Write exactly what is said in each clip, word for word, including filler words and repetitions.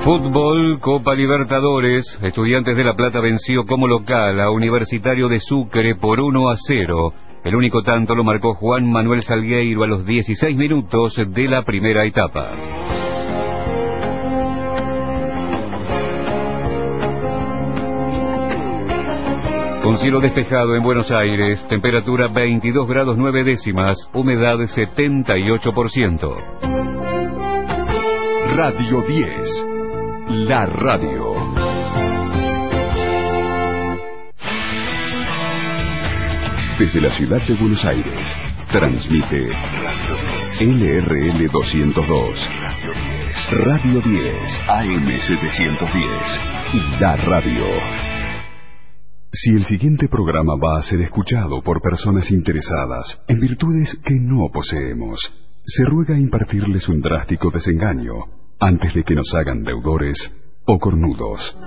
Fútbol, Copa Libertadores. Estudiantes de La Plata venció como local a Universitario de Sucre por uno a cero. El único tanto lo marcó Juan Manuel Salgueiro a los dieciséis minutos de la primera etapa. Con cielo despejado en Buenos Aires, temperatura veintidós grados nueve décimas, humedad setenta y ocho por ciento. Radio diez, la radio. Desde la ciudad de Buenos Aires, transmite L R L doscientos dos, Radio diez, A M setecientos diez, la radio. Si el siguiente programa va a ser escuchado por personas interesadas en virtudes que no poseemos, se ruega impartirles un drástico desengaño antes de que nos hagan deudores o cornudos.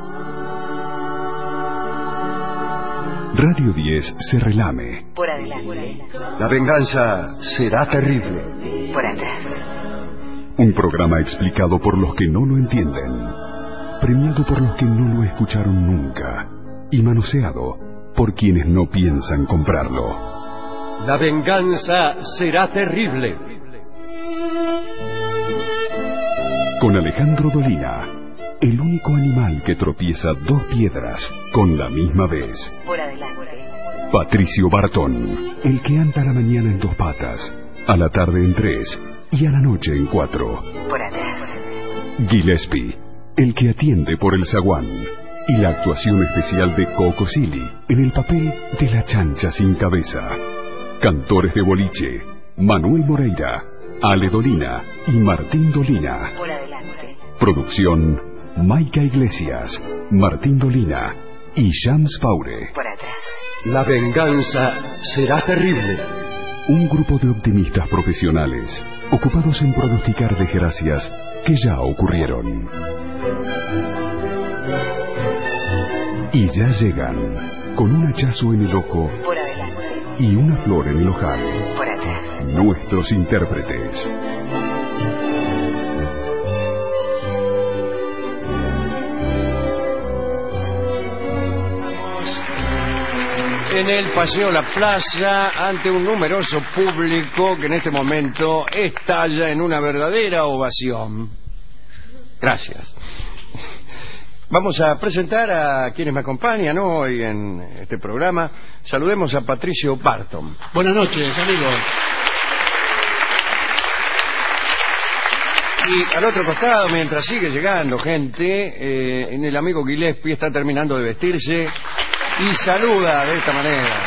Radio diez se relame. Por adelante. La venganza será terrible. Por atrás. Un programa explicado por los que no lo entienden, premiado por los que no lo escucharon nunca y manoseado por quienes no piensan comprarlo. La venganza será terrible. Con Alejandro Dolina, el único animal que tropieza dos piedras con la misma vez. Por adelante. Patricio Bartón, el que anda a la mañana en dos patas, a la tarde en tres y a la noche en cuatro. Por atrás. Gillespie, el que atiende por el zaguán. Y la actuación especial de Coco Silly en el papel de la chancha sin cabeza. Cantores de boliche, Manuel Moreira, Ale Dolina y Martín Dolina. Por adelante. Producción, Maica Iglesias, Martín Dolina y Shams Faure. Por atrás. La venganza será terrible. Un grupo de optimistas profesionales ocupados en pronosticar desgracias que ya ocurrieron. Y ya llegan, con un hachazo en el ojo por adelante y una flor en el ojal, por atrás, nuestros intérpretes. En el Paseo La Plaza, ante un numeroso público que en este momento estalla en una verdadera ovación. Gracias. Vamos a presentar a quienes me acompañan hoy en este programa. Saludemos a Patricio Bartón. Buenas noches, amigos. Y al otro costado, mientras sigue llegando gente, eh, en el amigo Gillespie está terminando de vestirse y saluda de esta manera.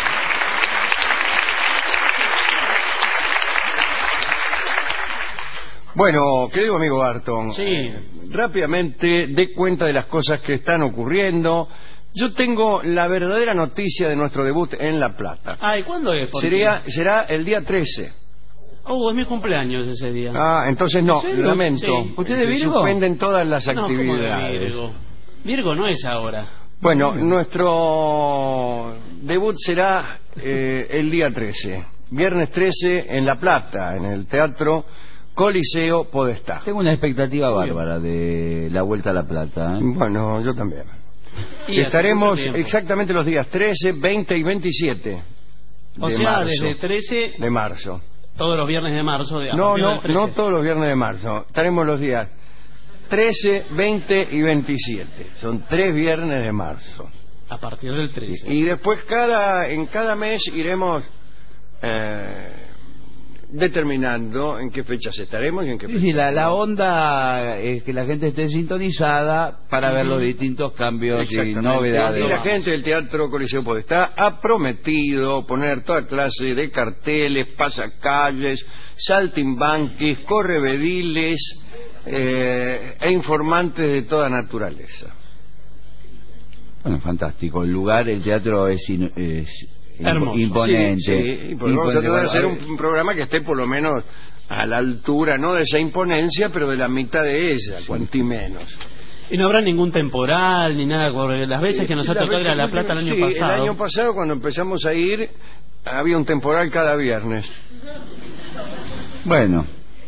Bueno, querido amigo Bartón, sí. eh, rápidamente dé cuenta de las cosas que están ocurriendo. Yo tengo la verdadera noticia de nuestro debut en La Plata. Ah, ¿y cuándo es? Sería, será el día trece. Oh, es mi cumpleaños ese día. Ah, entonces no, lamento. Sí. ¿Usted de Virgo? Suspenden todas las no, actividades. ¿cómo de Virgo? Virgo no es ahora. Bueno, mm. nuestro debut será eh, el día trece. Viernes trece en La Plata, en el Teatro Coliseo Podestá. Tengo una expectativa bárbara de la Vuelta a La Plata, ¿eh? Bueno, yo también. Y estaremos exactamente los días trece, veinte y veintisiete O de sea, marzo, desde trece de marzo. Todos los viernes de marzo. De, no, no, no todos los viernes de marzo. Estaremos los días trece, veinte y veintisiete. Son tres viernes de marzo. A partir del trece. Y, y después cada en cada mes iremos eh, determinando en qué fechas estaremos y en qué fechas. Sí, la, la onda es que la gente esté sintonizada para ver los distintos cambios y novedades. Y la gente del Teatro Coliseo Podestá ha prometido poner toda clase de carteles, pasacalles, saltimbanquis, correvediles eh, e informantes de toda naturaleza. Bueno, fantástico. El lugar, el teatro es, in, es hermoso, imponente. Sí, sí. Y pues vamos a tratar de hacer un, un programa que esté por lo menos a la altura, no de esa imponencia, pero de la mitad de ella, sí. Cuanti menos. Y no habrá ningún temporal ni nada, porque las veces que nos ha tocado ir a La Plata el año sí, pasado. El año pasado, cuando empezamos a ir, había un temporal cada viernes. Bueno,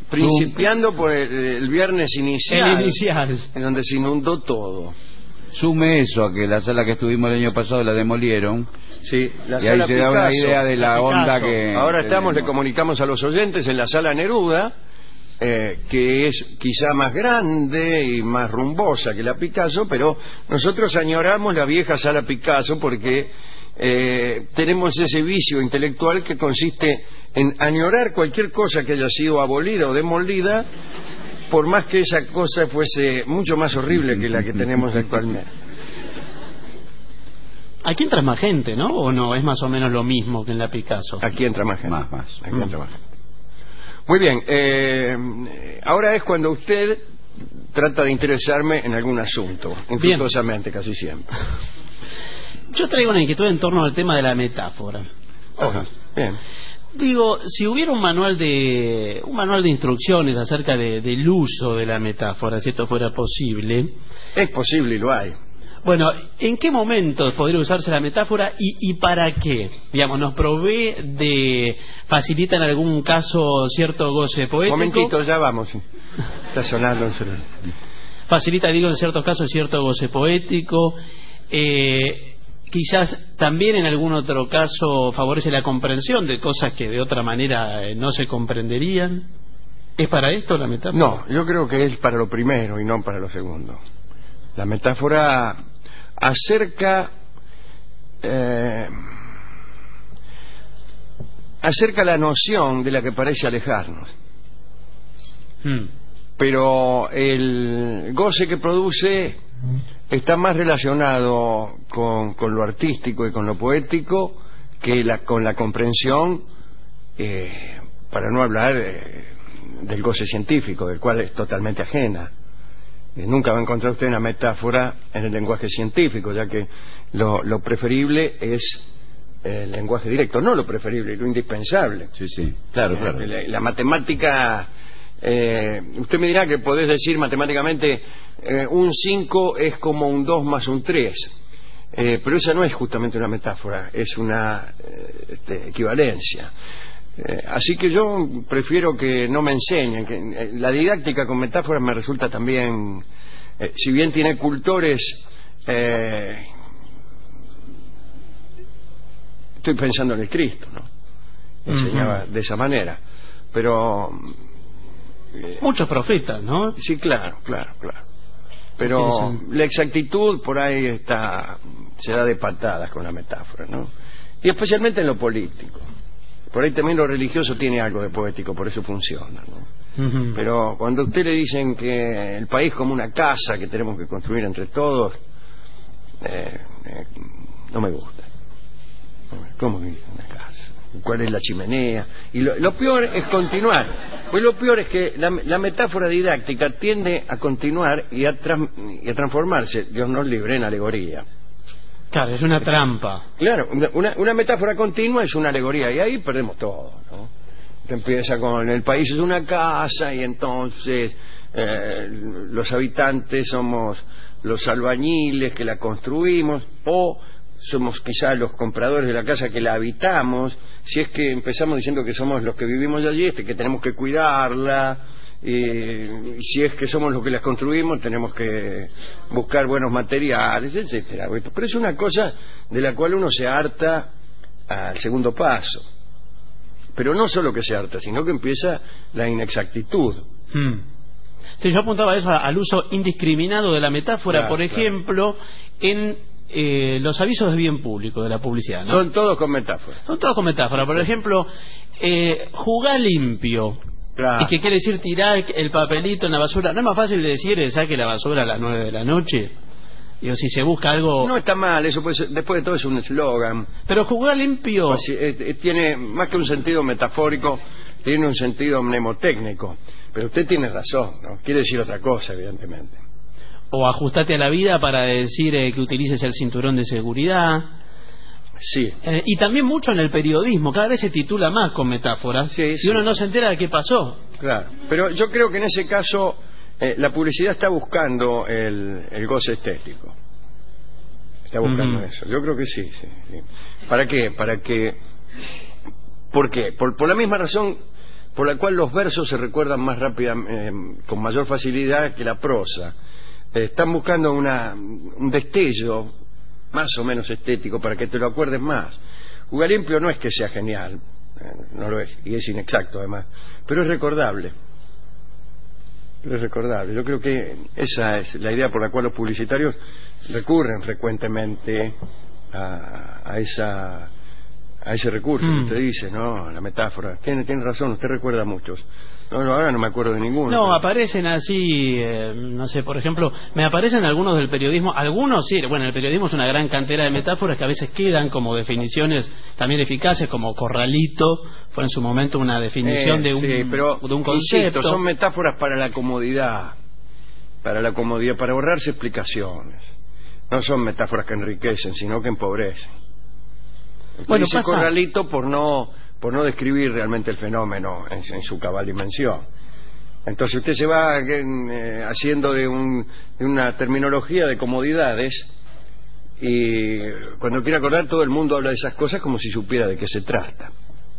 principiando por el, el viernes inicial, El inicial. en donde se inundó todo. Sume eso a que la sala que estuvimos el año pasado la demolieron. Sí, la Y sala ahí se da una Picasso. idea de la Picasso. onda que... Ahora estamos, le tenemos. comunicamos a los oyentes en la sala Neruda, eh, que es quizá más grande y más rumbosa que la Picasso, pero nosotros añoramos la vieja sala Picasso porque eh, tenemos ese vicio intelectual que consiste en añorar cualquier cosa que haya sido abolida o demolida, por más que esa cosa fuese mucho más horrible que la que tenemos actualmente. Aquí entra más gente, ¿no? ¿O no? Es más o menos lo mismo que en la Picasso. Aquí entra más gente. Más, más. Aquí entra más gente. Muy bien, eh, ahora es cuando usted trata de interesarme en algún asunto, infructuosamente casi siempre. Yo traigo una inquietud en torno al tema de la metáfora. Ajá, bien. Digo, si hubiera un manual de un manual de instrucciones acerca de, del uso de la metáfora, si esto fuera posible, Es posible y lo hay. bueno, ¿en qué momentos podría usarse la metáfora y, y para qué? Digamos, ¿nos provee de... facilita en algún caso cierto goce poético? Momentito, ya vamos. sí. Está sonando el celular. Facilita, digo, en ciertos casos cierto goce poético. Eh, quizás también en algún otro caso favorece la comprensión de cosas que de otra manera eh, no se comprenderían. ¿Es para esto la metáfora? No, yo creo que es para lo primero y no para lo segundo. La metáfora acerca eh, acerca la noción de la que parece alejarnos, Hmm. pero el goce que produce está más relacionado con, con lo artístico y con lo poético que la, con la comprensión, eh, para no hablar eh, del goce científico, del cual es totalmente ajena. Eh, nunca va a encontrar usted una metáfora en el lenguaje científico, ya que lo, lo preferible es el lenguaje directo, no lo preferible, lo indispensable. Sí, sí, claro, claro. La, la matemática, eh, usted me dirá que podés decir matemáticamente eh, un cinco es como un dos más un tres, eh, pero esa no es justamente una metáfora, es una eh, este, equivalencia. Eh, así que yo prefiero que no me enseñen, que eh, la didáctica con metáforas me resulta también, eh, si bien tiene cultores, eh, estoy pensando en el Cristo, ¿no? Enseñaba uh-huh. de esa manera, pero eh, muchos profetas, ¿no? Sí, claro, claro, claro. Pero la exactitud por ahí está, se da de patadas con la metáfora, ¿no? Y especialmente en lo político. Por ahí también lo religioso tiene algo de poético, por eso funciona, ¿no? Uh-huh. Pero cuando a usted le dicen que el país como una casa que tenemos que construir entre todos, eh, eh, no me gusta. ¿Cómo que una casa? ¿Cuál es la chimenea? Y lo, lo peor es continuar. Pues lo peor es que la, la metáfora didáctica tiende a continuar y a, tras, y a transformarse, Dios nos libre, en alegoría. Claro, es una trampa. Claro, una, una metáfora continua es una alegoría y ahí perdemos todo, ¿no? Que empieza con el país es una casa y entonces eh, los habitantes somos los albañiles que la construimos, o somos quizás los compradores de la casa que la habitamos. Si es que empezamos diciendo que somos los que vivimos allí, este, que tenemos que cuidarla, y si es que somos los que las construimos, tenemos que buscar buenos materiales, etcétera. Pero es una cosa de la cual uno se harta al segundo paso. Pero no solo que se harta, sino que empieza la inexactitud. Hmm. Sí, yo apuntaba eso al uso indiscriminado de la metáfora, claro, por ejemplo, claro. en eh, los avisos de bien público, de la publicidad, ¿no? Son todos con metáfora. Son todos con metáfora. Por ejemplo, eh, jugar limpio. Claro. ¿Y qué quiere decir tirar el papelito en la basura? ¿No es más fácil de decir el saque la basura a las nueve de la noche? Digo, si se busca algo... No está mal, eso puede ser, después de todo es un eslogan. Pero jugar limpio... Pues, eh, eh, tiene más que un sentido metafórico, tiene un sentido mnemotécnico. Pero usted tiene razón, ¿no? Quiere decir otra cosa, evidentemente. O ajustate a la vida para decir eh, que utilices el cinturón de seguridad... Sí. Eh, y también mucho en el periodismo, cada vez se titula más con metáforas, sí, y sí. uno no se entera de qué pasó. Claro, pero yo creo que en ese caso eh, la publicidad está buscando el, el goce estético. Está buscando uh-huh. eso. Yo creo que sí, sí, sí. ¿Para qué? Para que... ¿Por qué? Por, por la misma razón por la cual los versos se recuerdan más rápidamente, eh, con mayor facilidad que la prosa. Eh, están buscando una, un destello más o menos estético para que te lo acuerdes más. Jugar limpio no es que sea genial, eh, no lo es, y es inexacto además, pero es recordable. Pero es recordable. Yo creo que esa es la idea por la cual los publicitarios recurren frecuentemente a, a esa a ese recurso mm. que usted dice, ¿no? La metáfora. Tiene, tiene razón, usted recuerda muchos. No, no, ahora no me acuerdo de ninguno. No, pero... aparecen así, eh, no sé, por ejemplo, me aparecen algunos del periodismo, algunos sí, bueno, el periodismo es una gran cantera de metáforas que a veces quedan como definiciones también eficaces, como corralito, fue en su momento una definición eh, de, un, sí, pero, de un concepto. Insisto, son metáforas para la comodidad, para la comodidad, para ahorrarse explicaciones. No son metáforas que enriquecen, sino que empobrecen. Bueno, dice pasa... corralito por no... por no describir realmente el fenómeno en, en su cabal dimensión. Entonces usted se va eh, haciendo de, un, de una terminología de comodidades y cuando quiere acordar todo el mundo habla de esas cosas como si supiera de qué se trata.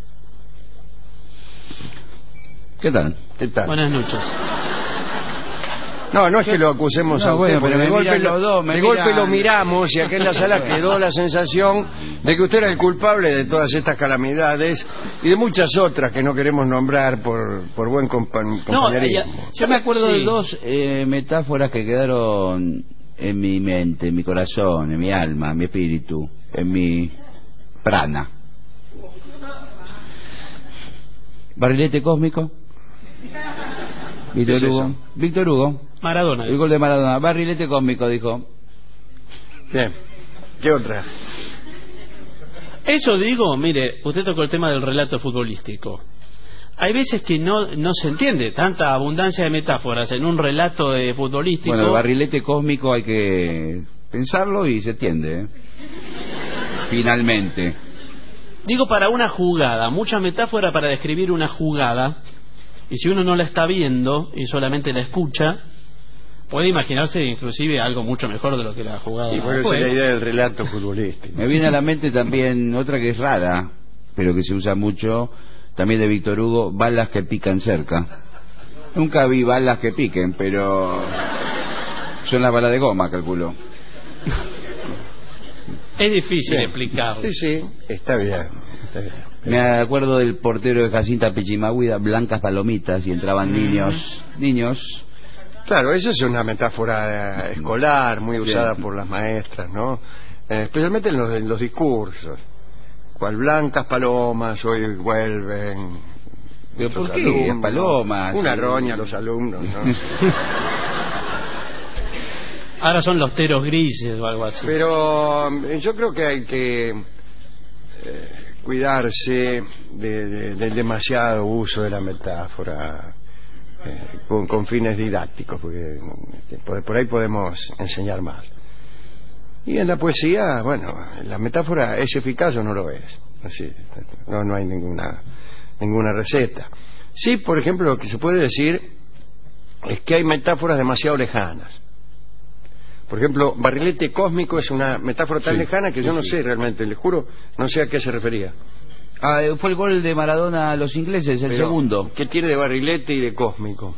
¿Qué tal? ¿Qué tal? Buenas noches. No, no es que lo acusemos no, a usted, bueno, pero de, golpe lo, dos, de golpe lo miramos y aquí en la sala quedó la sensación de que usted era el culpable de todas estas calamidades y de muchas otras que no queremos nombrar por, por buen compa- compañerismo. No, ya, yo me acuerdo sí. de dos eh, metáforas que quedaron en mi mente, en mi corazón, en mi alma, en mi espíritu, en mi prana. Barrilete cósmico. Víctor Hugo. Víctor Hugo. Maradona. El gol de Maradona. Barrilete cósmico, dijo. Bien. ¿Qué otra? Eso digo, mire, usted tocó el tema del relato futbolístico. Hay veces que no, no se entiende tanta abundancia de metáforas en un relato de futbolístico. Bueno, el barrilete cósmico hay que pensarlo y se entiende, ¿eh? Finalmente. Digo, para una jugada, mucha metáfora para describir una jugada. Y si uno no la está viendo y solamente la escucha, puede imaginarse inclusive algo mucho mejor de lo que la jugada. Y bueno, esa es la idea del relato futbolístico. Me viene a la mente también otra que es rara, pero que se usa mucho, también de Víctor Hugo, balas que pican cerca. Nunca vi balas que piquen, pero son las balas de goma, calculo. Es difícil bien. explicarlo. Sí, sí, está bien, está bien. Me acuerdo del portero de Jacinta Pichimahuida, blancas palomitas, y entraban niños, niños. Claro, esa es una metáfora escolar, muy usada por las maestras, ¿no? Eh, especialmente en los, en los discursos. Cual blancas palomas hoy vuelven. ¿Pero por qué? Alumnos, palomas. Una roña a los alumnos, ¿no? Ahora son los teros grises o algo así. Pero eh, yo creo que hay que eh, cuidarse de, de, del demasiado uso de la metáfora eh, con, con fines didácticos, porque por, por ahí podemos enseñar mal. Y en la poesía, bueno, la metáfora es eficaz o no lo es. Así, no, no hay ninguna ninguna receta. Sí, por ejemplo, lo que se puede decir es que hay metáforas demasiado lejanas. Por ejemplo, barrilete cósmico es una metáfora tan sí, lejana que sí, yo no sí. sé realmente, le juro, no sé a qué se refería. Ah, fue el gol de Maradona a los ingleses, el Pero, segundo. ¿qué tiene de barrilete y de cósmico?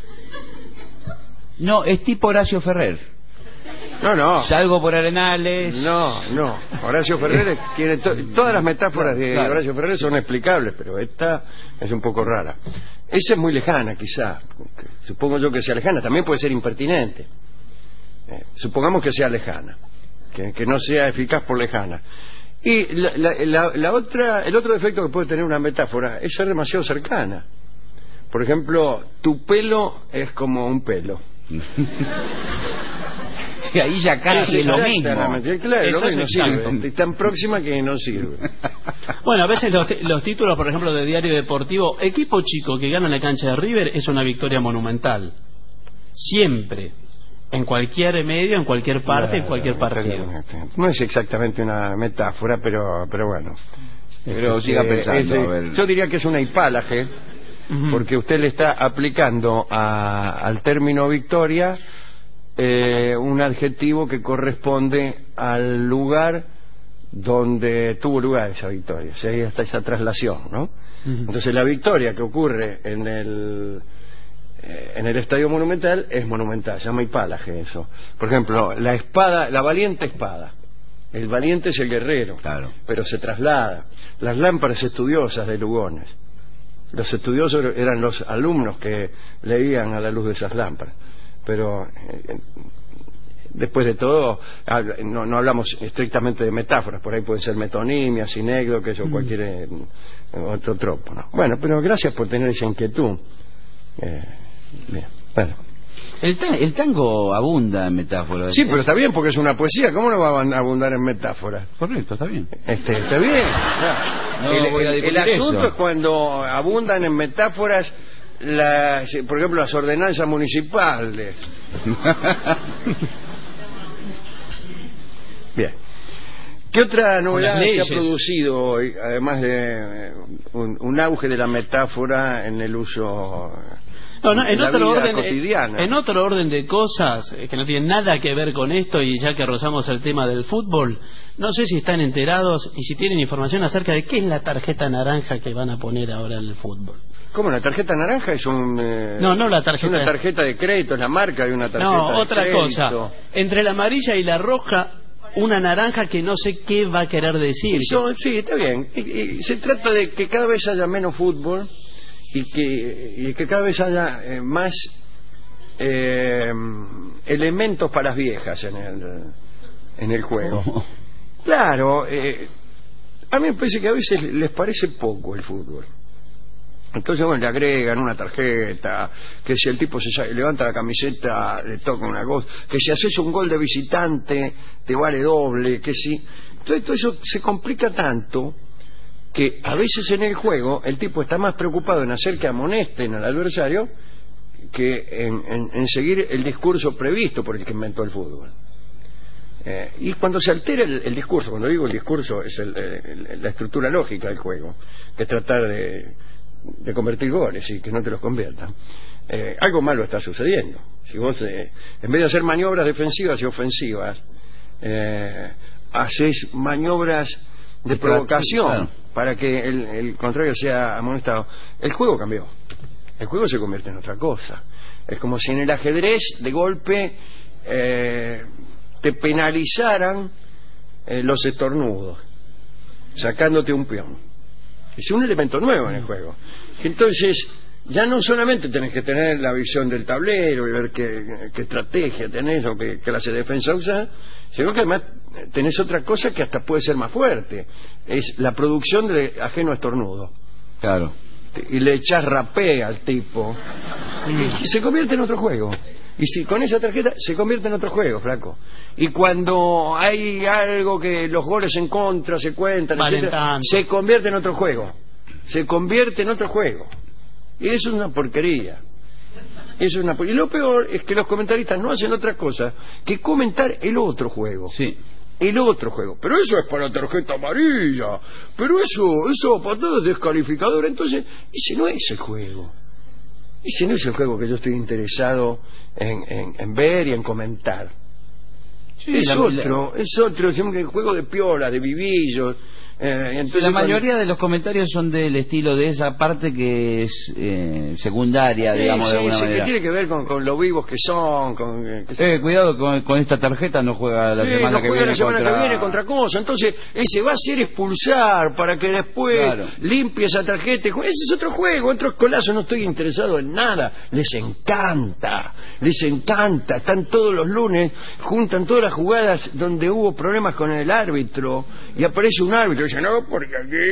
No, es tipo Horacio Ferrer. No, no. Salgo por Arenales. No, no. Horacio Ferrer tiene to todas las metáforas de claro. Horacio Ferrer son explicables, pero esta es un poco rara. Esa es muy lejana, quizá. Supongo yo que sea lejana. También puede ser impertinente. Eh, supongamos que sea lejana, que, que no sea eficaz por lejana. Y la, la, la, la otra, el otro defecto que puede tener una metáfora es ser demasiado cercana. Por ejemplo, tu pelo es como un pelo. Sí, ahí ya casi es lo mismo. Claro, lo mismo, sirve. Es tan próxima que no sirve. Bueno, a veces los, los títulos, por ejemplo, de diario deportivo, equipo chico que gana en la cancha de River es una victoria monumental. Siempre. En cualquier medio, en cualquier parte, claro, en cualquier partido. No es exactamente una metáfora, pero pero bueno. Pero siga pensando. Es, a ver. Yo diría que es una hipálaje, uh-huh. porque usted le está aplicando a, al término victoria eh, un adjetivo que corresponde al lugar donde tuvo lugar esa victoria. O sea, ahí está esa traslación, ¿no? Entonces la victoria que ocurre en el eh, en el Estadio Monumental es monumental, se llama hipálaje eso. Por ejemplo, la espada, la valiente espada. El valiente es el guerrero, claro, pero se traslada. Las lámparas estudiosas de Lugones. Los estudiosos eran los alumnos que leían a la luz de esas lámparas. Pero eh, después de todo, no, no hablamos estrictamente de metáforas. Por ahí puede ser metonimia, sinécdoques o cualquier eh, otro tropo, ¿no? Bueno, pero gracias por tener esa inquietud. Eh, bien, bueno. El, ta el tango abunda en metáforas. Sí, pero está bien porque es una poesía. ¿Cómo no va a abundar en metáforas? Correcto, está bien. Este, está bien. No, no el, voy a el, el asunto eso. es cuando abundan en metáforas, las, por ejemplo, las ordenanzas municipales. Bien. ¿Qué otra novedad se ha producido hoy, además de un, un auge de la metáfora en el uso? No, no, en, la otro vida orden, cotidiana. en otro orden de cosas eh, que no tienen nada que ver con esto, y ya que rozamos el tema del fútbol, no sé si están enterados y si tienen información acerca de qué es la tarjeta naranja que van a poner ahora en el fútbol. ¿Cómo? ¿La tarjeta naranja es un...? Eh, no, no la tarjeta. Es una tarjeta de crédito, es la marca de una tarjeta no, de otra crédito. cosa. Entre la amarilla y la roja, una naranja que no sé qué va a querer decir. Eso, sí, está bien. Y, y se trata de que cada vez haya menos fútbol y que, y que cada vez haya eh, más eh, elementos para las viejas en el, en el juego. Oh. Claro, eh, a mí me parece que a veces les parece poco el fútbol. Entonces, bueno, le agregan una tarjeta, que si el tipo se levanta la camiseta, le toca una cosa, que si haces un gol de visitante, te vale doble, que si... Entonces, todo eso se complica tanto que a veces en el juego el tipo está más preocupado en hacer que amonesten al adversario que en, en, en seguir el discurso previsto por el que inventó el fútbol. Eh, y cuando se altera el, el discurso, cuando digo el discurso es el, el, la estructura lógica del juego, que es tratar de... de convertir goles y que no te los conviertan, eh, algo malo está sucediendo. Si vos eh, en vez de hacer maniobras defensivas y ofensivas eh, haces maniobras de provocación, claro, para que el, el contrario sea amonestado, el juego cambió, el juego se convierte en otra cosa. Es como si en el ajedrez de golpe eh, te penalizaran eh, los estornudos sacándote un peón. Es un elemento nuevo en el juego. Entonces, ya no solamente tenés que tener la visión del tablero y ver qué, qué estrategia tenés o qué clase de defensa usás, sino que además tenés otra cosa que hasta puede ser más fuerte. Es la producción de ajeno estornudo. Claro. Y le echás rapé al tipo. Y se convierte en otro juego. Y si con esa tarjeta se convierte en otro juego, flaco. Y cuando hay algo que los goles en contra se cuentan, etcétera, se convierte en otro juego. Se convierte en otro juego. Y eso es una porquería. Eso es una por... Y lo peor es que los comentaristas no hacen otra cosa que comentar el otro juego. Sí. El otro juego. Pero eso es para tarjeta amarilla. Pero eso, eso para todo es descalificador. Entonces, ese no es el juego. Ese no es el juego que yo estoy interesado en, en, en ver y en comentar. Sí, es, la, otro, la... es otro, es un juego de piola, de vivillos. Eh, entonces la mayoría cuando... de los comentarios son del estilo de esa parte que es eh, secundaria, sí, digamos, sí, de alguna sí, manera. Que tiene que ver con, con lo vivos que son. Con, que eh, cuidado con, con esta tarjeta, no juega la sí, semana no que juega viene la semana contra... que viene contra cosa. Entonces ese va a ser expulsar para que después claro. limpie esa tarjeta. Ese es otro juego, otro colazo. No estoy interesado en nada. Les encanta, les encanta. Están todos los lunes, juntan todas las jugadas donde hubo problemas con el árbitro y aparece un árbitro y dice, no, porque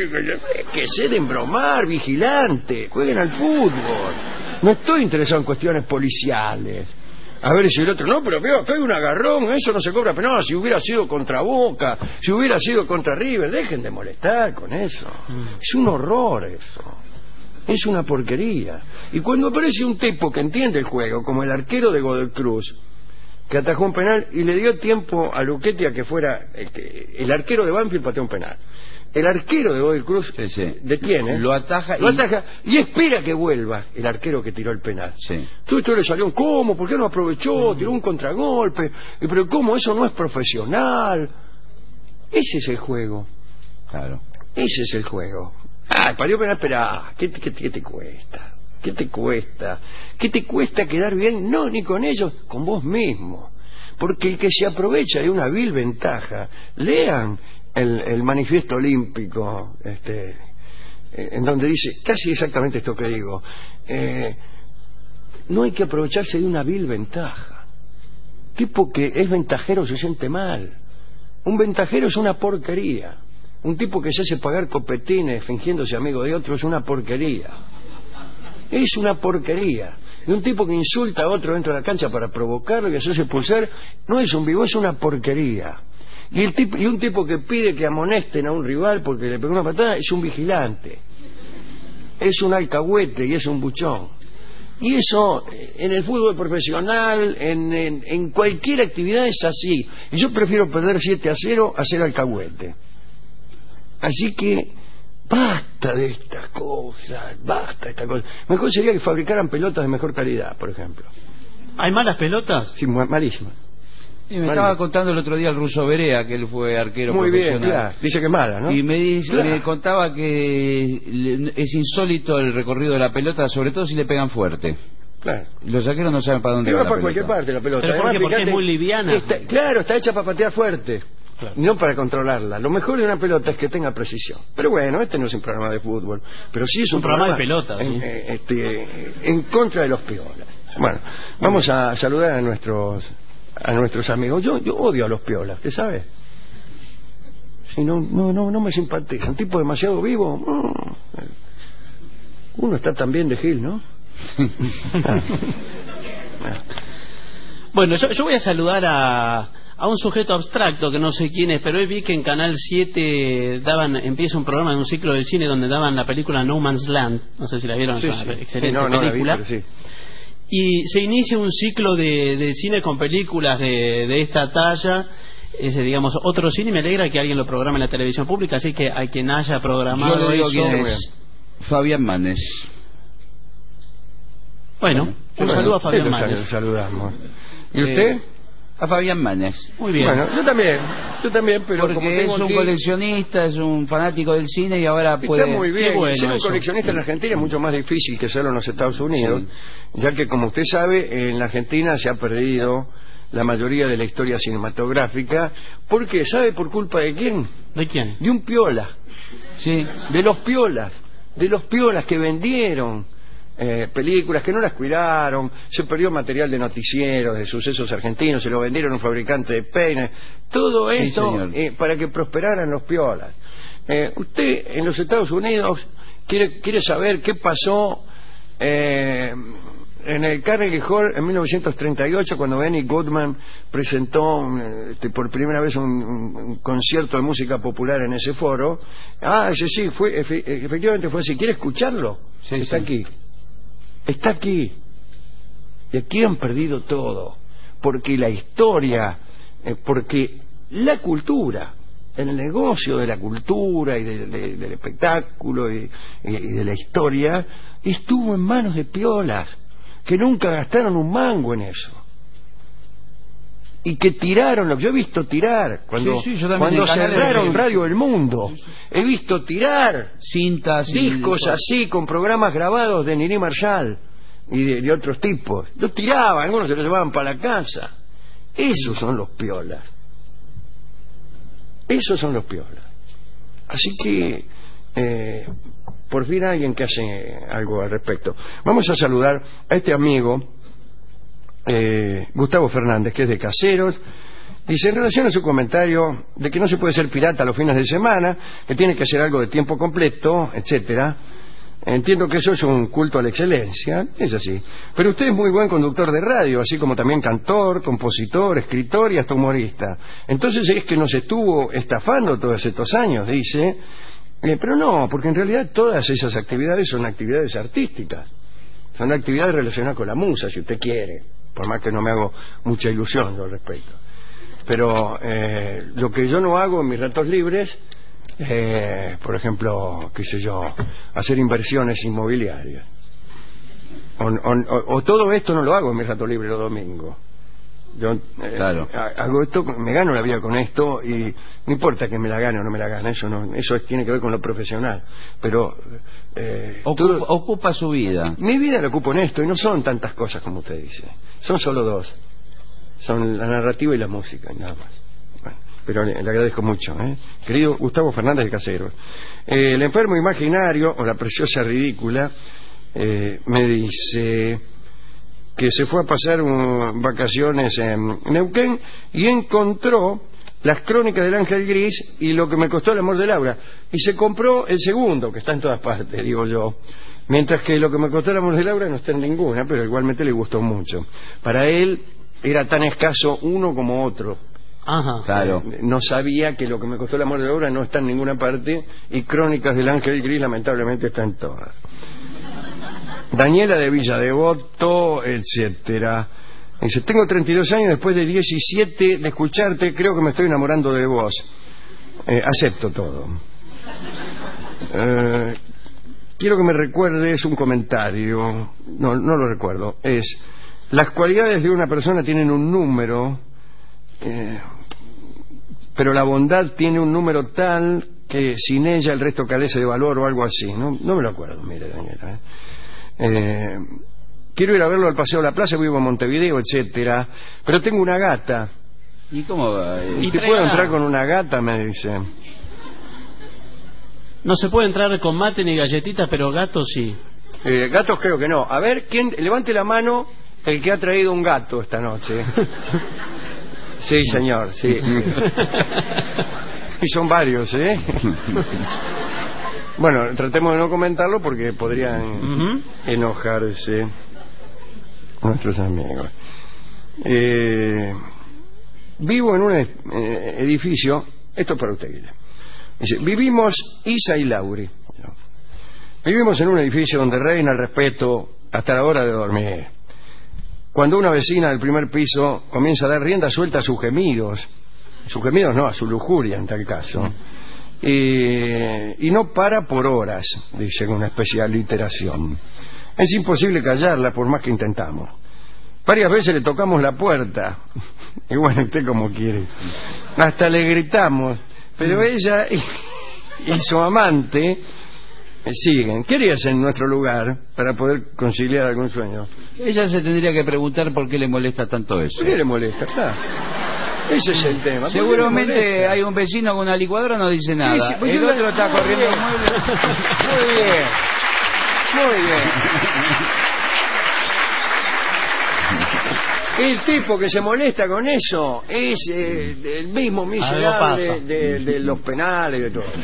que se den bromar, vigilante, jueguen al fútbol. No estoy interesado en cuestiones policiales. A ver si el otro, no, pero veo, acá hay un agarrón, eso no se cobra penal. Si hubiera sido contra Boca, si hubiera sido contra River, dejen de molestar con eso. Es un horror eso. Es una porquería. Y cuando aparece un tipo que entiende el juego, como el arquero de Godoy Cruz, que atajó un penal y le dio tiempo a Luchetti a que fuera el, que, el arquero de Banfield pateó un penal. El arquero de Godoy Cruz sí, sí. detiene, lo ataja, lo y... ataja y espera que vuelva el arquero que tiró el penal. Sí. Entonces esto le salió, ¿cómo? ¿Por qué no aprovechó? Tiró un contragolpe. Pero ¿cómo? Eso no es profesional. Ese es el juego. Claro. Ese es el juego. Ay, para Dios, pero espera, ¿qué, qué, ¿qué te cuesta? ¿Qué te cuesta? ¿Qué te cuesta quedar bien? No, ni con ellos, con vos mismo. Porque el que se aprovecha de una vil ventaja, lean el, el manifiesto olímpico, este, en donde dice casi exactamente esto que digo. Eh, no hay que aprovecharse de una vil ventaja. Tipo que es ventajero se siente mal. Un ventajero es una porquería. Un tipo que se hace pagar copetines fingiéndose amigo de otro es una porquería. Es una porquería. Y un tipo que insulta a otro dentro de la cancha para provocarlo y hacerse expulsar no es un vivo, es una porquería. Y, el tipo, y un tipo que pide que amonesten a un rival porque le pegó una patada es un vigilante. Es un alcahuete y es un buchón. Y eso en el fútbol profesional, en, en, en cualquier actividad es así. Y yo prefiero perder siete a cero a ser alcahuete. Así que basta de estas cosas, basta de estas cosas. Mejor sería que fabricaran pelotas de mejor calidad, por ejemplo. ¿Hay malas pelotas? Sí, malísimas. Y me estaba contando el otro día el ruso Berea, que él fue arquero muy profesional. Bien, claro. Dice que es mala, ¿no? Y me, dice, claro. me contaba que es insólito el recorrido de la pelota, sobre todo si le pegan fuerte. Claro. Los arqueros no saben para dónde va va la para pelota. cualquier parte la pelota. ¿Pero por Además, qué? Porque fíjate, es muy liviana. Está, claro, está hecha para patear fuerte. Claro. No para controlarla. Lo mejor de una pelota es que tenga precisión. Pero bueno, este no es un programa de fútbol, pero sí es un, un programa, programa de pelota, en, ¿sí? eh, este, en contra de los piolas. Bueno, vamos a saludar a nuestros a nuestros amigos. Yo yo odio a los piolas, ¿te sabes? Si no no no no me simpatiza. Un tipo demasiado vivo. Mm. Uno está también de Gil, ¿no? Bueno, yo, yo voy a saludar a, a un sujeto abstracto que no sé quién es, pero hoy vi que en Canal siete daban, empieza un programa de un ciclo de cine donde daban la película No Man's Land, no sé si la vieron, sí, es una sí. excelente Sí, no, película. no la vi, pero sí. Y se inicia un ciclo de, de cine con películas de, de esta talla, ese, digamos, otro cine, y me alegra que alguien lo programe en la televisión pública, así que a quien haya programado Yo le digo eso... quién es. Fabián Manes. Bueno, un Bueno, saludo a Fabián sí, lo Manes. saludamos. ¿Y Eh, usted? A Fabián Manes. Muy bien. Bueno, yo también, yo también, pero Porque como tengo es un aquí- coleccionista, es un fanático del cine y ahora puede... Está muy bien. Qué bueno Ser un eso. coleccionista en Argentina es mucho más difícil que serlo en los Estados Unidos, ya que, como usted sabe, en la Argentina se ha perdido la mayoría de la historia cinematográfica. ¿Por qué? ¿Sabe por culpa de quién? ¿De quién? De un piola. Sí. De los piolas. De los piolas que vendieron eh, películas, que no las cuidaron. Se perdió material de noticieros, de sucesos argentinos, se lo vendieron a un fabricante de peines. Todo Sí, esto señor. eh, para que prosperaran los piolas. Eh, usted en los Estados Unidos quiere, quiere saber qué pasó eh, en el Carnegie Hall en mil novecientos treinta y ocho, cuando Benny Goodman presentó este, por primera vez un, un, un concierto de música popular en ese foro. Ah, ese sí, fue, efe, efectivamente fue así. ¿Quiere escucharlo? Sí, Está sí. aquí. Está aquí. Y aquí han perdido todo. Porque la historia, eh, porque la cultura, el negocio de la cultura y de, de, del espectáculo y, y de la historia estuvo en manos de piolas que nunca gastaron un mango en eso y que tiraron lo que yo he visto tirar cuando, Sí, sí, yo también cuando en Canal cerraron R. Radio El Mundo. He visto tirar Cintas y... discos así con programas grabados de Nini Marshall y de, de otros tipos. Los tiraban, algunos se los llevaban para la casa. Esos son los piolas. Esos son los piolas. Así que eh, por fin hay alguien que hace algo al respecto. Vamos a saludar a este amigo eh, Gustavo Fernández, que es de Caseros. Dice, en relación a su comentario de que no se puede ser pirata los fines de semana, que tiene que hacer algo de tiempo completo, etcétera, entiendo que eso es un culto a la excelencia, es así. Pero usted es muy buen conductor de radio, así como también cantor, compositor, escritor y hasta humorista. Entonces es que nos estuvo estafando todos estos años, dice. Eh, pero no, porque en realidad todas esas actividades son actividades artísticas. Son actividades relacionadas con la musa, si usted quiere. Por más que no me hago mucha ilusión yo al respecto. Pero eh, lo que yo no hago en mis ratos libres, eh, por ejemplo, qué sé yo, hacer inversiones inmobiliarias. O, o, o, o todo esto no lo hago en mis ratos libres los domingos. Yo eh, Claro. hago esto, me gano la vida con esto y no importa que me la gane o no me la gane, eso no, eso tiene que ver con lo profesional. Pero eh, Ocupa, todo- ocupa su vida. mi vida la ocupo en esto y no son tantas cosas como usted dice. Son solo dos. Son la narrativa y la música y nada más. Bueno, pero le, le agradezco mucho, ¿eh? Querido Gustavo Fernández de Casero. Eh, el enfermo imaginario o la preciosa ridícula eh, me dice que se fue a pasar un- vacaciones en Neuquén y encontró las crónicas del Ángel Gris y lo que me costó el amor de Laura, y se compró el segundo, que está en todas partes, digo yo, mientras que lo que me costó el amor de Laura no está en ninguna, pero igualmente le gustó mucho. Para él era tan escaso uno como otro. Ajá. Claro. Eh, no sabía que lo que me costó el amor de Laura no está en ninguna parte y Crónicas del Ángel Gris lamentablemente está en todas. Daniela de Villa Devoto, etcétera. Dice, tengo treinta y dos años, después de diecisiete de escucharte, creo que me estoy enamorando de vos. Eh, acepto todo. Eh, quiero que me recuerdes un comentario. No, no lo recuerdo. Es, las cualidades de una persona tienen un número, eh, pero la bondad tiene un número tal que sin ella el resto carece de valor o algo así. No, no me lo acuerdo, mire, Daniela. ¿eh? Eh, quiero ir a verlo al Paseo de la Plaza, vivo en Montevideo, etcétera, pero tengo una gata. ¿Y cómo va? Y ¿Te tráigala. puedo entrar con una gata? Me dice. No se puede entrar con mate ni galletitas, pero gatos sí. Eh, gatos creo que no. A ver, ¿quién? Levante la mano el que ha traído un gato esta noche. Sí, señor, sí. Y son varios, ¿eh? Bueno, tratemos de no comentarlo porque podrían Ujú. enojarse nuestros amigos. Eh, vivo en un eh, edificio, esto es para usted, Guillermo. Dice, vivimos Isa y Lauri. Vivimos en un edificio donde reina el respeto hasta la hora de dormir. Cuando una vecina del primer piso comienza a dar rienda suelta a sus gemidos, sus gemidos no, a su lujuria en tal caso, y, y no para por horas, dice con una especial literación. Es imposible callarla por más que intentamos. Varias veces le tocamos la puerta, y bueno, usted como quiere, hasta le gritamos, pero ella y, y su amante eh, siguen. ¿Qué harías en nuestro lugar para poder conciliar algún sueño? Ella se tendría que preguntar por qué le molesta tanto eso. ¿Por qué le molesta? Claro. Ese es el tema. ¿Por qué le Seguramente molesta? hay un vecino con una licuadora, no dice nada. Sí, sí, pues el yo- otro está corriendo el mueble. Muy bien. Muy bien. El tipo que se molesta con eso es eh, el mismo miserable pasa. de, de los penales y de todo.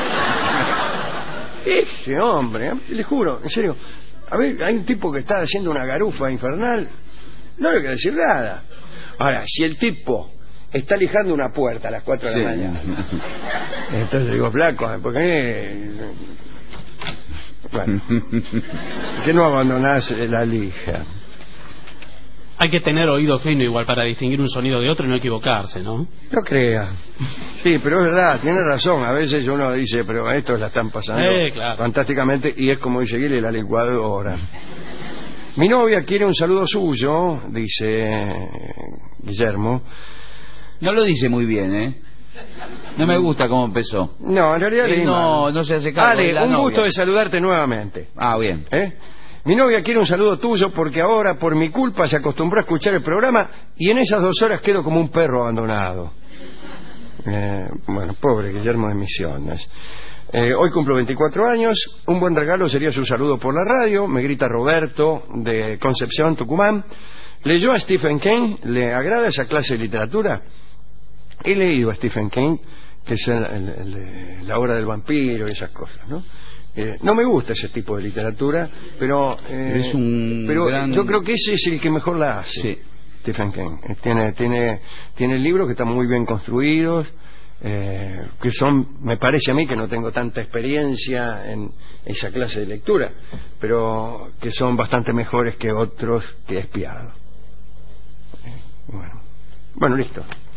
Ese hombre, ¿eh? Le juro, en serio. A ver, hay un tipo que está haciendo una garufa infernal, no le hay que decir nada. Ahora, si el tipo está lijando una puerta a las cuatro de la Sí. mañana, entonces le digo, flaco, ¿por qué? Bueno, que no abandonás la lija. Hay que tener oído fino igual para distinguir un sonido de otro y no equivocarse, ¿no? No crea. Sí, pero es verdad, tiene razón. A veces uno dice, pero estos la están pasando Eh, claro. fantásticamente, y es como dice Guille, la licuadora. Mi novia quiere un saludo suyo, dice Guillermo. No lo dice muy bien, ¿eh? No me gusta cómo empezó. No, en realidad Él leí no, mal. no se hace cargo de Ale, la un novia. gusto de saludarte nuevamente. Ah, bien. ¿Eh? Mi novia quiere un saludo tuyo porque ahora, por mi culpa, se acostumbró a escuchar el programa y en esas dos horas quedo como un perro abandonado. Eh, bueno, pobre Guillermo de Misiones. Eh, hoy cumplo veinticuatro años. Un buen regalo sería su saludo por la radio. Me grita Roberto de Concepción, Tucumán. ¿Leyó a Stephen King? ¿Le agrada esa clase de literatura? He leído a Stephen King, que es el, el- el de la obra del vampiro y esas cosas, ¿no? Eh, no me gusta ese tipo de literatura, pero, eh, Es un pero gran- yo creo que ese es el que mejor la hace. Sí. Stephen King. Eh, Tiene, tiene, tiene libros que están muy bien construidos, eh, que son, me parece a mí que no tengo tanta experiencia en esa clase de lectura, pero que son bastante mejores que otros que he espiado. Eh, Bueno, bueno, listo.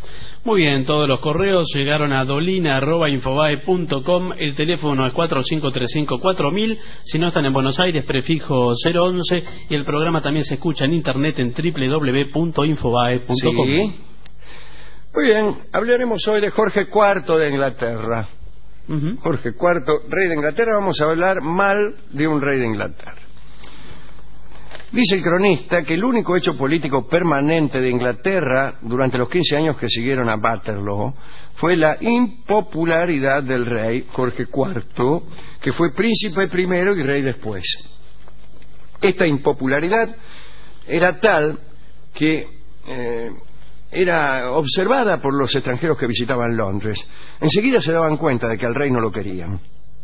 Muy bien, todos los correos llegaron a dolina arroba infobae punto com. El teléfono es cuatro cinco tres cinco cuatro mil. Si no están en Buenos Aires, prefijo cero once. Y el programa también se escucha en internet en doble u doble u doble u punto infobae punto com. Sí. Muy bien, hablaremos hoy de Jorge cuarto de Inglaterra. Uh-huh. Jorge cuarto, rey de Inglaterra. Vamos a hablar mal de un rey de Inglaterra. Dice el cronista que el único hecho político permanente de Inglaterra durante los quince años que siguieron a Waterloo fue la impopularidad del rey Jorge cuarto, que fue príncipe primero y rey después. Esta impopularidad era tal que eh, era observada por los extranjeros que visitaban Londres. Enseguida se daban cuenta de que al rey no lo querían.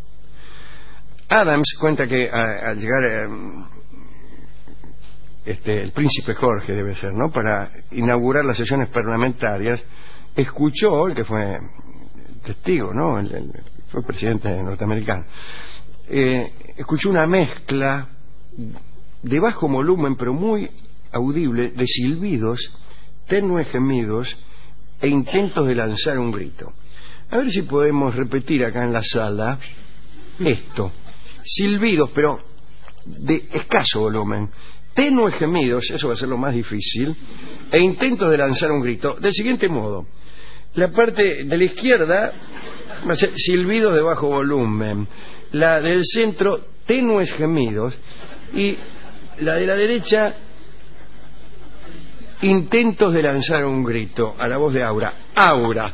Adams cuenta que al llegar... Eh, Este, el príncipe Jorge debe ser, ¿no? Para inaugurar las sesiones parlamentarias, escuchó, el que fue testigo, ¿no? El, el, fue presidente norteamericano, eh, escuchó una mezcla de bajo volumen, pero muy audible, de silbidos, tenues gemidos e intentos de lanzar un grito. A ver si podemos repetir acá en la sala esto: silbidos, pero de escaso volumen, tenues gemidos, eso va a ser lo más difícil, e intentos de lanzar un grito, del siguiente modo: la parte de la izquierda va a ser silbidos de bajo volumen, la del centro tenues gemidos, y la de la derecha intentos de lanzar un grito, a la voz de Aura. Aura.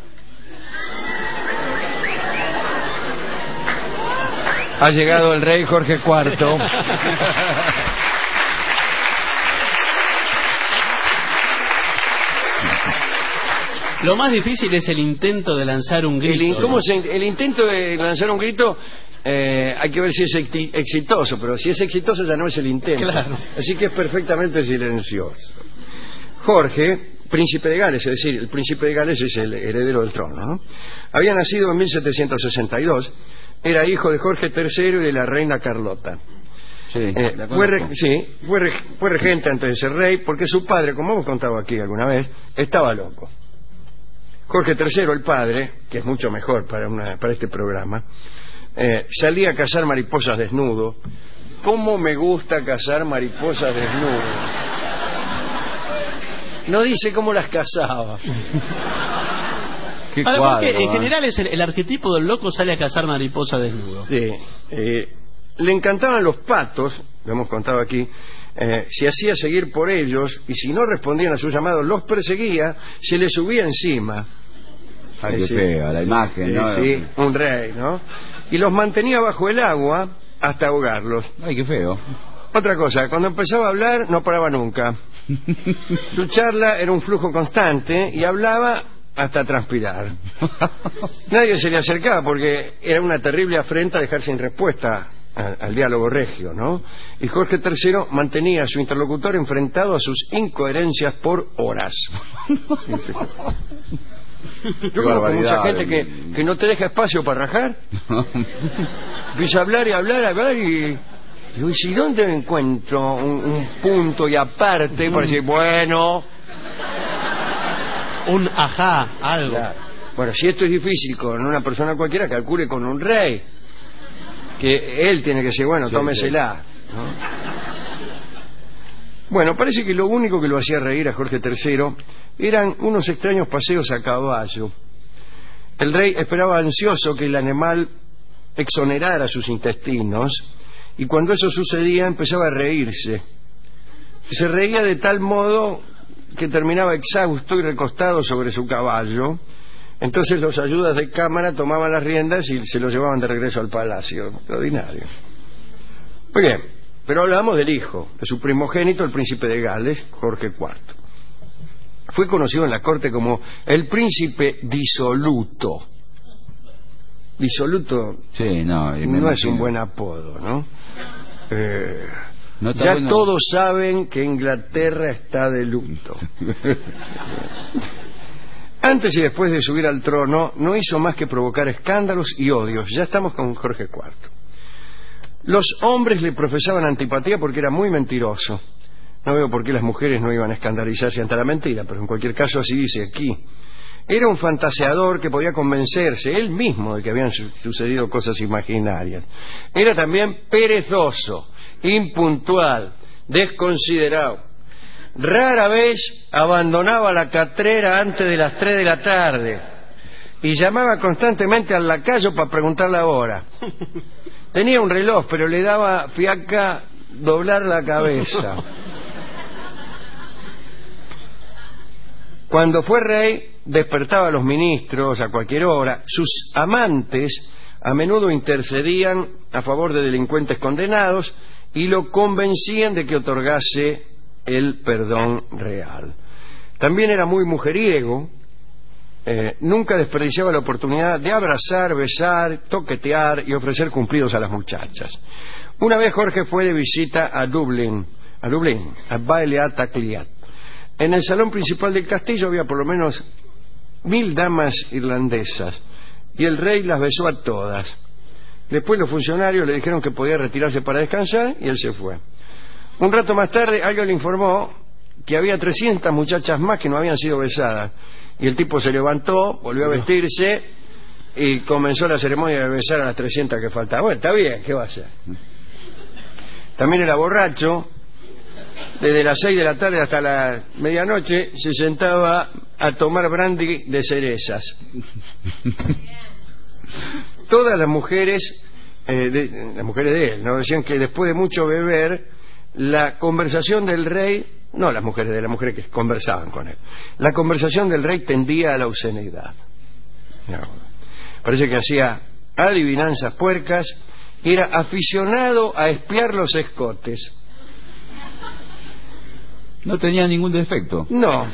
Ha llegado el rey Jorge cuarto. Lo más difícil es el intento de lanzar un grito. El, ¿cómo se, el intento de lanzar un grito, eh, hay que ver si es exitoso, pero si es exitoso ya no es el intento. Claro. Así que es perfectamente silencioso. Jorge, príncipe de Gales, es decir, el príncipe de Gales es el heredero del trono, ¿no? Había nacido en mil setecientos sesenta y dos, era hijo de Jorge tercero y de la reina Carlota. Sí, eh, fue, re, sí fue, re, fue regente antes de ser rey, porque su padre, como hemos contado aquí alguna vez, estaba loco. Jorge tercero, el padre, que es mucho mejor para, una, para este programa, eh, salía a cazar mariposas desnudo. ¿Cómo me gusta cazar mariposas desnudo? No dice cómo las cazaba. Qué Ahora, cuadro, porque en ¿eh? general es el, el arquetipo del loco sale a cazar mariposa desnudo. Sí, eh, le encantaban los patos, lo hemos contado aquí. Eh, se hacía seguir por ellos, y si no respondían a sus llamados los perseguía, se les subía encima. Ay, eh, qué sí, feo, la imagen, sí, ¿no? Sí, un rey, ¿no? Y los mantenía bajo el agua hasta ahogarlos. Ay, qué feo. Otra cosa, cuando empezaba a hablar no paraba nunca. Su charla era un flujo constante y hablaba hasta transpirar. Nadie se le acercaba porque era una terrible afrenta dejar sin respuesta al, al diálogo regio, ¿no? Y Jorge tercero mantenía a su interlocutor enfrentado a sus incoherencias por horas. Yo creo que mucha gente que, que no te deja espacio para rajar. Empieza a hablar y hablar, a hablar y... Yo, ¿y dónde encuentro un, un punto y aparte para decir, bueno... Un ajá, algo. Claro. Bueno, si esto es difícil con una persona cualquiera, calcule con un rey. Que él tiene que decir, bueno, sí, tómesela. Sí. ¿No? Bueno, parece que lo único que lo hacía reír a Jorge tercero eran unos extraños paseos a caballo. El rey esperaba ansioso que el animal exonerara sus intestinos, y cuando eso sucedía empezaba a reírse. Se reía de tal modo que terminaba exhausto y recostado sobre su caballo. Entonces los ayudas de cámara tomaban las riendas y se lo llevaban de regreso al palacio. Extraordinario. Muy bien, pero hablamos del hijo, de su primogénito, el príncipe de Gales, Jorge cuarto. Fue conocido en la corte como el príncipe disoluto. Disoluto sí, no, no es un buen apodo, ¿no? Eh, no ya bueno. Todos saben que Inglaterra está de luto. Antes y después de subir al trono no hizo más que provocar escándalos y odios. Ya estamos con Jorge cuarto. Los hombres le profesaban antipatía porque era muy mentiroso. No veo por qué las mujeres no iban a escandalizarse ante la mentira, pero en cualquier caso así dice aquí. Era un fantaseador que podía convencerse él mismo de que habían su sucedido cosas imaginarias. Era también perezoso, impuntual, desconsiderado. Rara vez abandonaba la catrera antes de las tres de la tarde y llamaba constantemente al lacayo para preguntar la hora. Tenía un reloj, pero le daba fiaca doblar la cabeza. Cuando fue rey, despertaba a los ministros a cualquier hora. Sus amantes a menudo intercedían a favor de delincuentes condenados y lo convencían de que otorgase el perdón real. También era muy mujeriego. Eh, nunca desperdiciaba la oportunidad de abrazar, besar, toquetear y ofrecer cumplidos a las muchachas. Una vez Jorge fue de visita a Dublín, a Dublín, a Baileat-Acliat. En el salón principal del castillo había por lo menos mil damas irlandesas y el rey las besó a todas. Después los funcionarios le dijeron que podía retirarse para descansar y él se fue. Un rato más tarde alguien le informó que había trescientas muchachas más que no habían sido besadas. Y el tipo se levantó, volvió a vestirse y comenzó la ceremonia de besar a las trescientas que faltaban. Bueno, está bien, ¿qué va a hacer? También era borracho. Desde las seis de la tarde hasta la medianoche se sentaba a tomar brandy de cerezas. Todas las mujeres, eh, de, las mujeres de él, ¿no? Decían que después de mucho beber, la conversación del rey... No las mujeres de las mujeres que conversaban con él. La conversación del rey tendía a la obscenidad. No. Parece que hacía adivinanzas puercas y era aficionado a espiar los escotes. No tenía ningún defecto. No.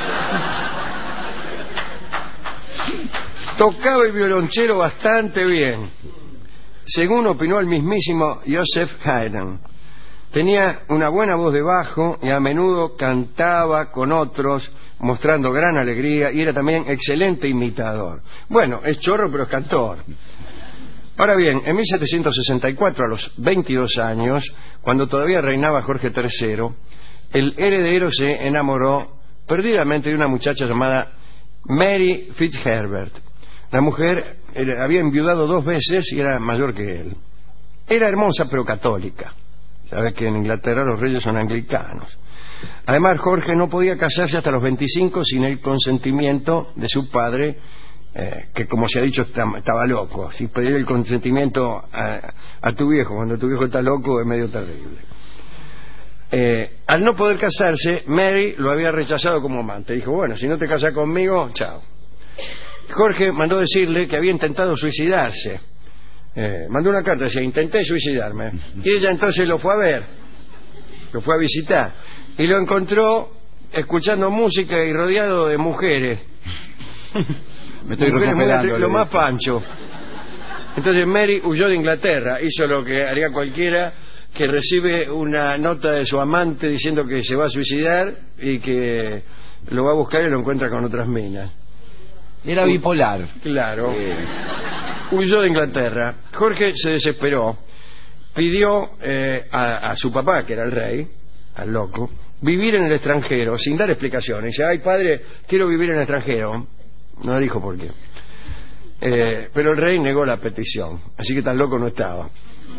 Tocaba el violonchelo bastante bien, según opinó el mismísimo Joseph Haydn. Tenía una buena voz de bajo y a menudo cantaba con otros, mostrando gran alegría, y era también excelente imitador. Bueno, es chorro pero es cantor. Ahora bien, en mil setecientos sesenta y cuatro, a los veintidós años, cuando todavía reinaba Jorge tercero, el heredero se enamoró perdidamente de una muchacha llamada Mary Fitzherbert. La mujer era, había enviudado dos veces y era mayor que él. Era hermosa pero católica. Sabes que en Inglaterra los reyes son anglicanos. Además, Jorge no podía casarse hasta los veinticinco sin el consentimiento de su padre, eh, que como se ha dicho estaba loco. Si pedir el consentimiento a, a tu viejo cuando tu viejo está loco es medio terrible. Eh, al no poder casarse, Mary lo había rechazado como amante. Dijo, bueno, si no te casas conmigo, chao. Jorge mandó decirle que había intentado suicidarse. Eh, mandó una carta, decía, intenté suicidarme. Y ella entonces lo fue a ver, lo fue a visitar, y lo encontró escuchando música y rodeado de mujeres. Me estoy mujeres recuperando, muy, lo más pancho. Entonces Mary huyó de Inglaterra, hizo lo que haría cualquiera que recibe una nota de su amante diciendo que se va a suicidar y que lo va a buscar y lo encuentra con otras minas. Era bipolar. Claro. Eh. Huyó de Inglaterra. Jorge se desesperó, pidió eh, a, a su papá, que era el rey, al loco, vivir en el extranjero sin dar explicaciones. Dice, ay padre, quiero vivir en el extranjero. No dijo por qué. Eh, pero el rey negó la petición, así que tan loco no estaba.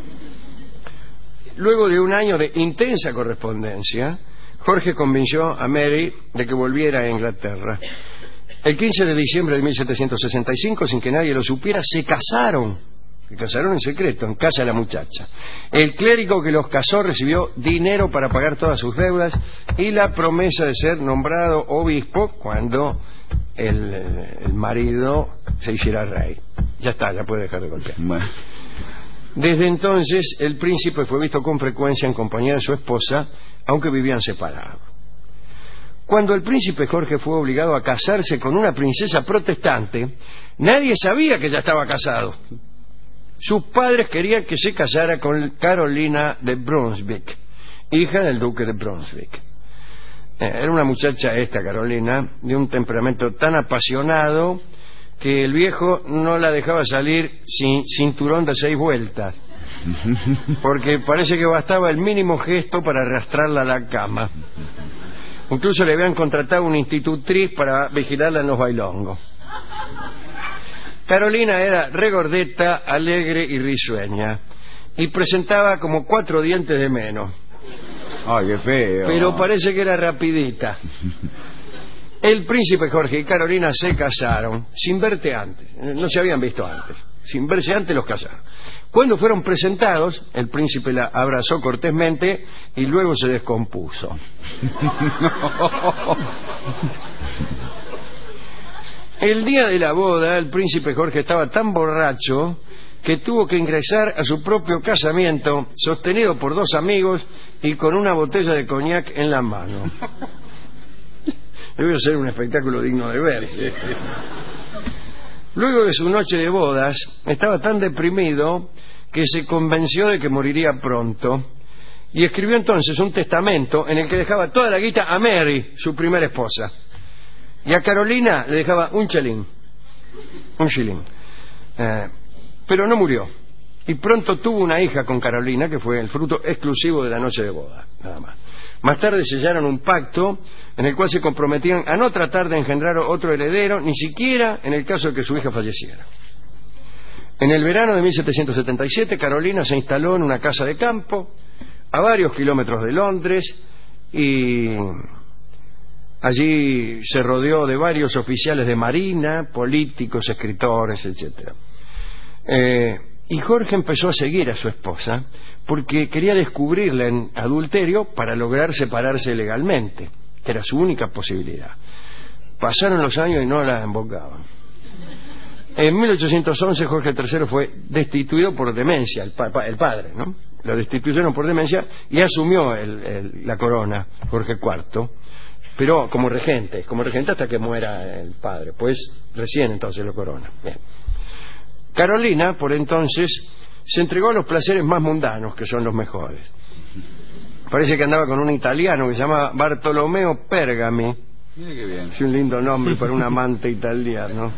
Luego de un año de intensa correspondencia, Jorge convenció a Mary de que volviera a Inglaterra. El quince de diciembre de mil setecientos sesenta y cinco, sin que nadie lo supiera, se casaron. Se casaron en secreto, en casa de la muchacha. El clérigo que los casó recibió dinero para pagar todas sus deudas y la promesa de ser nombrado obispo cuando el, el marido se hiciera rey. Ya está, ya puede dejar de golpear. Bueno. Desde entonces, el príncipe fue visto con frecuencia en compañía de su esposa, aunque vivían separados. Cuando el príncipe Jorge fue obligado a casarse con una princesa protestante, nadie sabía que ya estaba casado. Sus padres querían que se casara con Carolina de Brunswick, hija del duque de Brunswick. Eh, era una muchacha esta, Carolina, de un temperamento tan apasionado que el viejo no la dejaba salir sin cinturón de seis vueltas, porque parece que bastaba el mínimo gesto para arrastrarla a la cama. Incluso le habían contratado una institutriz para vigilarla en los bailongos. Carolina era regordeta, alegre y risueña, y presentaba como cuatro dientes de menos. Ay, qué feo. Pero parece que era rapidita. El príncipe Jorge y Carolina se casaron sin verte antes. No se habían visto antes. Sin verse antes los casaron. Cuando fueron presentados, el príncipe la abrazó cortésmente y luego se descompuso. El día de la boda, el príncipe Jorge estaba tan borracho que tuvo que ingresar a su propio casamiento sostenido por dos amigos y con una botella de coñac en la mano. Debe ser un espectáculo digno de ver. Luego de su noche de bodas, estaba tan deprimido que se convenció de que moriría pronto y escribió entonces un testamento en el que dejaba toda la guita a Mary, su primera esposa, y a Carolina le dejaba un chelín, un shilling. Eh, pero no murió, y pronto tuvo una hija con Carolina que fue el fruto exclusivo de la noche de boda, nada más. Más tarde sellaron un pacto en el cual se comprometían a no tratar de engendrar otro heredero, ni siquiera en el caso de que su hija falleciera. En el verano de mil setecientos setenta y siete, Carolina se instaló en una casa de campo a varios kilómetros de Londres y allí se rodeó de varios oficiales de marina, políticos, escritores, etcétera. Eh, y Jorge empezó a seguir a su esposa porque quería descubrirla en adulterio para lograr separarse legalmente, que era su única posibilidad. Pasaron los años y no la embocaban. En mil ochocientos once Jorge tercero fue destituido por demencia, el, pa el padre, ¿no? Lo destituyeron por demencia y asumió el, el, la corona, Jorge cuarto, pero como regente, como regente hasta que muera el padre, pues recién entonces lo corona. Bien. Carolina, por entonces, se entregó a los placeres más mundanos, que son los mejores. Parece que andaba con un italiano que se llama Bartolomeo Pergami. Mire qué bien. Es un lindo nombre para un amante italiano.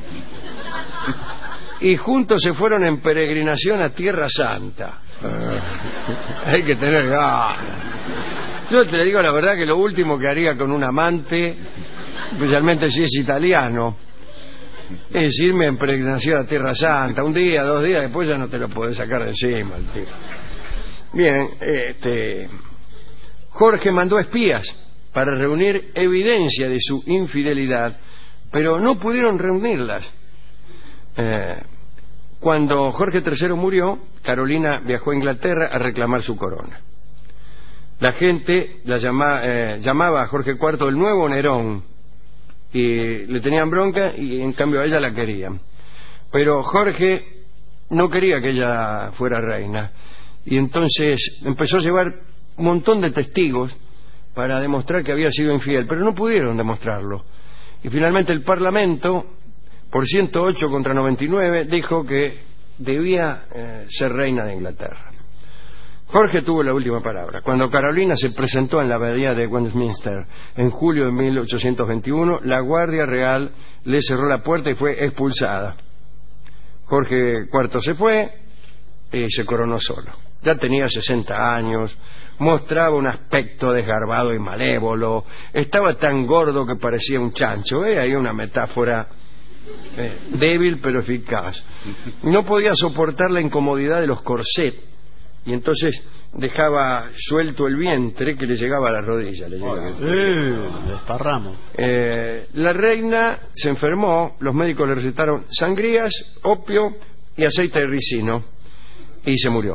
Y juntos se fueron en peregrinación a Tierra Santa. Uh, hay que tener ganas. Yo te digo la verdad que lo último que haría con un amante, especialmente si es italiano, es irme en peregrinación a Tierra Santa. Un día, dos días, después ya no te lo podés sacar de encima el tío. Bien, este... Jorge mandó espías para reunir evidencia de su infidelidad, pero no pudieron reunirlas. Eh, cuando Jorge tercero murió, Carolina viajó a Inglaterra a reclamar su corona. La gente la llama, eh, llamaba a Jorge cuarto el nuevo Nerón y le tenían bronca y en cambio a ella la querían. Pero Jorge no quería que ella fuera reina y entonces empezó a llevar un montón de testigos para demostrar que había sido infiel, pero no pudieron demostrarlo. Y finalmente el Parlamento, por ciento ocho contra noventa y nueve, dijo que debía eh, ser reina de Inglaterra. Jorge tuvo la última palabra. Cuando Carolina se presentó en la abadía de Westminster en julio de mil ochocientos veintiuno, la Guardia Real le cerró la puerta y fue expulsada. Jorge cuarto se fue y se coronó solo. Ya tenía sesenta años, mostraba un aspecto desgarbado y malévolo, estaba tan gordo que parecía un chancho. ¿Eh? Hay una metáfora eh, débil pero eficaz. No podía soportar la incomodidad de los corsets y entonces dejaba suelto el vientre que le llegaba a la rodilla. Le llegaba. Eh, desparramos. Eh, la reina se enfermó, los médicos le recetaron sangrías, opio y aceite de ricino. Y se murió.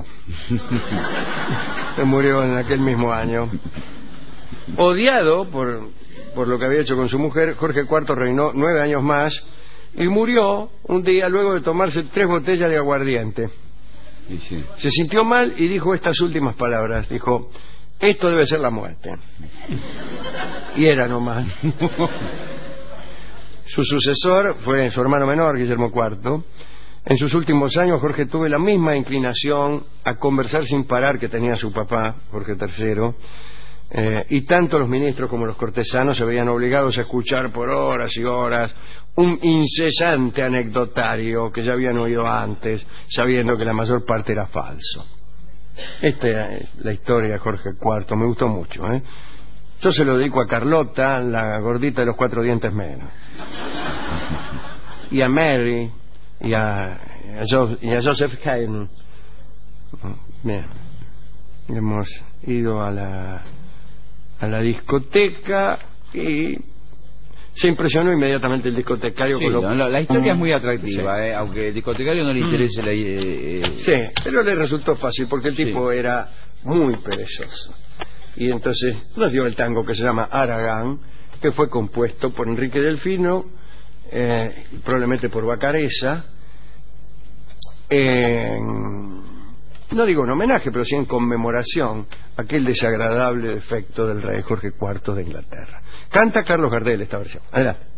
Se murió en aquel mismo año. Odiado por, por lo que había hecho con su mujer, Jorge cuarto reinó nueve años más y murió un día luego de tomarse tres botellas de aguardiente. Sí, sí. Se sintió mal y dijo estas últimas palabras. Dijo, esto debe ser la muerte. Y era nomás. Su sucesor fue su hermano menor, Guillermo cuarto. En sus últimos años Jorge tuvo la misma inclinación a conversar sin parar que tenía su papá, Jorge tercero, eh, y tanto los ministros como los cortesanos se veían obligados a escuchar por horas y horas un incesante anecdotario que ya habían oído antes, sabiendo que la mayor parte era falso. Esta es la historia de Jorge cuarto, me gustó mucho, ¿eh? Yo se lo dedico a Carlota, la gordita de los cuatro dientes menos. Y a Mary, y a, y a, jo y a Joseph Haydn. Bien. Hemos ido a la, a la discoteca y se impresionó inmediatamente el discotecario. Sí, con lo... no, no, la historia es muy atractiva, sí. eh, aunque el discotecario no le interese la... Eh, eh... Sí, pero le resultó fácil porque el tipo sí. era muy perezoso. Y entonces nos dio el tango que se llama Aragán, que fue compuesto por Enrique Delfino, eh, probablemente por Vacarezza, en, no digo en homenaje, pero sí en conmemoración a aquel desagradable defecto del rey Jorge cuarto de Inglaterra. Canta Carlos Gardel esta versión. Adelante.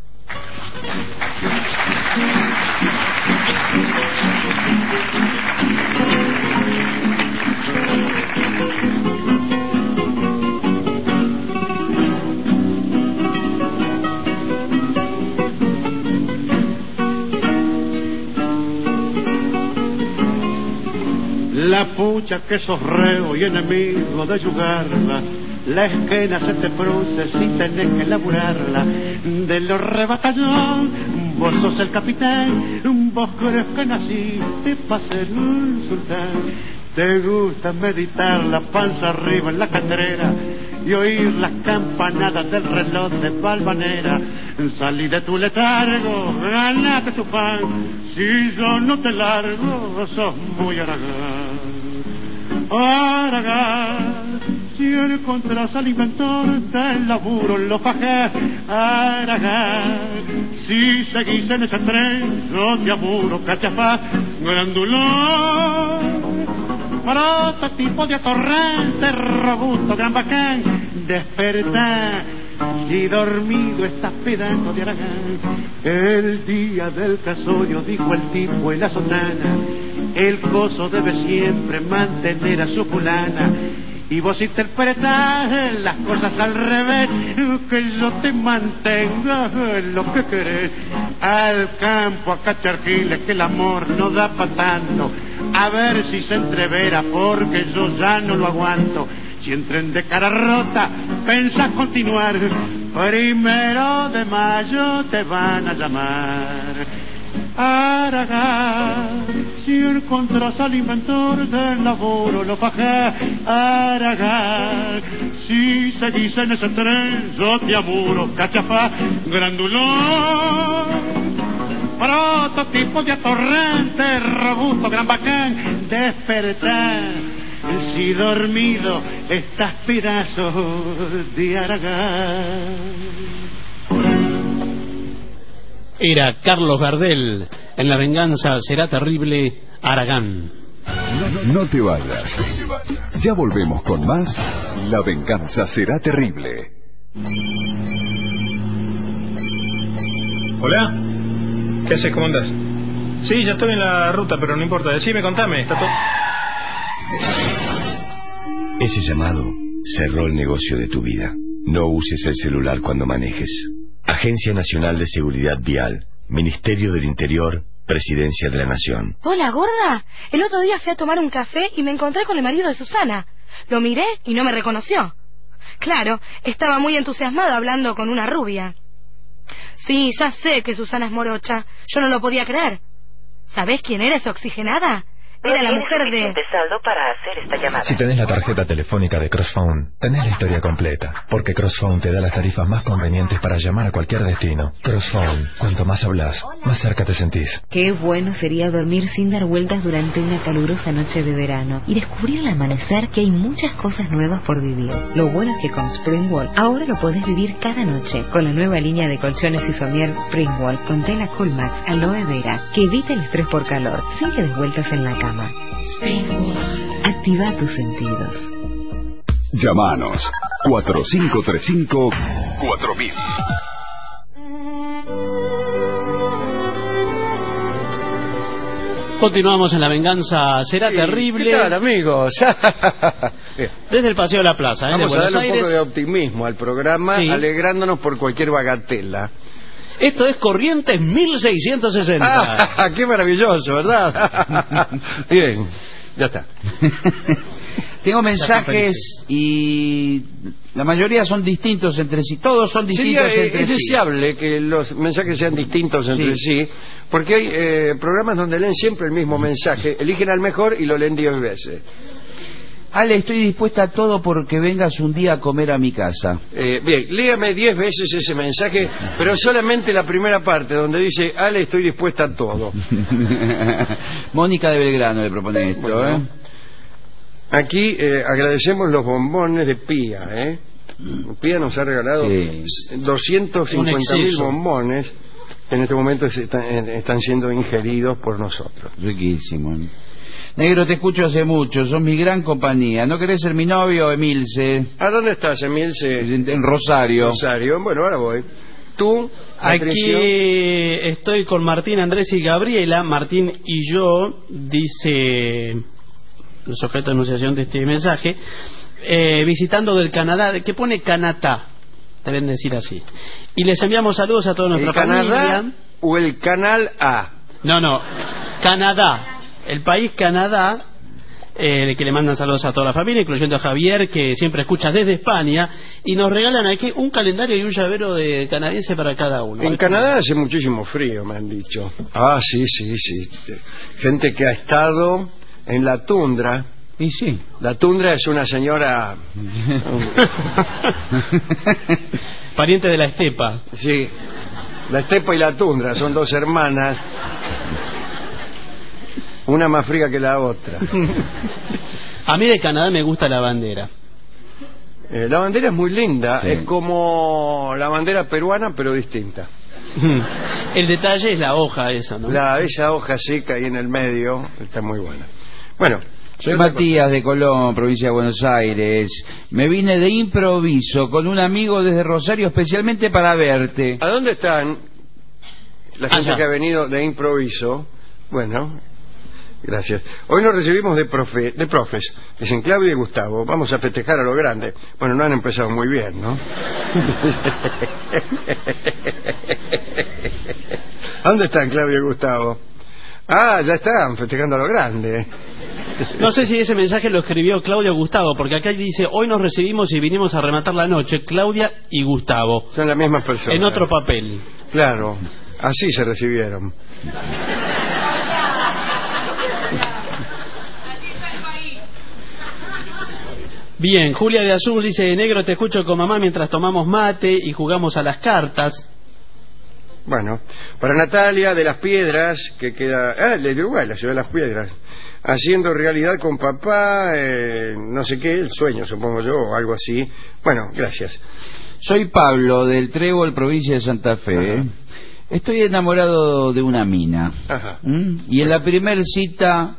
La pucha que sos reo y enemigo de yugarla, la esquena se te produce si tenés que laburarla. De los rebatallón, vos sos el capitán, vos crees que naciste para ser un sultán. Te gusta meditar la panza arriba en la catrera y oír las campanadas del reloj de Valvanera. Salí de tu letargo, ganate tu pan, si yo no te largo, sos muy Aragán. Aragán, si encontrás al inventor del laburo lo fajé. Aragán, si seguís en ese tren, yo te apuro, cachafá, grandulón. Prototipo de atorrante, robusto, gran bacán, despertá, si dormido estás pedazo de Aragán. El día del casorio, dijo el tipo en la sotana, el coso debe siempre mantener a su fulana. Y vos interpretás las cosas al revés, que yo te mantenga lo que querés. Al campo a cacharquiles que el amor no da pa' tanto, a ver si se entrevera porque yo ya no lo aguanto. Si entren de cara rota, pensás continuar, primero de mayo te van a llamar. Aragán, si encontrás al inventor del laburo lo fajé. Aragán, si seguís en ese tren, yo te amuro, cachafá, grandulón. Prototipo de atorrante, robusto, gran bacán, despertar, si dormido estás pedazo de Aragán. Era Carlos Gardel en La venganza será terrible, Aragán. No, no te vayas. Ya volvemos con más La venganza será terrible. Hola. ¿Qué haces? ¿Cómo andás? Sí, ya estoy en la ruta, pero no importa. Decime, contame. Está todo... Ese llamado cerró el negocio de tu vida. No uses el celular cuando manejes. Agencia Nacional de Seguridad Vial, Ministerio del Interior, Presidencia de la Nación. Hola, gorda. El otro día fui a tomar un café y me encontré con el marido de Susana. Lo miré y no me reconoció. Claro, estaba muy entusiasmado hablando con una rubia. Sí, ya sé que Susana es morocha. Yo no lo podía creer. ¿Sabés quién era esa oxigenada? Era la mujer de... saldo para hacer esta llamada. Si tenés la tarjeta telefónica de Crossphone, tenés la historia completa, porque Crossphone te da las tarifas más convenientes para llamar a cualquier destino. Crossphone, cuanto más hablas, más cerca te sentís. Qué bueno sería dormir sin dar vueltas durante una calurosa noche de verano y descubrir al amanecer que hay muchas cosas nuevas por vivir. Lo bueno es que con Springwall ahora lo podés vivir cada noche, con la nueva línea de colchones y somier Springwall con tela Coolmax Aloe Vera, que evita el estrés por calor, sin que des vueltas en la cama. Activa tus sentidos. Llámanos cuatro cinco tres cinco cuatro mil. Continuamos en La venganza será sí, terrible. ¿Qué tal, amigos? Desde el Paseo de la Plaza, ¿eh? Vamos de a Buenos darle Aires. un poco de optimismo al programa, sí, alegrándonos por cualquier bagatela. Esto es Corrientes mil seiscientos sesenta. Ah, ¡qué maravilloso!, ¿verdad? Bien, ya está. Tengo mensajes y la mayoría son distintos entre sí. Todos son distintos Sería, entre es sí. deseable que los mensajes sean distintos entre sí, sí porque hay eh, programas donde leen siempre el mismo mensaje, eligen al mejor y lo leen diez veces. Ale, estoy dispuesta a todo porque vengas un día a comer a mi casa. Eh, bien, léame diez veces ese mensaje, pero solamente la primera parte, donde dice, Ale, estoy dispuesta a todo. Mónica de Belgrano le propone esto, bueno, ¿eh? Aquí eh, agradecemos los bombones de Pía, ¿eh? Pía nos ha regalado sí. doscientos cincuenta mil bombones que en este momento están, están siendo ingeridos por nosotros. Riquísimo. Negro, te escucho hace mucho, sos mi gran compañía. ¿No querés ser mi novio, Emilce? ¿A dónde estás, Emilce? En, en Rosario. Rosario, bueno, ahora voy. ¿Tú? Aquí estoy con Martín, Andrés y Gabriela. Martín y yo, dice el sujeto de enunciación de este mensaje, eh, visitando del Canadá, que pone Canadá, deben decir así. Y les enviamos saludos a toda nuestra ¿El Canadá familia. ¿O el Canal A? No, no, Canadá. El país Canadá, eh, que le mandan saludos a toda la familia, incluyendo a Javier, que siempre escucha desde España, y nos regalan aquí un calendario y un llavero de canadiense para cada uno. En Canadá hace muchísimo frío, me han dicho. Ah, sí, sí, sí. Gente que ha estado en la tundra. Y sí. La tundra es una señora... pariente de la estepa. Sí. La estepa y la tundra son dos hermanas. Una más fría que la otra. A mí de Canadá me gusta la bandera. Eh, la bandera es muy linda. Sí. Es como la bandera peruana, pero distinta. El detalle es la hoja esa, ¿no? La, esa hoja seca ahí en el medio está muy buena. Bueno, soy Matías de Colón, provincia de Buenos Aires. Me vine de improviso con un amigo desde Rosario especialmente para verte. ¿A dónde están la gente Allá. que ha venido de improviso? Bueno, gracias. Hoy nos recibimos de, profe, de profes, dicen Claudia y Gustavo. Vamos a festejar a lo grande. Bueno, no han empezado muy bien, ¿no? ¿Dónde están Claudia y Gustavo? Ah, ya están festejando a lo grande. No sé si ese mensaje lo escribió Claudia o Gustavo, porque acá dice, hoy nos recibimos y vinimos a rematar la noche, Claudia y Gustavo. Son las mismas personas. En otro papel. Claro, así se recibieron. Bien, Julia de Azul dice, negro, te escucho con mamá mientras tomamos mate y jugamos a las cartas. Bueno, para Natalia de las Piedras, que queda... Ah, de Uruguay, la ciudad de las Piedras. Haciendo realidad con papá, eh, no sé qué, el sueño, supongo yo, o algo así. Bueno, gracias. Soy Pablo, del Trébol, provincia de Santa Fe. Ajá. Estoy enamorado de una mina. Ajá. ¿Mm? Y en la primer cita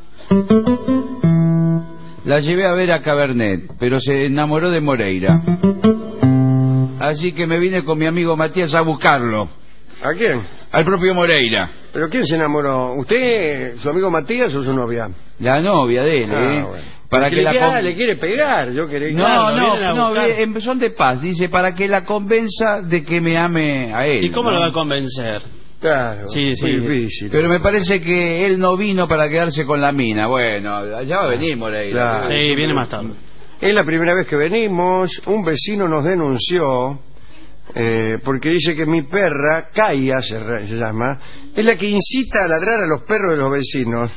la llevé a ver a Cabernet, pero se enamoró de Moreira. Así que me vine con mi amigo Matías a buscarlo. ¿A quién? Al propio Moreira. ¿Pero quién se enamoró? ¿Usted, su amigo Matías o su novia? La novia de él, ah, ¿eh? Bueno. Para que le, la queda, con... le quiere pegar, yo quería... No, claro, no, no, buscar. en son de paz, dice, para que la convenza de que me ame a él. ¿Y cómo ¿no? lo va a convencer? Claro, sí, sí. muy difícil. Pero me parece que él no vino para quedarse con la mina. Bueno, allá va a venir Moreira. Claro. Sí, viene más tarde. Es la primera vez que venimos, un vecino nos denunció... Eh, porque dice que mi perra, Kaya se, se llama, es la que incita a ladrar a los perros de los vecinos.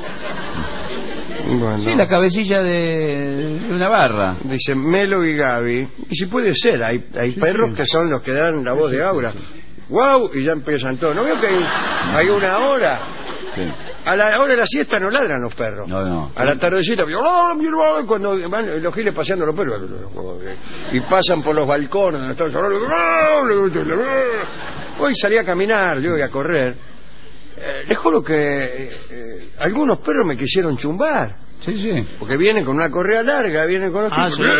Bueno, sí, la cabecilla de, de una barra. Dice Melo y Gaby. Y si puede ser, hay, hay sí, perros sí. que son los que dan la voz de Aura. ¡Wow! Y ya empiezan todos. ¿No veo que hay, hay una hora? Sí. A la hora de la siesta no ladran los perros. No, no. A la tardecita, cuando van los giles paseando los perros y pasan por los balcones donde están. Hoy salí a caminar, yo voy a correr. Eh, les juro que eh, eh, algunos perros me quisieron chumbar. Sí, sí. Porque vienen con una correa larga, vienen con otros. Ah, sí.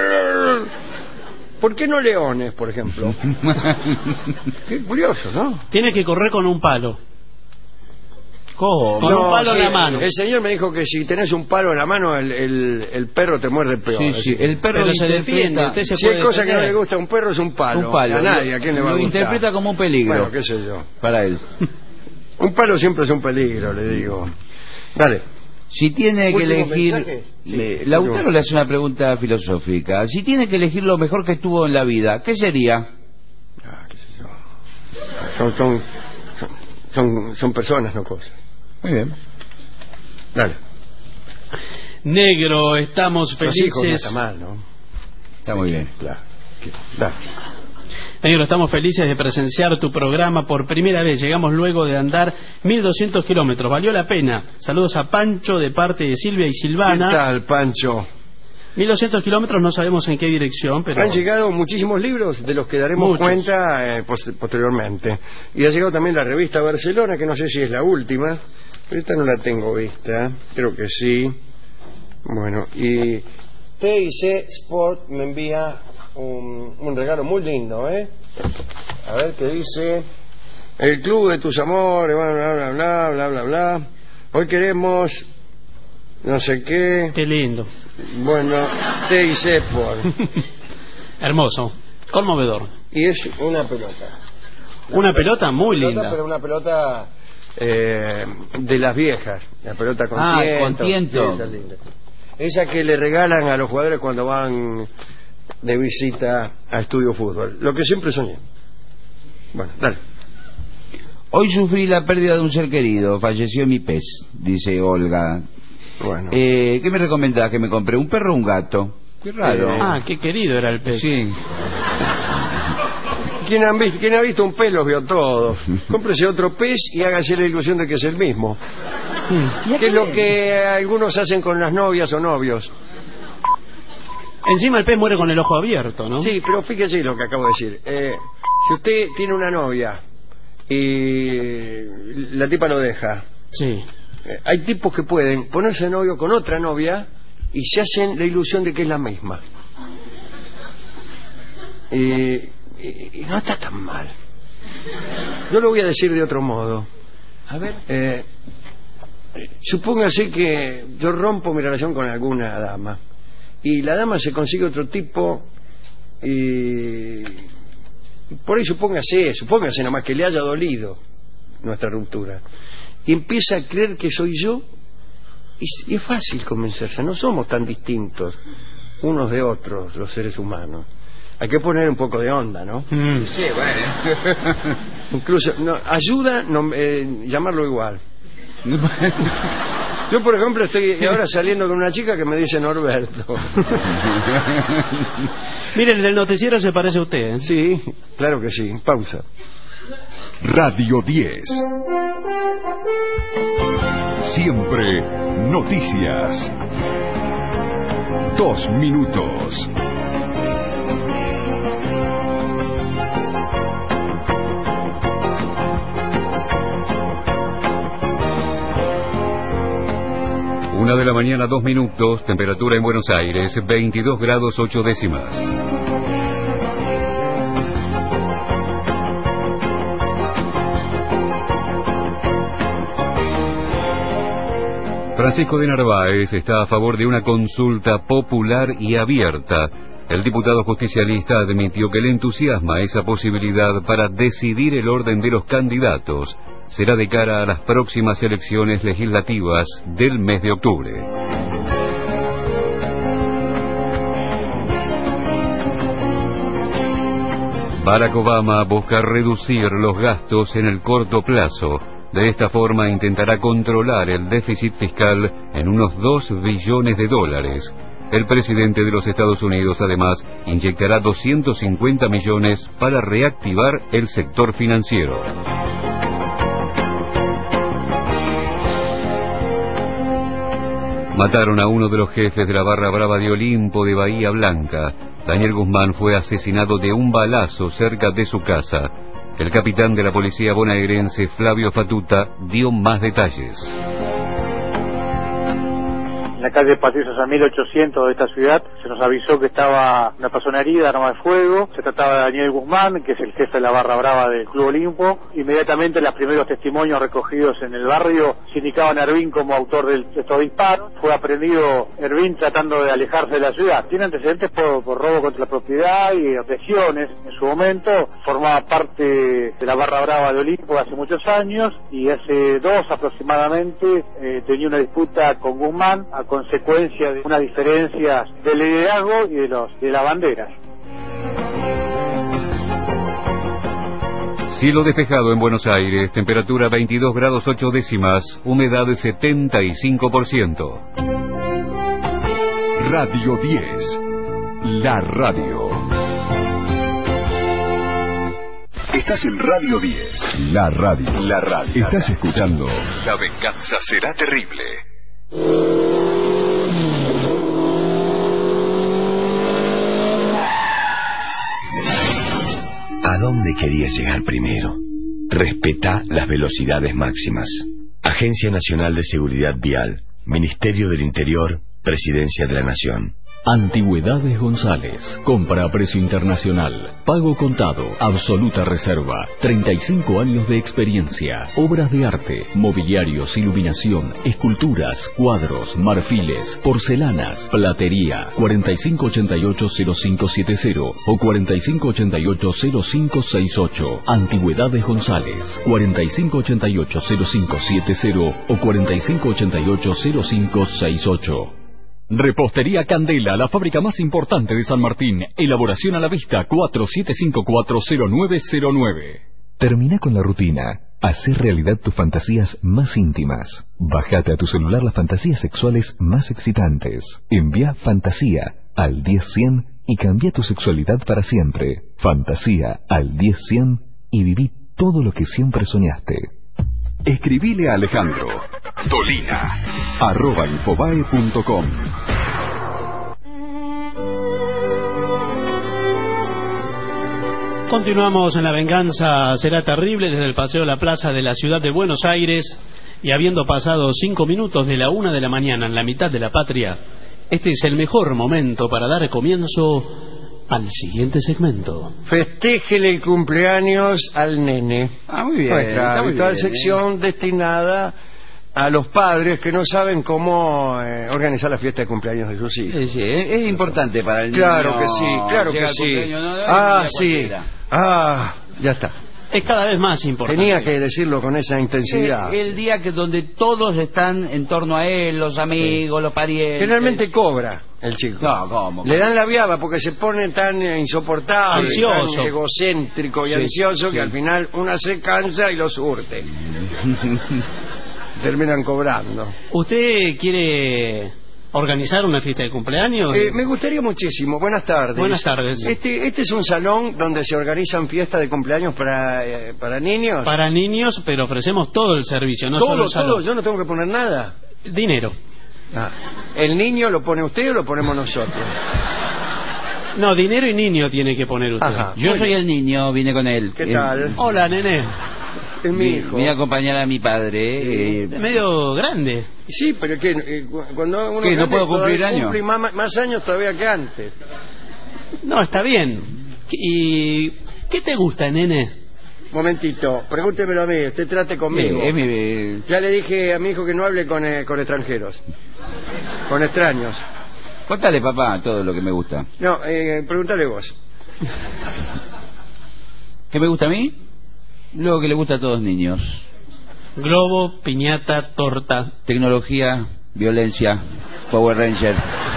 ¿Por qué no leones, por ejemplo? Qué curioso, ¿no? Tiene que correr con un palo. ¿Cómo? Con no, un palo sí, en la mano. El señor me dijo que si tenés un palo en la mano, el, el, el perro te muerde peor. Sí, sí. El perro Pero se defiende. Usted se si puede hay cosa defender. que no le gusta a un perro, es un palo. Un palo. A nadie, ¿a quién le va a Lo gustar? interpreta como un peligro. Bueno, qué sé yo. Para él. Un palo siempre es un peligro, le digo. Dale. Si tiene que ¿Último elegir... mensaje? Sí, le- Lautaro le hace una pregunta filosófica. Si tiene que elegir lo mejor que tuvo en la vida, ¿qué sería? Ah, qué sé yo. Son, son, son, son personas, no cosas. Muy bien. Dale. Negro, estamos Los hijos no felices. está mal, ¿no? Está muy bien. Claro. Dale. Negro, estamos felices de presenciar tu programa por primera vez. Llegamos luego de andar mil doscientos kilómetros. Valió la pena. Saludos a Pancho de parte de Silvia y Silvana. ¿Qué tal, Pancho? mil doscientos kilómetros, no sabemos en qué dirección, pero... Han llegado muchísimos libros de los que daremos Muchos. cuenta eh, pos- posteriormente. Y ha llegado también la revista Barcelona, que no sé si es la última, pero esta no la tengo vista. Creo que sí. Bueno, y T I C Sport me envía un, un regalo muy lindo, ¿eh? A ver qué dice. El club de tus amores, bla, bla, bla, bla, bla, bla, bla. Hoy queremos no sé qué. Qué lindo. Bueno, T I C Sport. Hermoso. Conmovedor. Y es una pelota. Una pelota muy pelota, linda. Pero una pelota eh, de las viejas. La pelota con Ah, tiento. con tiento. Sí, esa es linda. Esa que le regalan a los jugadores cuando van de visita a Estudio Fútbol. Lo que siempre soñé. Bueno, dale. Hoy sufrí la pérdida de un ser querido. Falleció mi pez, dice Olga. Bueno. Eh, ¿Qué me recomendás? ¿Que me compré un perro o un gato? Qué raro. Ah, qué querido era el pez. Sí. ¿Quién, han visto, ¿Quién ha visto un pez los vio todos? Cómprese otro pez y hágase la ilusión de que es el mismo. ¿Qué es lo que algunos hacen con las novias o novios? Encima el pez muere con el ojo abierto, ¿no? Sí, pero fíjese lo que acabo de decir. Eh, si usted tiene una novia y la tipa lo deja, Sí. eh, hay tipos que pueden ponerse de novio con otra novia y se hacen la ilusión de que es la misma. Y, y- y no está tan mal. Yo lo voy a decir de otro modo. A ver. Eh, supóngase que yo rompo mi relación con alguna dama y la dama se consigue otro tipo y por ahí supóngase, supóngase nomás que le haya dolido nuestra ruptura y empieza a creer que soy yo y, y es fácil convencerse, no somos tan distintos unos de otros los seres humanos. Hay que poner un poco de onda, ¿no? Mm. Sí, bueno. Incluso no, ayuda no, eh, llamarlo igual. Yo, por ejemplo, estoy ahora saliendo con una chica que me dice Norberto. Miren, el del noticiero se parece a usted, ¿eh? Sí, claro que sí. Pausa. Radio diez. Siempre noticias. Dos minutos. Una de la mañana, dos minutos, temperatura en Buenos Aires, veintidós grados ocho décimas. Francisco de Narváez está a favor de una consulta popular y abierta. El diputado justicialista admitió que le entusiasma esa posibilidad para decidir el orden de los candidatos. Será de cara a las próximas elecciones legislativas del mes de octubre. Barack Obama busca reducir los gastos en el corto plazo. De esta forma intentará controlar el déficit fiscal en unos dos billones de dólares. El presidente de los Estados Unidos, además, inyectará doscientos cincuenta millones para reactivar el sector financiero. Mataron a uno de los jefes de la barra brava de Olimpo de Bahía Blanca. Daniel Guzmán fue asesinado de un balazo cerca de su casa. El capitán de la policía bonaerense, Flavio Fatuta, dio más detalles. en la calle Patricios a mil ochocientos de esta ciudad, se nos avisó que estaba una persona herida, arma de fuego. Se trataba de Daniel Guzmán, que es el jefe de la barra brava del Club Olimpo. Inmediatamente los primeros testimonios recogidos en el barrio se indicaban a Ervin como autor de estos disparos. Fue aprendido Ervin tratando de alejarse de la ciudad. Tiene antecedentes por, por robo contra la propiedad y lesiones. En su momento formaba parte de la barra brava de Olimpo hace muchos años, y hace dos aproximadamente eh, tenía una disputa con Guzmán a consecuencia de unas diferencias del liderazgo y de los de las banderas. Cielo despejado en Buenos Aires, temperatura veintidós grados ocho décimas, humedad setenta y cinco por ciento. Radio diez, la radio. Estás en Radio diez, la radio. La radio. Estás escuchando La venganza será terrible. ¿A dónde querías llegar primero? Respeta las velocidades máximas. Agencia Nacional de Seguridad Vial, Ministerio del Interior, Presidencia de la Nación. Antigüedades González. Compra a precio internacional. Pago contado. Absoluta reserva. treinta y cinco años de experiencia. Obras de arte, mobiliarios, iluminación, esculturas, cuadros, marfiles, porcelanas, platería. cuarenta y cinco ochenta y ocho cero cinco setenta o cuarenta y cinco ochenta y ocho cero cinco sesenta y ocho. Antigüedades González. cuarenta y cinco ochenta y ocho cero cinco setenta o cuarenta y cinco ochenta y ocho cero cinco sesenta y ocho. Repostería Candela, la fábrica más importante de San Martín. Elaboración a la vista, cuatro siete cinco cuatro cero nueve cero nueve. Termina con la rutina. Hacé realidad tus fantasías más íntimas. Bájate a tu celular las fantasías sexuales más excitantes. Envía fantasía al diez cien y cambia tu sexualidad para siempre. Fantasía al diez cien y viví todo lo que siempre soñaste. Escribile a Alejandro Dolina arroba infobae punto com. Continuamos en La venganza será terrible desde el Paseo de la Plaza de la ciudad de Buenos Aires, y habiendo pasado cinco minutos de la una de la mañana en la mitad de la patria, este es el mejor momento para dar comienzo al siguiente segmento. Festéjele el cumpleaños al nene. Ah, muy bien. Nuestra Está muy habitual bien, sección ¿eh? destinada a los padres que no saben cómo eh, organizar la fiesta de cumpleaños de sus hijos. Sí, sí, es, es importante para el niño. Claro que sí, claro Llega que el sí. cumpleaños, no, no, Ah, no, sí. cualquiera. Ah, ya está. Es cada vez más importante. Tenía que decirlo con esa intensidad. El día que donde todos están en torno a él, los amigos, sí. los parientes. Generalmente cobra el chico. No, ¿cómo? Le dan la viaba porque se pone tan eh, insoportable, ansioso, tan egocéntrico y sí, ansioso sí. que al final una se cansa y lo surte. Terminan cobrando. ¿Usted quiere organizar una fiesta de cumpleaños? Eh, me gustaría muchísimo. Buenas tardes. Buenas tardes. Este, este es un salón donde se organizan fiestas de cumpleaños para, eh, para niños. Para niños, pero ofrecemos todo el servicio, no todo, solo el salón. todo. Yo no tengo que poner nada. Dinero. Ah. ¿El niño lo pone usted o lo ponemos nosotros? No, dinero y niño tiene que poner usted. Ajá. Yo Muy soy bien. el niño, vine con él. ¿Qué Eh, tal? Hola, nene. Es mi hijo. Vine a acompañar a mi padre. Eh, Es medio grande. Sí, pero que eh, cu- cuando uno ¿Qué, no grande puedo cumplir todavía años? cumple más, más años todavía que antes. No, está bien. ¿Y qué te gusta, nene? Momentito, pregúntemelo a mí, usted trate conmigo. es mi- Ya le dije a mi hijo que no hable con, eh, con extranjeros, con extraños. Contale, papá, todo lo que me gusta. No, eh, pregúntale vos. ¿Qué me gusta a mí? Lo que le gusta a todos los niños. Globo, piñata, torta. Tecnología, violencia, Power Ranger.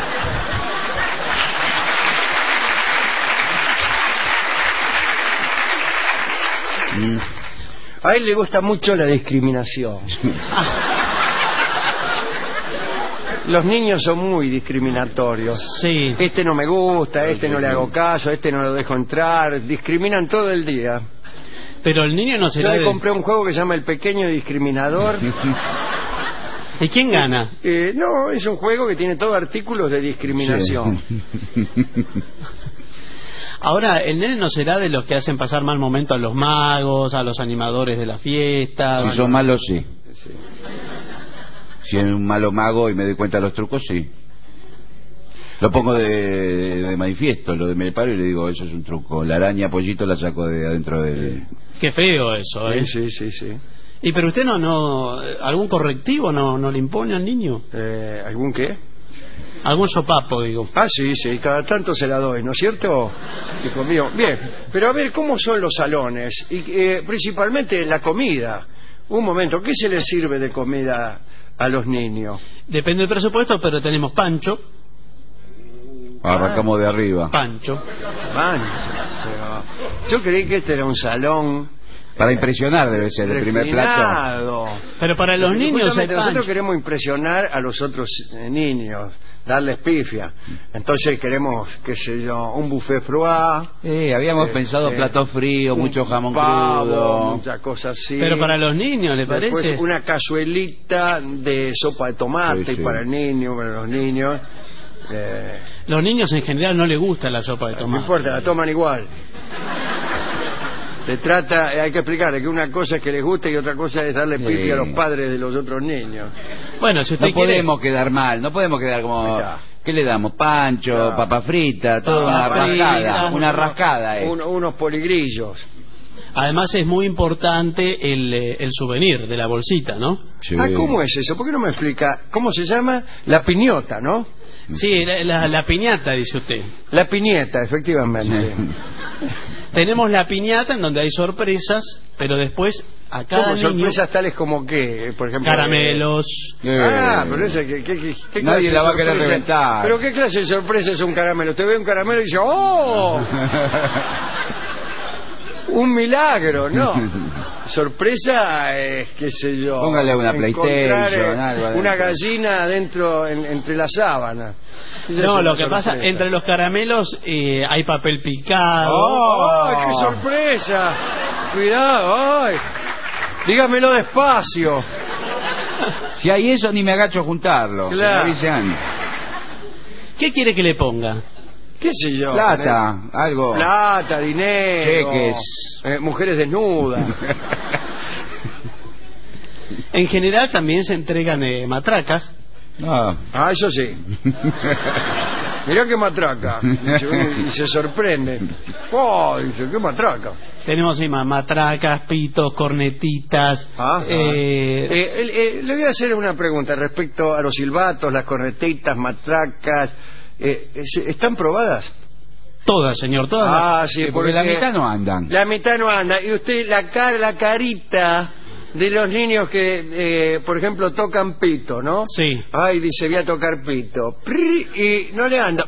Mm. A él le gusta mucho la discriminación. Los niños son muy discriminatorios. Sí. Este no me gusta, este no le hago caso, este no lo dejo entrar. Discriminan todo el día. Pero el niño no Yo será le de... compré un juego que se llama El Pequeño Discriminador. ¿Y quién gana? Eh, no, es un juego que tiene todo artículos de discriminación. Sí. Ahora, el nene no será de los que hacen pasar mal momento a los magos, a los animadores de la fiesta. Si son malos, sí. Sí. Si es un malo mago y me doy cuenta de los trucos, sí. Lo pongo de, de, de manifiesto, lo de me paro y le digo, eso es un truco. La araña pollito la saco de adentro del... Qué feo eso, ¿eh? Sí, sí, sí, sí. ¿Y pero usted no, no algún correctivo no, no le impone al niño? Eh, ¿Algún qué? Algún sopapo, digo. Ah, sí, sí, cada tanto se la doy, ¿no es cierto, hijo mío? Bien, pero a ver, ¿cómo son los salones? Y eh, principalmente la comida. Un momento, ¿qué se les sirve de comida a los niños? Depende del presupuesto, pero tenemos pancho. Arrancamos de arriba. Pancho. Pancho. Pero yo creí que este era un salón... Para impresionar debe ser el primer plato. Pero para los Porque niños hay nosotros pancho. queremos impresionar a los otros eh, niños, darles pifia. Entonces queremos, qué sé yo, un buffet froid. Eh, habíamos eh, pensado eh, plato frío, mucho jamón pavo, crudo. muchas cosas así. Pero para los niños, ¿le parece? Después una cazuelita de sopa de tomate Sí, sí. para el niño, para los niños. Eh, Los niños en general no les gusta la sopa de no tomate. importa, la toman igual. Se trata, hay que explicarle que una cosa es que les guste y otra cosa es darle pipi Sí. a los padres de los otros niños. Bueno, si usted No quiere... podemos quedar mal, no podemos quedar como... Mirá. ¿Qué le damos? Pancho, Claro. papa frita, toda una Papa frita, rascada. Una rascada es. Un- unos poligrillos. Además es muy importante el, eh, el souvenir de la bolsita, ¿no? Sí. Ah, ¿cómo es eso? ¿Por qué no me explica? ¿Cómo se llama? La piñota, ¿no? Sí, la, la- la piñata, dice usted. La piñeta, efectivamente. Tenemos la piñata en donde hay sorpresas, pero después a cada ¿Cómo? niño... Sorpresas tales como qué, por ejemplo. Caramelos. Eh, Ah, pero esa, ¿qué, qué, qué, qué Nadie clase la de va a querer sorpresa? reventar. ¿Pero qué clase de sorpresa es un caramelo? Usted ve un caramelo y dice, ¡oh! Un milagro, ¿no? Sorpresa es, qué sé yo. Póngale una encontrar, PlayStation, eh, algo adentro. una gallina adentro, en- entre las sábanas. Esa No, es lo una que pasa, sorpresa. entre los caramelos eh, hay papel picado. ¡Oh! ¡Qué sorpresa! Cuidado, ¡ay! Dígamelo despacio. Si hay eso, ni me agacho a juntarlo. que Claro. me avise antes. ¿Qué quiere que le ponga? ¿Qué sé yo? Plata, algo. Plata, dinero. Cheques. eh, mujeres desnudas. En general también se entregan eh, matracas. No. Ah, eso sí. Mirá qué matraca. Dice uno y se sorprende. ¡Oh! Dice, qué matraca. Tenemos sí, ma- matracas, pitos, cornetitas. Ah, eh, Eh, el- eh, le voy a hacer una pregunta respecto a los silbatos, las cornetitas, matracas. Eh, ¿se- ¿Están probadas? Todas, señor, todas. Ah, sí, Sí, porque la mitad no andan. La mitad no anda. Y usted, la cara, la carita de los niños que, eh, por ejemplo, tocan pito, ¿no? Sí. Ay, dice, voy a tocar pito. Pri, y no le anda.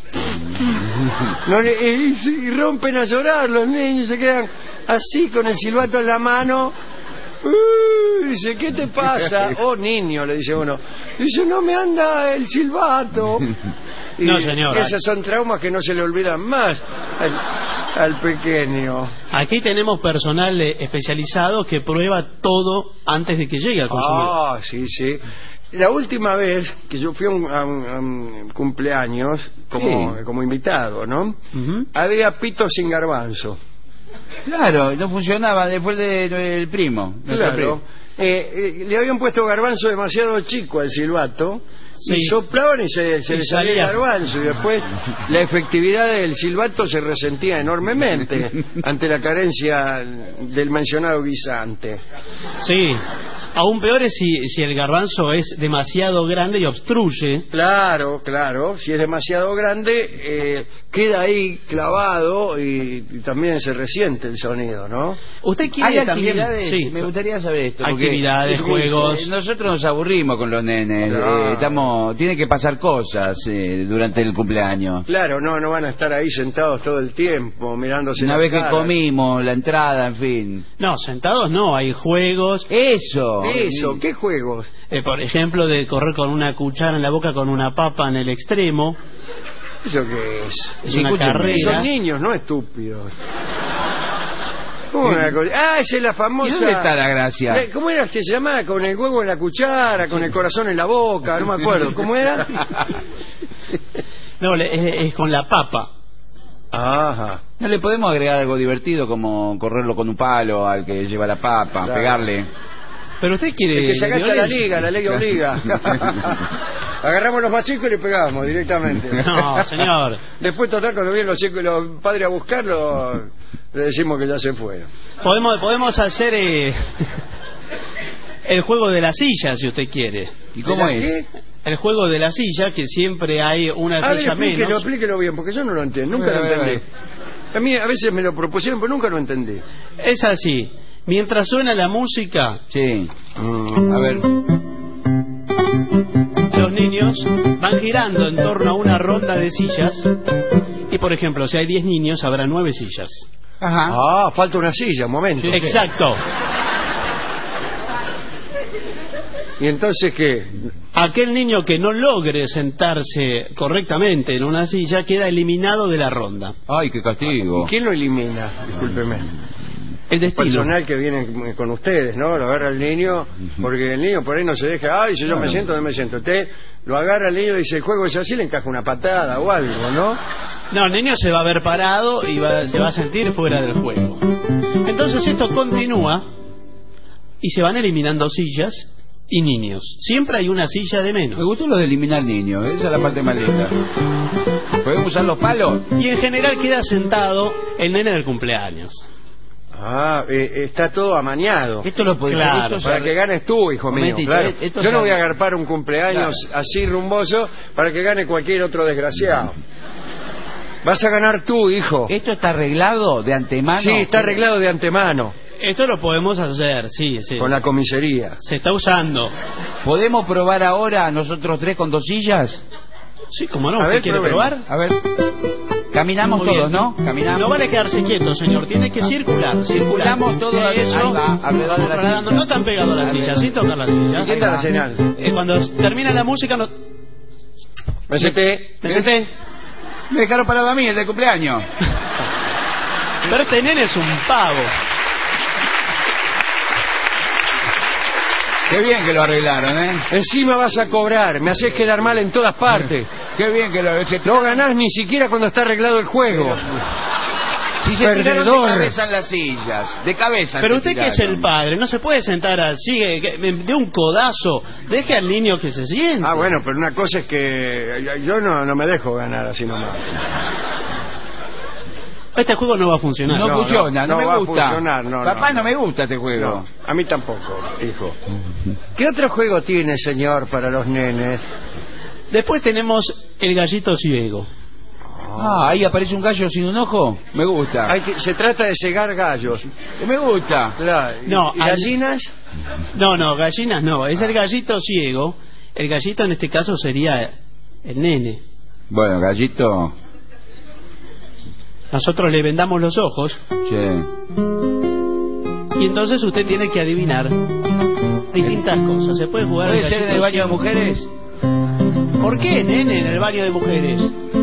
No le- y, y rompen a llorar los niños, se quedan así con el silbato en la mano. Uh, dice, ¿qué te pasa? Oh, niño, le dice uno. Dice, no me anda el silbato. Y No, señora. esos son traumas que no se le olvidan más al, al pequeño. Aquí tenemos personal eh, especializado que prueba todo antes de que llegue al consumidor. Ah, sí, sí. La última vez que yo fui a un, a un- a un cumpleaños como, Sí. como invitado, ¿no? Ujú. Había pito sin garbanzo. Claro, no funcionaba después del de, del primo. nuestro Claro. primo. Eh, eh, le habían puesto garbanzo demasiado chico al silbato. Sí. Y soplaban y se, se Y le salía el salía. garbanzo. Y después la efectividad del silbato se resentía enormemente ante la carencia del mencionado guisante. Sí. Aún peor es si, si el garbanzo es demasiado grande y obstruye. Claro, claro. Si es demasiado grande, eh, queda ahí clavado y, y también se resiente el sonido, ¿no? ¿Usted quiere Hay también? actividades, Sí. me gustaría saber esto. porque- Actividades, Sí, juegos. eh, Nosotros nos aburrimos con los nenes. Claro. eh, estamos, tiene que pasar cosas eh, durante el cumpleaños. Claro, no, no van a estar ahí sentados todo el tiempo mirándose Una la vez que cara. comimos, la entrada, en fin. No, sentados no, hay juegos. Eso. Eso, ¿qué juegos? Eh, por ejemplo, de correr con una cuchara en la boca con una papa en el extremo. ¿Eso qué es? Es una Escúcheme, carrera. Son niños, no estúpidos. ¿Cómo una cosa? Ah, esa es la ¿Y famosa... dónde está la gracia? Eh, ¿Cómo era que se llamaba? Con el huevo en la cuchara, con el corazón en la boca, no me acuerdo. ¿Cómo era? No, le- es, es con la papa. Ajá. ¿No le podemos agregar algo divertido como correrlo con un palo al que lleva la papa, Claro. pegarle? Pero usted quiere... Es que se agacha la liga, la ley obliga. Agarramos los más chicos y le pegamos directamente. No, señor. Después, total, cuando vienen los, chicos, los padres a buscarlo, le decimos que ya se fueron. Podemos, podemos hacer eh, el juego de la silla, si usted quiere. ¿Y cómo es? ¿Qué? El juego de la silla, que siempre hay una A ver, silla explíquelo, menos. explíquelo bien, porque yo no lo entiendo, nunca A ver, lo a ver, a entendí. A mí a veces me lo propusieron, pero nunca lo entendí. Es así. Mientras suena la música, Sí. Mm, a ver. los niños van girando en torno a una ronda de sillas. Y, por ejemplo, si hay diez niños, habrá nueve sillas. Ajá. Ah, falta una silla, un momento. Exacto. ¿Y entonces qué? Aquel niño que no logre sentarse correctamente en una silla queda eliminado de la ronda. Ay, qué castigo. ¿Quién lo elimina? Discúlpeme. El destino. Personal que viene con ustedes, ¿no? Lo agarra el niño, porque el niño por ahí no se deja, ay, si yo me siento, no me siento. Usted lo agarra el niño y dice, el juego es así, le encaja una patada o algo, ¿no? No, el niño se va a ver parado y va, se va a sentir fuera del juego. Entonces esto continúa y se van eliminando sillas y niños. Siempre hay una silla de menos. Me gustó lo de eliminar niños, esa es la parte más linda. ¿Podemos usar los palos? Y en general queda sentado el nene del cumpleaños. Ah, eh, está todo amañado. Esto lo podés Claro, Para que ganes tú, hijo mío, Momentito, claro. esto Yo no se- voy a agarpar un cumpleaños Claro. así rumboso para que gane cualquier otro desgraciado. Vas a ganar tú, hijo. ¿Esto está arreglado de antemano? Sí, está arreglado de antemano, Esto lo podemos hacer, sí, sí. con la comisaría. Se está usando. ¿Podemos probar ahora nosotros tres con dos sillas? Sí, como no, A ¿usted ver, quiere probemos. probar? A ver. Caminamos Muy todos, bien. ¿no? Caminamos. No vale quedarse quieto, señor, tiene que circular. Circulamos todos Eso, ahí va, alrededor de la controlando, silla. no tan pegado a la silla, sin tocar la silla. ¿Qué tal la señal? Eh, cuando termina la música, no... Me senté. me senté. Me dejaron parado a mí, el de cumpleaños. Pero este nene es un pavo. Qué bien que lo arreglaron, ¿eh? Encima vas a cobrar, me haces quedar mal en todas partes. Qué bien que lo... ese- No ganás ni siquiera cuando está arreglado el juego. Si se tiraron de Perdedor. cabeza en las sillas, de cabeza. Pero se usted que es tiraron. el padre, no se puede sentar así, eh, que- de un codazo. Deje al niño que se siente. Ah, bueno, pero una cosa es que yo no, no me dejo ganar así nomás. Este juego no va a funcionar. No, No, funciona, no, no me va a gusta. funcionar, no, Papá, no. no, me gusta este juego. No, a mí tampoco, hijo. ¿Qué otro juego tiene, señor, para los nenes? Después tenemos el gallito ciego. Ah, ahí aparece un gallo sin un ojo. Me gusta. Hay que, se trata de cegar gallos. Me gusta. Claro. No, ¿Y al- gallinas? No, no, gallinas no. Es el gallito ciego. El gallito en este caso sería el nene. Bueno, gallito. Nosotros le vendamos los ojos Che. y entonces usted tiene que adivinar distintas cosas. Se puede jugar ¿Puede al ser en gallito el baño de ciego. mujeres? ¿Por qué, nene, en el baño de mujeres?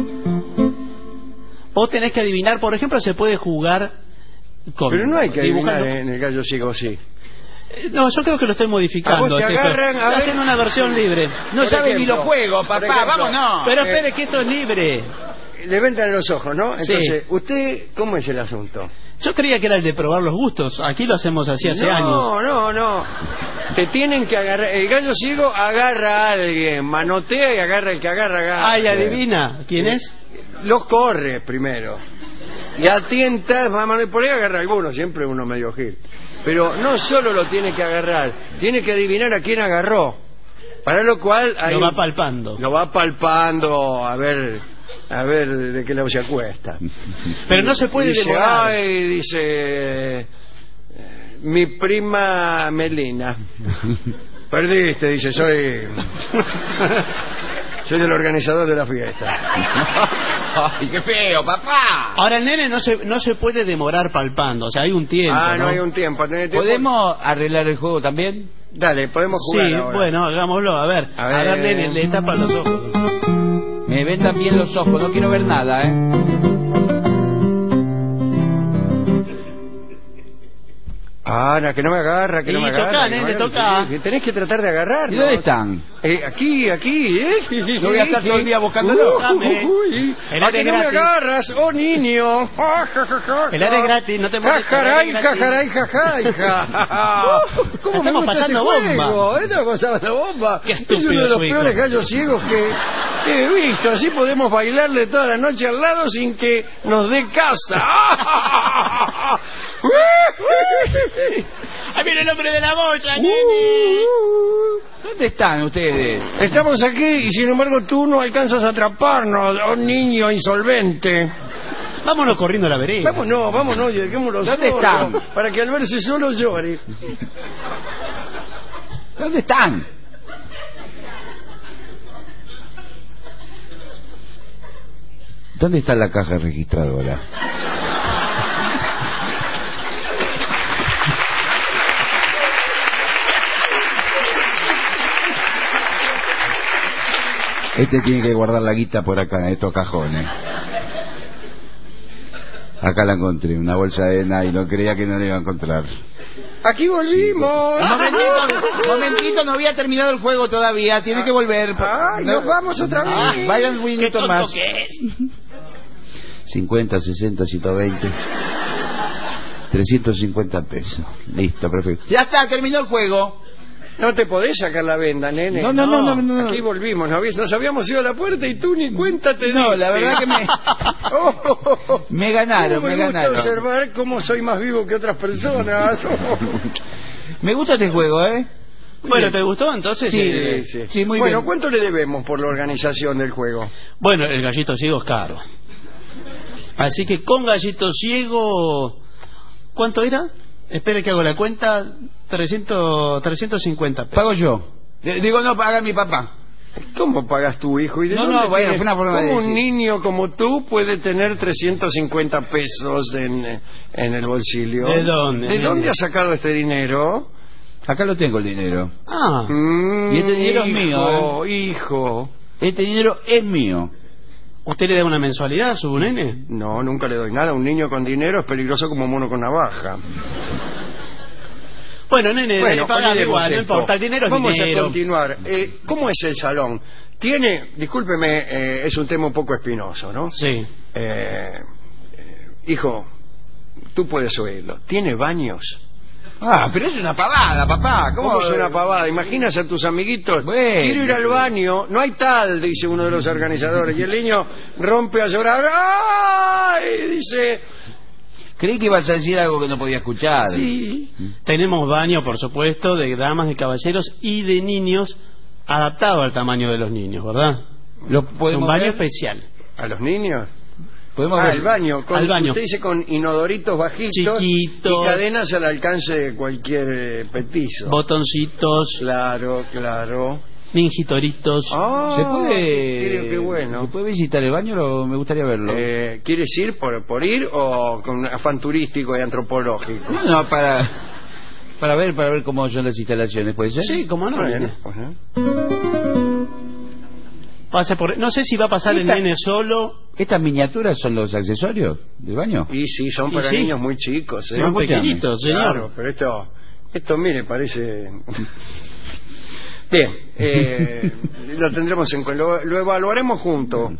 Vos tenés que adivinar, por ejemplo, se puede jugar con... Pero no hay que adivinar dibujando- en el gallo ciego, sí. Eh, No, yo creo que lo estoy modificando. A vos te este agarran, juego. a ver. Hacen una versión libre. No Por sabe ni ejemplo, los juegos, por papá. ejemplo, Vámonos. Pero Eh, espere que esto es libre. Le vendan los ojos, ¿no? Sí. Entonces, ¿usted cómo es el asunto? Yo creía que era el de probar los gustos. Aquí lo hacemos así hace no, años. No, no, Te tienen que agarrar. El gallo ciego agarra a alguien, manotea y agarra el que agarra, agarra. Ay, adivina. ¿Quién es? Los corre primero. Y a tientas, mamá, por ahí agarra alguno, siempre uno medio gil. Pero no solo lo tiene que agarrar, tiene que adivinar a quién agarró. Para lo cual... hay Lo va un- palpando. Lo va palpando, a ver... A ver de qué lado se acuesta. Pero no se puede dice, demorar. Ay, dice... eh, mi prima Melina. Perdiste, dice, soy... Soy el organizador de la fiesta. Ay, qué feo, papá. Ahora el nene no se, no se puede demorar palpando. O sea, hay un tiempo. Ah, no ¿no? hay un tiempo. ¿tenés tiempo? ¿Podemos arreglar el juego también? Dale, podemos jugar Sí, ahora. bueno, hagámoslo. A ver, A a ver. ver, nene, le tapa los ojos. Me vendan bien los ojos, no quiero ver nada, ¿eh? Ana, que no me agarra, que Y no me toca, agarra. nene, que no me toca. agarra. Que tenés que tratar de agarrar. ¿Y dónde están? Eh, aquí, aquí, ¿eh? No voy a estar todo el día buscándolo. Uh, uh, uh, uy. El ¿A aire que no me gratis. agarras, oh niño? El área es gratis, no te molestes. Jajaray, jajaray, jajay, ja. ¿Cómo me Estamos gusta pasando este bomba. juego? Estamos pasando bomba. Qué Es estúpido uno de los su hijo. peores gallos ciegos que he visto. Así podemos bailarle toda la noche al lado sin que nos dé casa. ¡Ahí viene el hombre de la boya, Uh, nene! ¿Dónde están ustedes? Estamos aquí y sin embargo tú no alcanzas a atraparnos, oh niño insolvente. Vámonos corriendo a la vereda. Vámonos, vámonos y dejémoslo ¿Dónde solo, están? para que al verse solo llore. ¿Dónde están? ¿Dónde está la caja registradora? Este tiene que guardar la guita por acá, en estos cajones. Acá la encontré, una bolsa de arena y no creía que no la iba a encontrar. Aquí volvimos. Un momentito, momentito, no había terminado el juego todavía, tiene que volver. Ay, nos vamos otra vez. Ah, vayan un ¡Qué minuto tonto más. que es! cincuenta, sesenta, ciento veinte. trescientos cincuenta pesos. Listo, perfecto. Ya está, terminó el juego. No te podés sacar la venda, nene. No, no, no, no, no, no. Aquí volvimos, ¿no? Nos habíamos ido a la puerta y tú ni cuenta te No, diste. la verdad que me... Oh, Me ganaron, ¿cómo me me gusta ganaron. observar cómo soy más vivo que otras personas. Me gusta este juego, ¿eh? Bueno, ¿te gustó entonces? Sí, Eh, sí, sí. Sí, muy bueno, bien. ¿cuánto le debemos por la organización del juego? Bueno, el gallito ciego es caro. Así que con gallito ciego... ¿Cuánto era? Espere que hago la cuenta. trescientos, trescientos cincuenta pesos. Pago yo. D- Digo, no, paga mi papá. ¿Cómo pagas tu hijo? ¿Y de No, dónde no, bueno, tienes- fue una forma de ¿Cómo un decir. niño como tú puede tener trescientos cincuenta pesos en, en el bolsillo? ¿De dónde? ¿De dónde has sacado este dinero? Acá lo tengo el dinero. Ah, Mm, Y este dinero es mío, Hijo, hijo. Este dinero es mío. ¿usted le da una mensualidad a su nene? No, nunca le doy nada. Un niño con dinero es peligroso como mono con navaja. Bueno, nene, Bueno, pagame olvidemos igual, no esto. importa, el dinero es Vamos dinero. a continuar. Eh, ¿Cómo es el salón? Tiene, discúlpeme, eh, es un tema un poco espinoso, ¿no? Sí. Eh, eh, hijo, tú puedes oírlo. ¿Tiene baños? Ah, pero es una pavada, papá. ¿Cómo, ¿Cómo es una pavada? Imaginas a tus amiguitos. Bueno. Quiero ir al baño. No hay tal, dice uno de los organizadores. Y el niño rompe a llorar. ¡Ay! Dice... Creí que ibas a decir algo que no podía escuchar. Sí. Tenemos baño, por supuesto, de damas, de caballeros y de niños, adaptado al tamaño de los niños, ¿verdad? ¿Lo Es podemos un baño ver? especial. ¿A los niños? ¿Podemos Ah, ver? el baño. Con, Al baño. Usted dice con inodoritos bajitos Chiquitos. y cadenas al alcance de cualquier eh, petizo. Botoncitos, Claro, claro. ninjitoritos. Ah, ¿Se puede, qué, qué bueno. ¿Se puede visitar el baño? Lo- me gustaría verlo. Eh, ¿Quieres ir por, por ir o con afán turístico y antropológico? No, no, para, para ver, para ver cómo son las instalaciones, ¿puede ser? Sí, cómo no. Bueno, nene. pues, ¿eh? Pase por... No sé si va a pasar el Esta- nene solo. ¿Estas miniaturas son los accesorios del baño? Y sí, son Y para sí. niños muy chicos. ¿eh? Son escúchame. pequeñitos, señor. Claro, pero esto, esto mire, parece... Bien, eh, lo tendremos en cuenta, lo, lo evaluaremos juntos.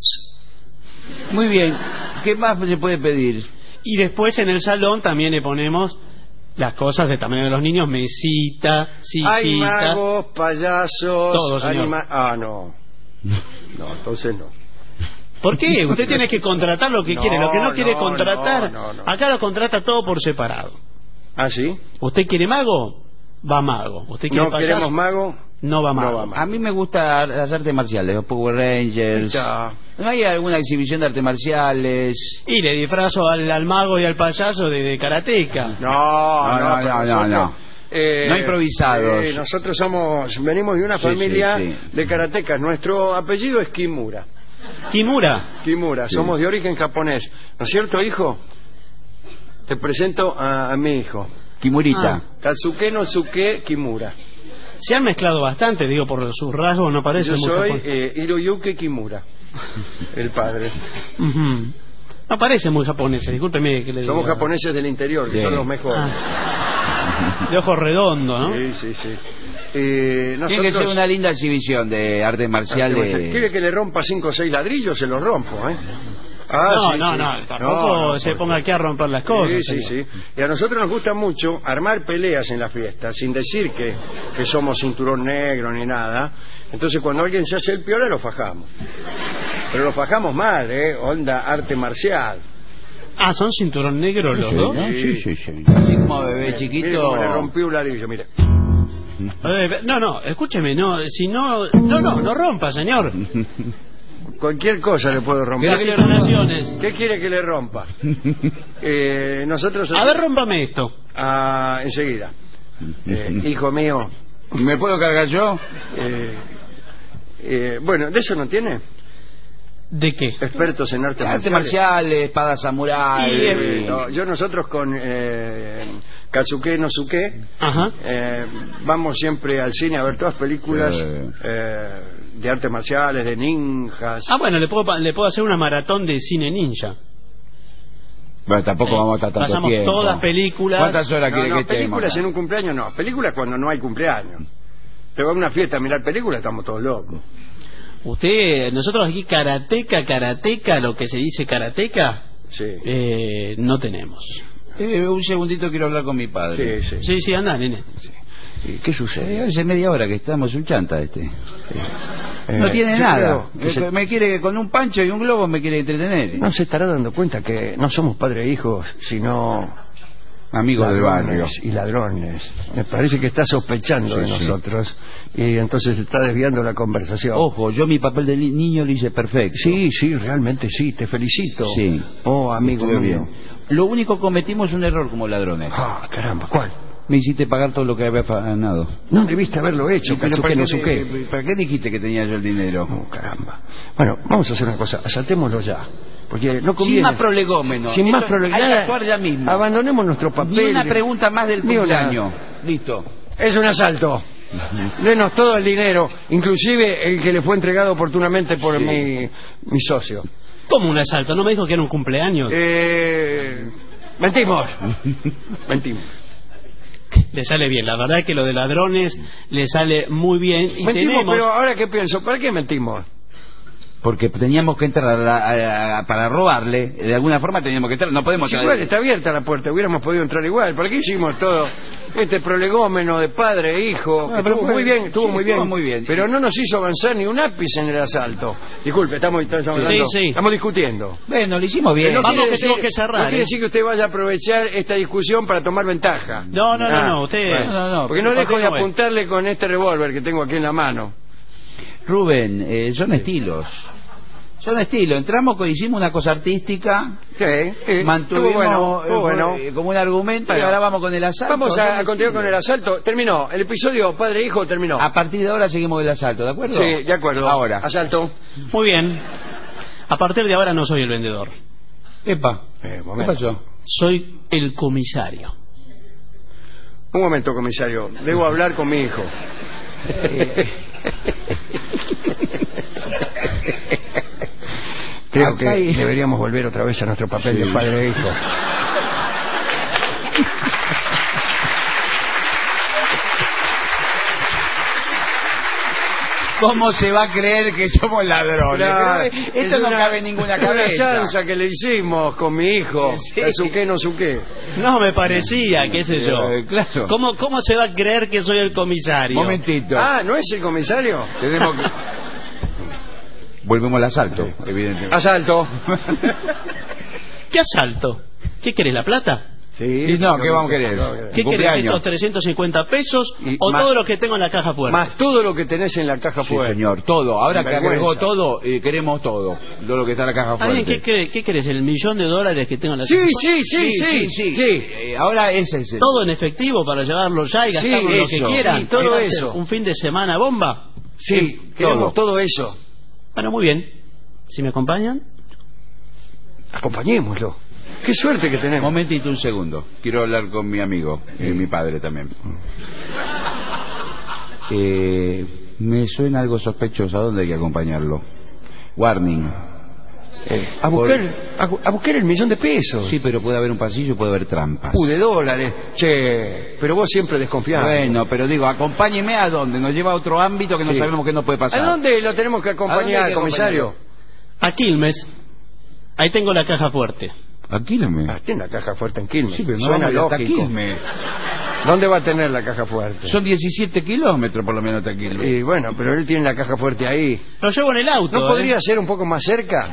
Muy bien. ¿Qué más se puede pedir? Y después en el salón también le ponemos las cosas de tamaño de los niños, mesita, Hay sillita. magos, payasos, Todo, señor. anima... Ah, no. No, entonces no. ¿Por qué? Usted tiene que contratar lo que No, quiere, lo que no quiere no, contratar. no, no, no. Acá lo contrata todo por separado. ¿Ah, sí? ¿Usted quiere mago? Va mago. ¿Usted quiere ¿No payaso? queremos mago? No va mago. No va mago. A mí me gusta las artes marciales, los Power Rangers. Ya. ¿No hay alguna exhibición de artes marciales? Y le disfrazo al, al mago y al payaso de, de karateca. No, No, no, no, pero no, nosotros, no. eh, No improvisados. eh, nosotros somos, venimos de una Sí, familia sí, sí. de karatecas. Nuestro apellido es Kimura. Kimura. Kimura, Sí. somos de origen japonés. ¿No es cierto, hijo? Te presento a, a mi hijo. Kimurita. Ah. Katsuke no Tsuke Kimura. Se han mezclado bastante, digo, por sus rasgos, no parece Yo muy soy japonés. eh, Hiroyuki Kimura, el padre. Ujú. No parece muy japonés, discúlpeme que le Somos diga. japoneses del interior, que Sí. son los mejores. Ah. De ojo redondo, ¿no? Sí, sí, sí. Eh, nosotros... Tiene que ser una linda exhibición de artes marciales. ¿Quiere que le rompa cinco o seis ladrillos? Se los rompo, ¿eh? Ah, no, sí, no, sí. no, tampoco no, no, se porque... ponga aquí a romper las cosas. Sí, sí, sí. Y a nosotros nos gusta mucho armar peleas en la fiesta, sin decir que, que somos cinturón negro ni nada. Entonces cuando alguien se hace el piola lo fajamos. Pero lo fajamos mal, ¿eh? Onda arte marcial. Ah, ¿son cinturón negro los Sí, dos? ¿no? Sí, sí, sí. Así como bebé Mire, chiquito. mire cómo le rompí un ladrillo, mire. Eh, No, no, escúcheme, no, si no, no, no, no rompa, señor. Cualquier cosa le puedo romper. Las declaraciones. ¿Qué quiere que le rompa? Eh, nosotros... A ver, rómpame esto. Ah, enseguida. Eh, hijo mío. ¿Me puedo cargar yo? Eh, eh, bueno, ¿de eso no tiene? ¿De qué? Expertos en artes Artes marciales. marciales, espadas samurái. Y, eh, no, yo nosotros con eh, Kazuke no Suke Ajá. eh, vamos siempre al cine a ver todas películas Eh. eh, de artes marciales, de ninjas. Ah, bueno, le puedo, le puedo hacer una maratón de cine ninja. Bueno, tampoco Eh, vamos a estar tanto pasamos tiempo. todas películas. ¿Cuántas horas No, quiere no, que estemos? películas en un cumpleaños no, películas cuando no hay cumpleaños. Te vas a una fiesta a mirar películas, estamos todos locos. Usted, nosotros aquí karateca, karateca, lo que se dice karateca, Sí. eh, no tenemos. Eh, un segundito, quiero hablar con mi padre. Sí, sí. Sí, sí, anda, nene. ¿Y ¿Qué sucede? Eh, hace media hora que estamos, un chanta este. Eh, No tiene yo nada. creo que Eh, se- Me quiere, con un pancho y un globo me quiere entretener. No se estará dando cuenta que no somos padre e hijos, sino Amigos del barrio. ladrones y ladrones. Me parece que está sospechando Sí, de sí. nosotros y entonces está desviando la conversación. Ojo, yo mi papel de ni- niño lo hice perfecto. Sí, sí, realmente sí, te felicito. Sí. Oh, amigo Estuve mío. bien. Lo único que cometimos un error como ladrones. Ah, caramba, ¿cuál? Me hiciste pagar todo lo que había ganado. No debiste haberlo hecho, Pero Katsuke ¿para, no qué, Suke. ¿Para qué dijiste que tenía yo el dinero? Oh, caramba. Bueno, vamos a hacer una cosa, asaltémoslo ya. Porque no conviene. Sin más prolegómenos. Sin más Esto- Hay que prolegómenos. actuar ya mismo. Abandonemos nuestro papel. Ni una de- pregunta más del Ni una. cumpleaños. Listo. Es un asalto. Denos todo el dinero, inclusive el que le fue entregado oportunamente por Sí. mi, mi socio. ¿Cómo un asalto? ¿No me dijo que era un cumpleaños? Eh, mentimos. Mentimos. Le sale bien, la verdad es que lo de ladrones le sale muy bien. Y Mentimos, tenemos... pero ahora que pienso, ¿para qué mentimos? Porque teníamos que entrar a la- a- a- para robarle. De alguna forma teníamos que entrar. No podemos Si traer- igual está abierta la puerta, hubiéramos podido entrar igual. ¿Para qué hicimos todo este prolegómeno de padre e hijo? Ah, Que pero estuvo fue- muy bien, estuvo sí, muy bien. estuvo muy bien. Pero no nos hizo avanzar ni un ápice en el asalto. Disculpe, estamos, estamos, Sí, hablando- sí. estamos discutiendo. Bueno, lo hicimos bien. No Vamos, quiere que decir- tengo que cerrar, No quiere ¿eh? decir que usted vaya a aprovechar esta discusión para tomar ventaja. No, no, no, Ah, no, usted... bueno. No, no, no. Porque no dejo de Continúe. apuntarle con este revólver que tengo aquí en la mano. Rubén, eh, son estilos. Son estilos. Entramos, co- hicimos una cosa artística. Sí, sí. Mantuvimos Estuvo bueno, eh, estuvo bueno. eh, como un argumento Bueno. y ahora vamos con el asalto. Vamos a, Son a continuar con el estilos. asalto. Terminó. El episodio padre e hijo terminó. A partir de ahora seguimos el asalto, ¿de acuerdo? Sí, de acuerdo. Ahora. Asalto. Muy bien. A partir de ahora no soy el vendedor. Epa. Eh, ¿Qué momento. pasó? Soy el comisario. Un momento, comisario. Debo hablar con mi hijo. Eh, Creo que Acá hay- deberíamos volver otra vez a nuestro papel Sí. de padre e hijo. ¿Cómo se va a creer que somos ladrones? Claro, Esto es no una- cabe en ninguna es una cabeza. chanza que le hicimos con mi hijo. Sí. Kazuke no Suke. No me parecía, qué sé yo. Eh, claro. ¿Cómo, ¿Cómo se va a creer que soy el comisario? Momentito. Ah, ¿no es el comisario? Tenemos que... Volvemos al asalto, evidentemente. Asalto. ¿Qué asalto? ¿Qué querés, la plata? Sí. Y no, ¿qué vamos a querer? ¿Qué querés, Cumpleaños. estos trescientos cincuenta pesos Y o más- todo lo que tengo en la caja fuerte? Más todo lo que tenés en la caja Sí, fuerte. señor, todo. Ahora que Vergüenza. agregó todo, eh, queremos todo. Todo lo que está en la caja ¿Está bien? fuerte. ¿Qué, querés, ¿Qué querés? ¿El millón de dólares que tengo en la Sí, caja sí, sí, sí, sí. Eh, ahora ese es el... ¿Todo en efectivo para llevarlo ya y Sí, gastarlo en lo eso. que quieran? Sí, todo ¿Va a ser eso. ¿Un fin de semana bomba? Sí, queremos todo eso. Bueno, muy bien. Si me acompañan. Acompañémoslo. Qué suerte que tenemos. Momentito, un segundo. Quiero hablar con mi amigo, eh, mi padre también. Eh, me suena algo sospechoso. ¿A dónde hay que acompañarlo? Warning. Eh, a, buscar, a, a buscar el millón de pesos. Sí, pero puede haber un pasillo, puede haber trampas. Uh, de dólares. Che, pero vos siempre desconfiás. Bueno, pero digo, acompáñeme a dónde. Nos lleva a otro ámbito que no Sí. sabemos qué nos puede pasar. ¿A dónde lo tenemos que ¿A dónde acompañar, hay que comisario? A Quilmes. Ahí tengo la caja fuerte. ¿A Quilmes? Ah, tiene la caja fuerte en Quilmes. Sí, pero no Suena vamos hasta lógico. Quilmes. ¿Dónde va a tener la caja fuerte? Son diecisiete kilómetros por lo menos hasta Quilmes. Y bueno, pero él tiene la caja fuerte ahí. Lo llevo en el auto. ¿No ¿eh? podría ser un poco más cerca?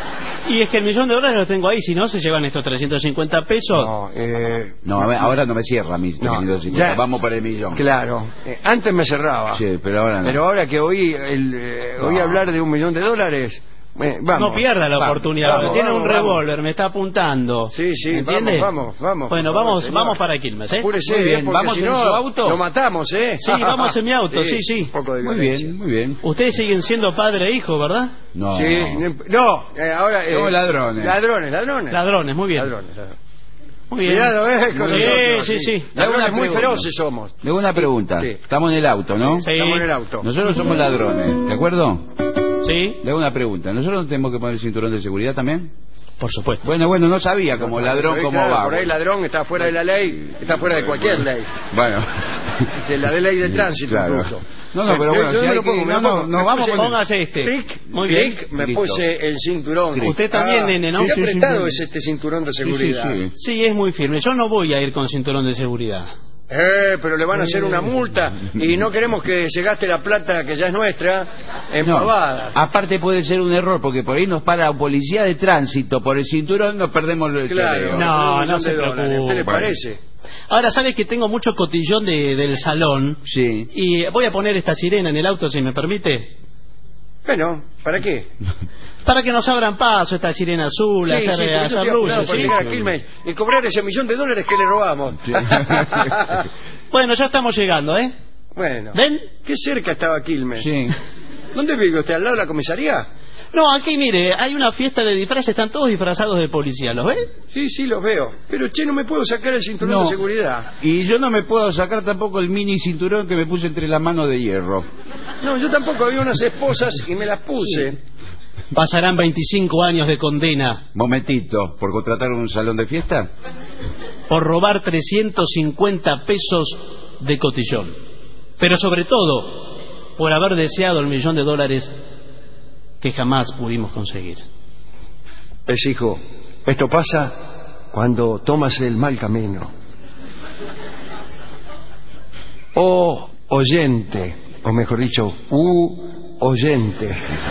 Y es que el millón de dólares lo tengo ahí, si no se llevan estos trescientos cincuenta pesos. No, eh... No, a ver, ahora no me cierra mi No, trescientos cincuenta. ya- Vamos por el millón. Claro. Eh, antes me cerraba. Sí, pero ahora no. Pero ahora que oí, el, eh, oí No. hablar de un millón de dólares... eh, vamos. No pierda la Vamos, oportunidad. vamos, Tiene vamos, un vamos. revólver, me está apuntando. Sí, sí, ¿entiende? vamos, vamos, vamos. Bueno, por favor, vamos, señor. vamos para Quilmes, ¿eh? Apúrese, Muy bien, eh, porque ¿vamos si en no, su auto? Lo matamos, ¿eh? Sí, vamos en mi auto, sí, sí. Un poco de Muy violencia. bien, muy bien. Ustedes siguen siendo padre e hijo, ¿verdad? No. Sí, no, eh, ahora... eh, Somos ladrones. Ladrones, ladrones. Ladrones, muy bien. Ladrones, ladrones. Muy bien. Cuidado, eh, con Sí, nosotros, sí, sí. Ladrones muy pregunta. feroces somos. Le hago una pregunta. Sí. Estamos en el auto, ¿no? Sí. Estamos en el auto. Nosotros somos ladrones, ¿de acuerdo? Sí, Le hago una pregunta. ¿Nosotros no tenemos que poner el cinturón de seguridad también? por supuesto. Bueno, bueno, no sabía como ladrón Sí, cómo claro, va. por ahí ladrón está fuera de la ley, está fuera de cualquier ley. Bueno. De la de ley de tránsito Claro. incluso. No, no, pero Eh, bueno, yo si me hay lo que- pongo, me no, lo no, pongo. no, Me vamos puse- con- Póngase este. Clic, Muy bien. clic, me Listo. puse el cinturón. Usted también, Ah, nene, ¿no? qué Sí, sí, apretado sí. es este cinturón de Sí, sí, seguridad. sí. Sí, es muy firme. Yo no voy a ir con cinturón de seguridad. Eh, pero le van a hacer una multa y no queremos que se gaste la plata que ya es nuestra en No. pavadas. Aparte puede ser un error porque por ahí nos para un policía de tránsito por el cinturón, nos perdemos el Claro. No, un no millón se de dólares. ¿A usted le preocupe. parece? Ahora, ¿sabes que tengo mucho cotillón de, del salón? Sí. Y voy a poner esta sirena en el auto, si me permite. Bueno, ¿para qué? Para que nos abran paso esta sirena azul, Sí, hacer, sí, por eso hacer estoy apurado luces, para ¿sí? llegar a Quilmes y cobrar ese millón de dólares que le robamos. Bueno, ya estamos llegando, ¿eh? Bueno, ¿Ven? qué cerca estaba Quilmes. Sí. ¿Dónde vive usted? ¿Al lado de la comisaría? No, aquí mire, hay una fiesta de disfraces, están todos disfrazados de policía, ¿los ven? Sí, sí, los veo. Pero, che, no me puedo sacar el cinturón No. de seguridad. Y yo no me puedo sacar tampoco el mini cinturón que me puse entre las manos de hierro. No, yo tampoco. Había unas esposas y me las puse. Pasarán veinticinco años de condena Momentito, ¿por contratar un salón de fiesta? por robar trescientos cincuenta pesos de cotillón. Pero sobre todo, por haber deseado el millón de dólares que jamás pudimos conseguir. Es hijo, esto pasa cuando tomas el mal camino. Oh, oyente, o mejor dicho, u oyente.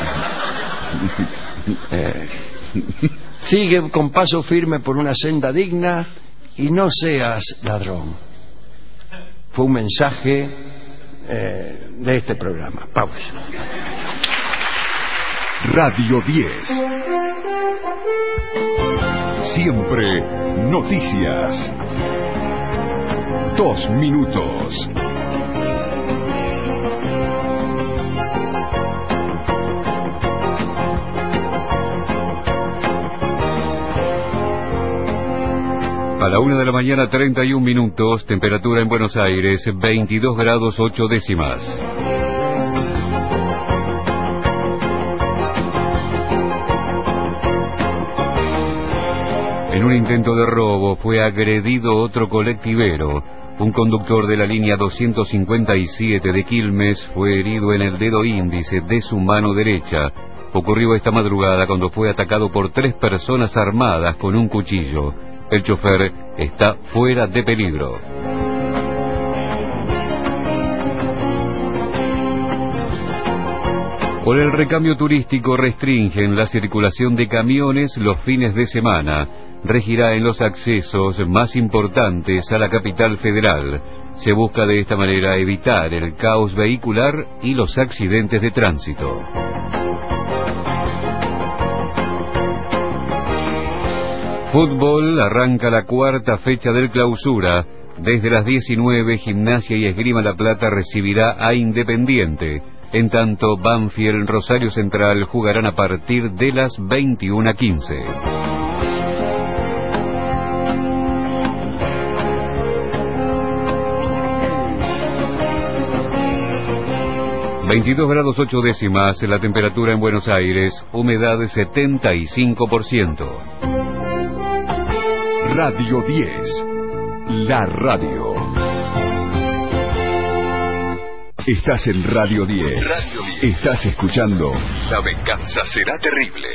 Eh, sigue con paso firme por una senda digna y no seas ladrón. Fue un mensaje eh, de este programa. Pausa. Radio diez. Siempre noticias. Dos minutos. A la una de la mañana, treinta y un minutos, temperatura en Buenos Aires, veintidós grados ocho décimas. En un intento de robo fue agredido otro colectivero. Un conductor de la línea doscientos cincuenta y siete de Quilmes fue herido en el dedo índice de su mano derecha. Ocurrió esta madrugada cuando fue atacado por tres personas armadas con un cuchillo. El chofer está fuera de peligro. Por el recambio turístico restringen la circulación de camiones los fines de semana. Regirá en los accesos más importantes a la capital federal. Se busca de esta manera evitar el caos vehicular y los accidentes de tránsito. Fútbol, arranca la cuarta fecha del Clausura. Desde las diecinueve, Gimnasia y Esgrima La Plata recibirá a Independiente. En tanto, Banfield, Rosario Central jugarán a partir de las veintiuna quince. veintidós grados ocho décimas la temperatura en Buenos Aires, humedad setenta y cinco por ciento. Radio diez, la radio. Estás en Radio diez. Radio diez. Estás escuchando La venganza será terrible.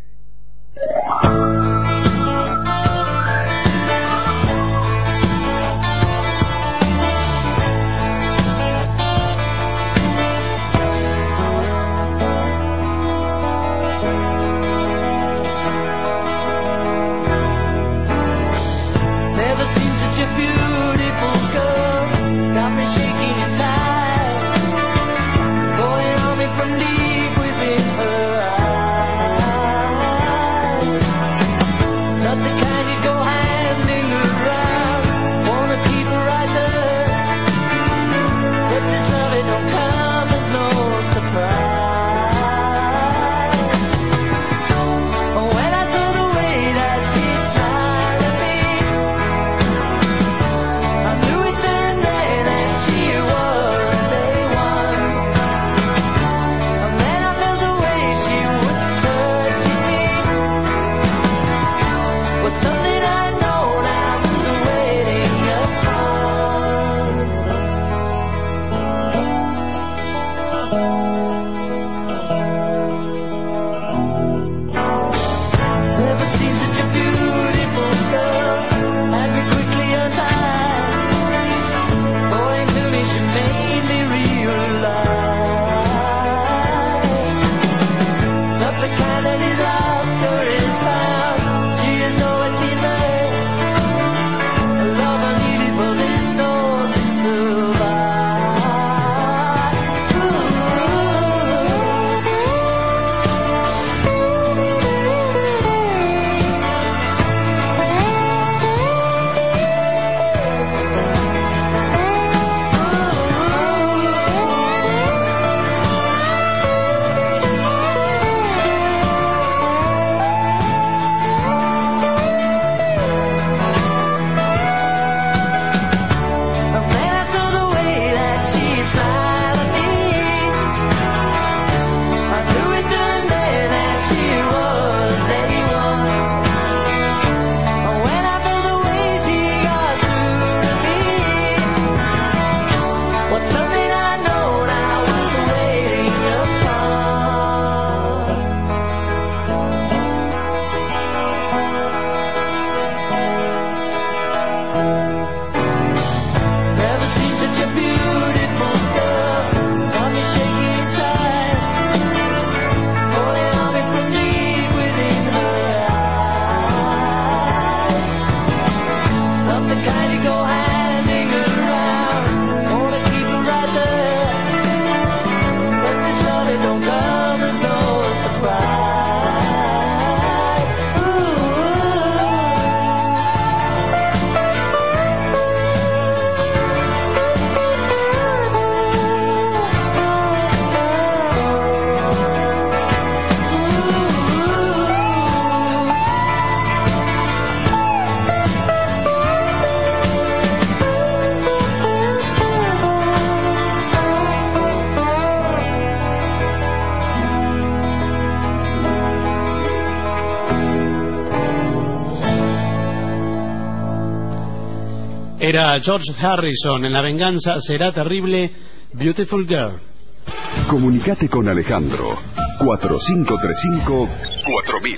Era George Harrison en La venganza será terrible, Beautiful Girl. Comunicate con Alejandro cuatro cinco tres cinco cuatro mil.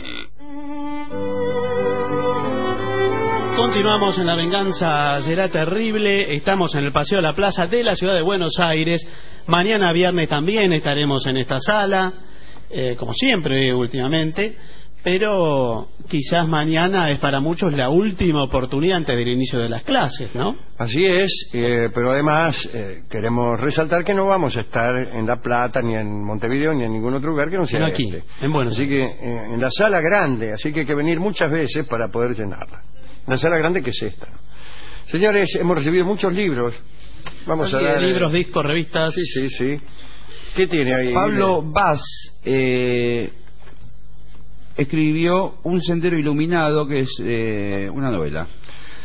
Continuamos en La venganza será terrible. Estamos en el Paseo de la Plaza de la Ciudad de Buenos Aires. Mañana viernes también estaremos en esta sala, eh, como siempre últimamente. Pero quizás mañana es para muchos la última oportunidad antes del inicio de las clases, ¿no? Así es, eh, pero además eh, queremos resaltar que no vamos a estar en La Plata, ni en Montevideo, ni en ningún otro lugar que no sea Sino aquí, este. en Buenos Así que eh, en la sala grande, así que hay que venir muchas veces para poder llenarla. La sala grande que es esta, ¿no? Señores, hemos recibido muchos libros. Vamos a dar... libros, discos, revistas. Sí, sí, sí. ¿Qué tiene ahí? Pablo Vaz eh, escribió Un sendero iluminado, que es eh, una novela.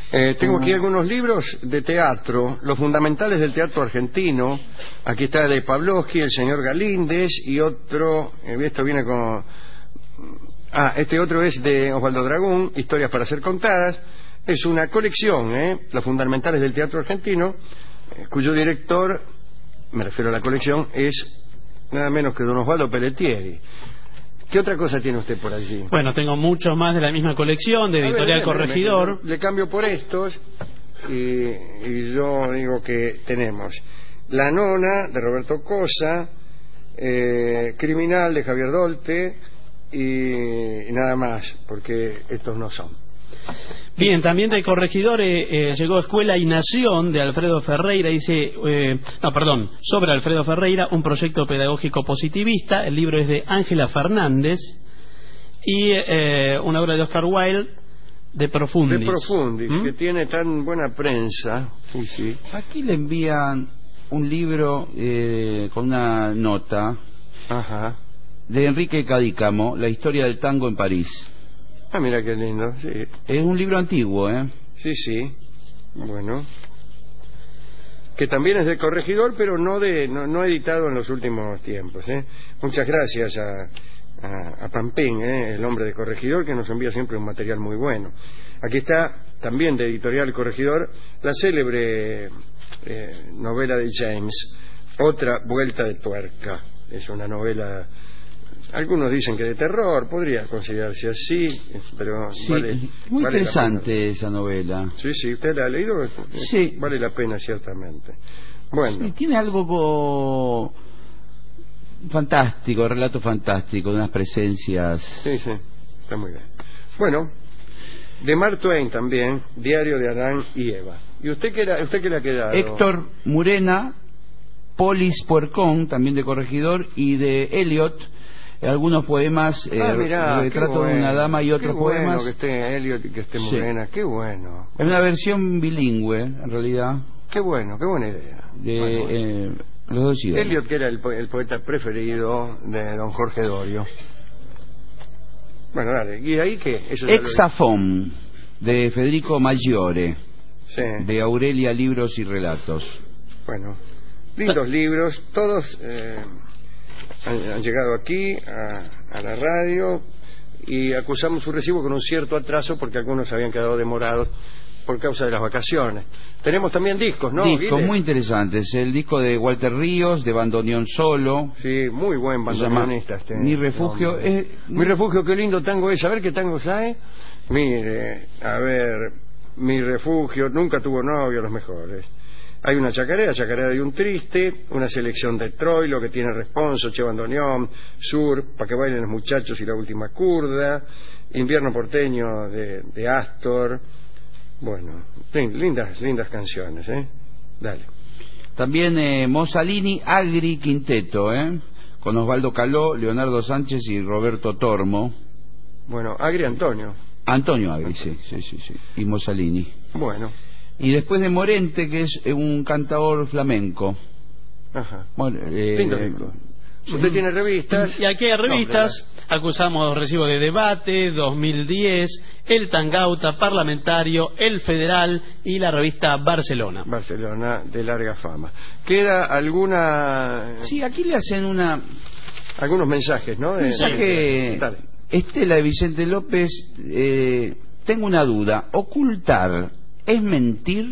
Eh, tengo aquí algunos libros de teatro, los fundamentales del teatro argentino. Aquí está de Pavlovsky, el señor Galíndez, y otro, eh, esto viene con... Ah, este otro es de Osvaldo Dragún, Historias para ser contadas. Es una colección, ¿eh? Los fundamentales del teatro argentino, eh, cuyo director, me refiero a la colección, es nada menos que don Osvaldo Pelletieri. ¿Qué otra cosa tiene usted por allí? Bueno, tengo muchos más de la misma colección, de Editorial Corregidor. Le cambio por estos y, y yo digo que tenemos La Nona, de Roberto Cosa, eh, Criminal, de Javier Dolte, y, y nada más, porque estos no son. Bien, también de Corregidor eh, eh, llegó Escuela y Nación de Alfredo Ferreira, dice, eh, no, perdón, sobre Alfredo Ferreira, un proyecto pedagógico positivista. El libro es de Ángela Fernández, y eh, una obra de Oscar Wilde, de Profundis. De Profundis, ¿Mm? que tiene tan buena prensa. Sí, sí. Aquí le envían un libro eh, con una nota. Ajá. De Enrique Cadícamo, La historia del tango en París. Ah, mira qué lindo, sí. Es un libro antiguo, ¿eh? Sí, sí. Bueno. Que también es de Corregidor, pero no de no, no editado en los últimos tiempos, ¿eh? Muchas gracias a, a, a Pampín, ¿eh? El hombre de Corregidor, que nos envía siempre un material muy bueno. Aquí está, también de Editorial Corregidor, la célebre eh, novela de James, Otra vuelta de tuerca. Es una novela... Algunos dicen que de terror, podría considerarse así, pero sí, vale, muy vale interesante esa novela. Sí, sí, ¿usted la ha leído? Sí. Vale la pena, ciertamente. Bueno. Sí, tiene algo co... fantástico, relato fantástico, de unas presencias... Sí, sí, está muy bien. Bueno, de Mark Twain también, Diario de Adán y Eva. ¿Y usted qué, era, usted qué le ha quedado? Héctor Murena, Polis Puercón, también de Corregidor, y de Eliot, algunos poemas, eh, ah, mirá, Retrato bueno, de una dama y otros qué bueno poemas. Que esté Eliot y que esté Murena, sí. Qué bueno. Es una versión bilingüe, en realidad. Qué bueno, qué buena idea. De bueno, bueno. Eh, los dos idiomas. Eliot, que era el, po el poeta preferido de don Jorge Dorio. Bueno, dale, ¿y ahí qué? Eso Hexafón, de Federico Maggiore, sí. De Aurelia Libros y Relatos. Bueno, lindos libros, todos... Eh, Han, han llegado aquí a, a la radio y acusamos su recibo con un cierto atraso porque algunos habían quedado demorados por causa de las vacaciones. Tenemos también discos, ¿no? Discos Guille? muy interesantes. El disco de Walter Ríos, de bandoneón solo. Sí, muy buen bandoneonista este. Mi refugio. No, es... Mi refugio, qué lindo tango es. A ver qué tango hay. Mire, a ver, Mi refugio, nunca tuvo novio, los mejores. Hay una chacarera, chacarera de un triste, una selección de Troilo que tiene Responso, Che Bandoneón, Sur, Pa' que bailen los muchachos y La última curda, Invierno porteño de, de Astor. Bueno, lindas, lindas canciones, ¿eh? Dale. También eh, Mossalini, Agri Quinteto, ¿eh? Con Osvaldo Caló, Leonardo Sánchez y Roberto Tormo. Bueno, Agri Antonio. Antonio Agri, sí, sí, sí, sí. Y Mossalini. Bueno. Y después de Morente, que es un cantador flamenco. Ajá. Bueno, eh, lindo disco. Usted tiene revistas. Y aquí hay revistas. No, acusamos recibo de Debate, dos mil diez, El Tangauta, Parlamentario, El Federal y la revista Barcelona. Barcelona, de larga fama. ¿Queda alguna...? Sí, aquí le hacen una... Algunos mensajes, ¿no? De, mensaje... Dale. Estela de Vicente López, eh, tengo una duda. ¿Ocultar es mentir?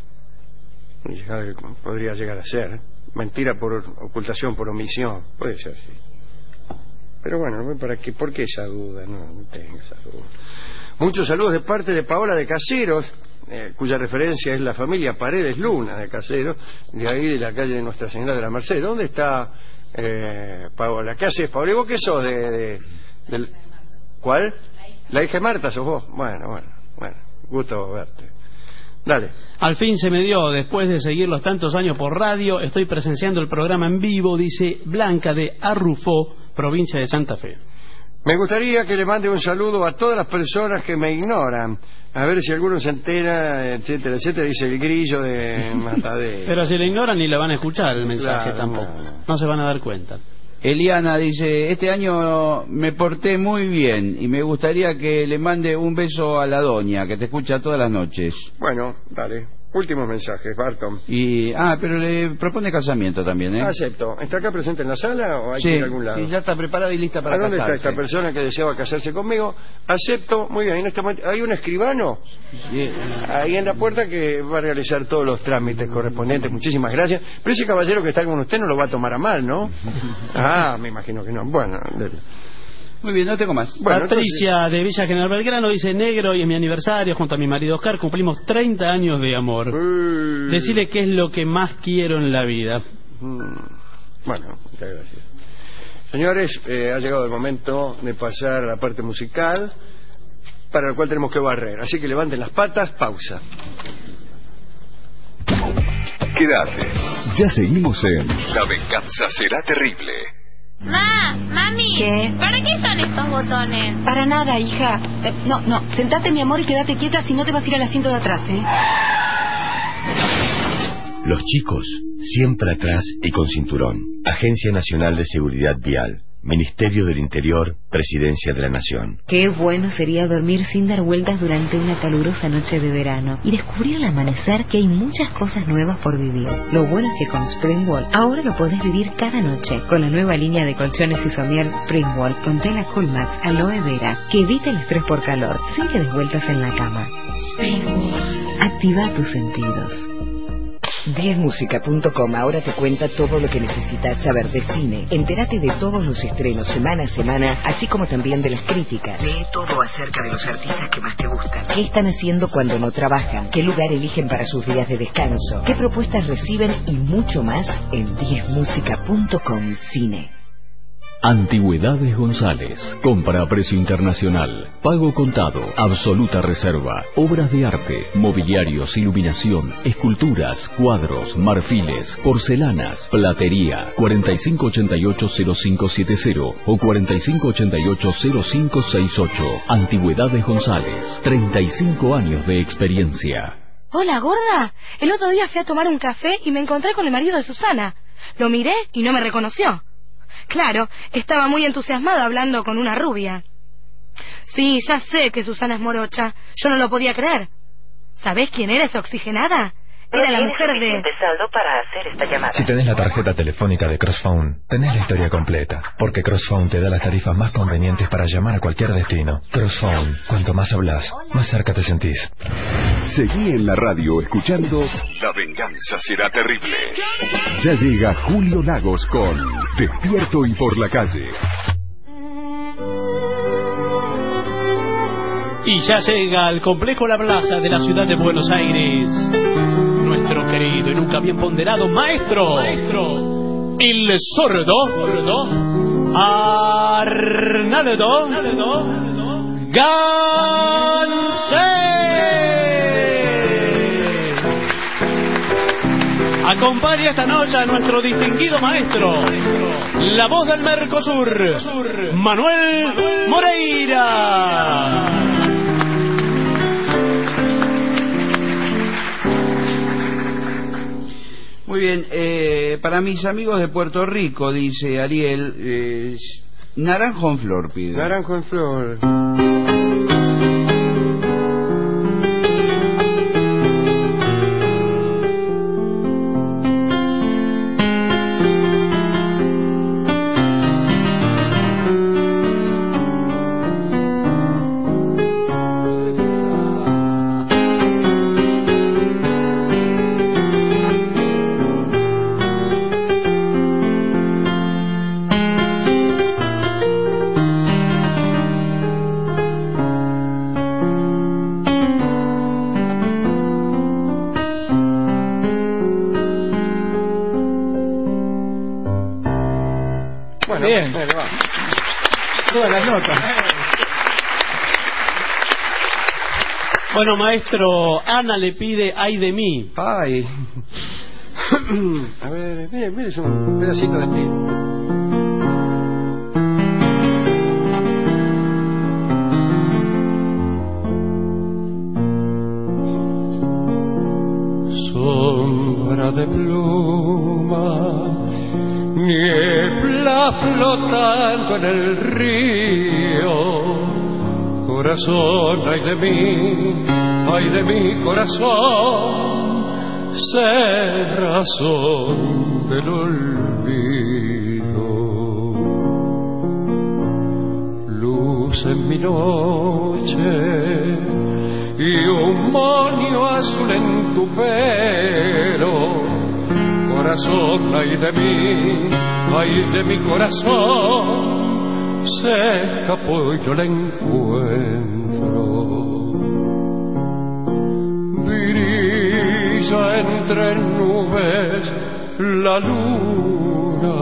Podría llegar a ser. Mentira por ocultación, por omisión. Puede ser, sí. Pero bueno, ¿para qué? ¿Por qué esa duda? No, no tengo esa duda. Muchos saludos de parte de Paola de Caseros, eh, cuya referencia es la familia Paredes Luna de Caseros, de ahí de la calle de Nuestra Señora de la Merced. ¿Dónde está eh, Paola? ¿Qué haces, Paola? ¿Y vos qué sos? De, de, de, ¿Cuál? La hija de Marta sos vos. Bueno, bueno, bueno. Gusto verte. Dale. Al fin se me dio, después de seguir los tantos años por radio, estoy presenciando el programa en vivo, dice Blanca de Arrufó, provincia de Santa Fe. Me gustaría que le mande un saludo a todas las personas que me ignoran. A ver si alguno se entera, etcétera, etcétera, dice el grillo de Matadero. Pero si le ignoran ni le van a escuchar el mensaje claro, tampoco. No, no. no se van a dar cuenta. Eliana dice, este año me porté muy bien y me gustaría que le mande un beso a la doña, que te escucha todas las noches. Bueno, dale. Últimos mensajes, Barton. Y, ah, pero le propone casamiento también, ¿eh? Acepto. ¿Está acá presente en la sala o hay sí, que ir a algún lado? Sí, ya está preparada y lista para ¿A dónde casarse. está esta persona que deseaba casarse conmigo? Acepto. Muy bien. En este momento, ¿hay un escribano? Sí. Ahí en la puerta que va a realizar todos los trámites correspondientes. Muchísimas gracias. Pero ese caballero que está con usted no lo va a tomar a mal, ¿no? Ah, me imagino que no. Bueno, dele. Muy bien, no tengo más. Bueno, Patricia entonces... de Villa General Belgrano dice, negro, y es mi aniversario, junto a mi marido Oscar, cumplimos treinta años de amor. Mm. Decirle qué es lo que más quiero en la vida. Mm. Bueno, muchas gracias. Señores, eh, ha llegado el momento de pasar a la parte musical, para la cual tenemos que barrer. Así que levanten las patas, pausa. Quédate. Ya seguimos en La venganza será terrible. Ma, mami, ¿qué? ¿Para qué son estos botones? Para nada, hija. Eh, no, no, sentate, mi amor, y quédate quieta, si no te vas a ir al asiento de atrás, ¿eh? Los chicos, siempre atrás y con cinturón. Agencia Nacional de Seguridad Vial. Ministerio del Interior, Presidencia de la Nación. Qué bueno sería dormir sin dar vueltas durante una calurosa noche de verano y descubrir al amanecer que hay muchas cosas nuevas por vivir. Lo bueno es que con Springwall ahora lo podés vivir cada noche con la nueva línea de colchones y somier Springwall con tela Coolmax aloe vera que evita el estrés por calor sin que des vueltas en la cama. Springwall. Activa tus sentidos. diez música punto com ahora te cuenta todo lo que necesitas saber de cine. Entérate de todos los estrenos semana a semana, así como también de las críticas. Lee todo acerca de los artistas que más te gustan. ¿Qué están haciendo cuando no trabajan? ¿Qué lugar eligen para sus días de descanso? ¿Qué propuestas reciben? Y mucho más en diez música punto com Cine. Antigüedades González. Compra a precio internacional. Pago contado. Absoluta reserva. Obras de arte. Mobiliarios, iluminación, esculturas, cuadros, marfiles, porcelanas, platería. cuarenta y cinco ochenta y ocho cero cinco setenta o cuarenta y cinco ochenta y ocho cero cinco sesenta y ocho. Antigüedades González. treinta y cinco años de experiencia. Hola, gorda. El otro día fui a tomar un café y me encontré con el marido de Susana. Lo miré y no me reconoció. Claro, estaba muy entusiasmado hablando con una rubia. Sí, ya sé que Susana es morocha. Yo no lo podía creer. ¿Sabés quién era esa oxigenada? Era la mujer de... saldo para hacer esta llamada. Si tenés la tarjeta telefónica de Crossphone, tenés la historia completa, porque Crossphone te da las tarifas más convenientes para llamar a cualquier destino. Crossphone, cuanto más hablas, más cerca te sentís. Seguí en la radio escuchando La venganza será terrible. Ya llega Julio Lagos con Despierto y por la calle. Y ya llega al complejo La Plaza de la ciudad de Buenos Aires nuestro querido y nunca bien ponderado maestro, maestro el sordo, sordo Arnaldo Gansé. Acompaña esta noche a nuestro distinguido maestro, la voz del Mercosur, Manuel Moreira. Muy bien, eh, para mis amigos de Puerto Rico, dice Ariel, eh, naranjo en flor pide. Naranjo en flor. Bien. Todas las notas. Bueno, maestro, Ana le pide ay de mí. Ay. A ver, mire, mire, es un pedacito de ti. Sombra de pluma, niebla está flotando en el río. Corazón, ay de mí, ay de mi corazón, sé razón del olvido. Luz en mi noche y un moño azul en tu pelo. Corazón, ay de mí, ay de mi corazón, se escapó y no la encuentro. Brilla entre nubes la luna